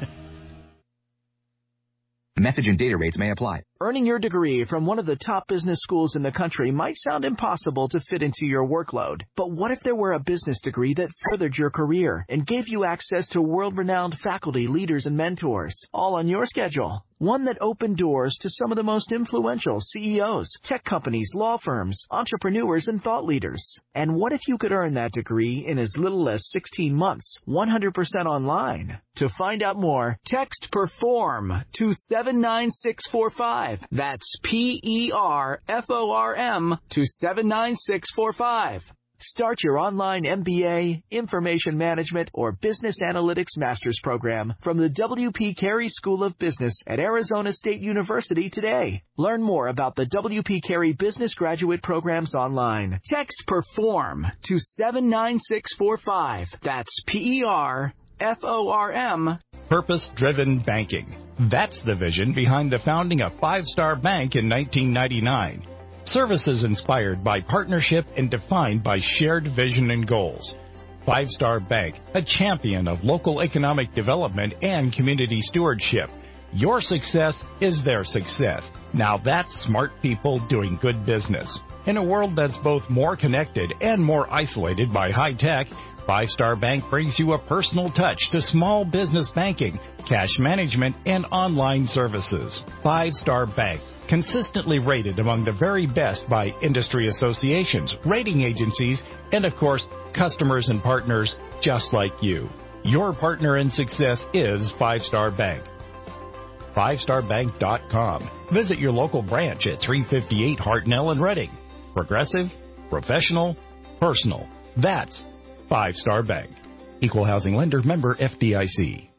Message and data rates may apply. Earning your degree from one of the top business schools in the country might sound impossible to fit into your workload. But what if there were a business degree that furthered your career and gave you access to world-renowned faculty, leaders, and mentors, all on your schedule? One that opened doors to some of the most influential C E Os, tech companies, law firms, entrepreneurs, and thought leaders. And what if you could earn that degree in as little as sixteen months, one hundred percent online? To find out more, text PERFORM to seven nine six four five. That's P E R F O R M to seven nine six four five. Start your online M B A, Information Management, or Business Analytics Master's Program from the W P Carey School of Business at Arizona State University today. Learn more about the W P Carey Business Graduate Programs online. Text PERFORM to seven nine six four five. That's P E R F O R M. Purpose-driven banking. That's the vision behind the founding of Five Star Bank in nineteen ninety-nine. Services inspired by partnership and defined by shared vision and goals. Five Star Bank, a champion of local economic development and community stewardship. Your success is their success. Now that's smart people doing good business. In a world that's both more connected and more isolated by high tech, Five Star Bank brings you a personal touch to small business banking, cash management, and online services. Five Star Bank, consistently rated among the very best by industry associations, rating agencies, and of course, customers and partners just like you. Your partner in success is Five Star Bank. five star bank dot com. Visit your local branch at three fifty-eight Hartnell in Reading. Progressive, professional, personal. That's Five Star Bank. Equal housing lender, member F D I C.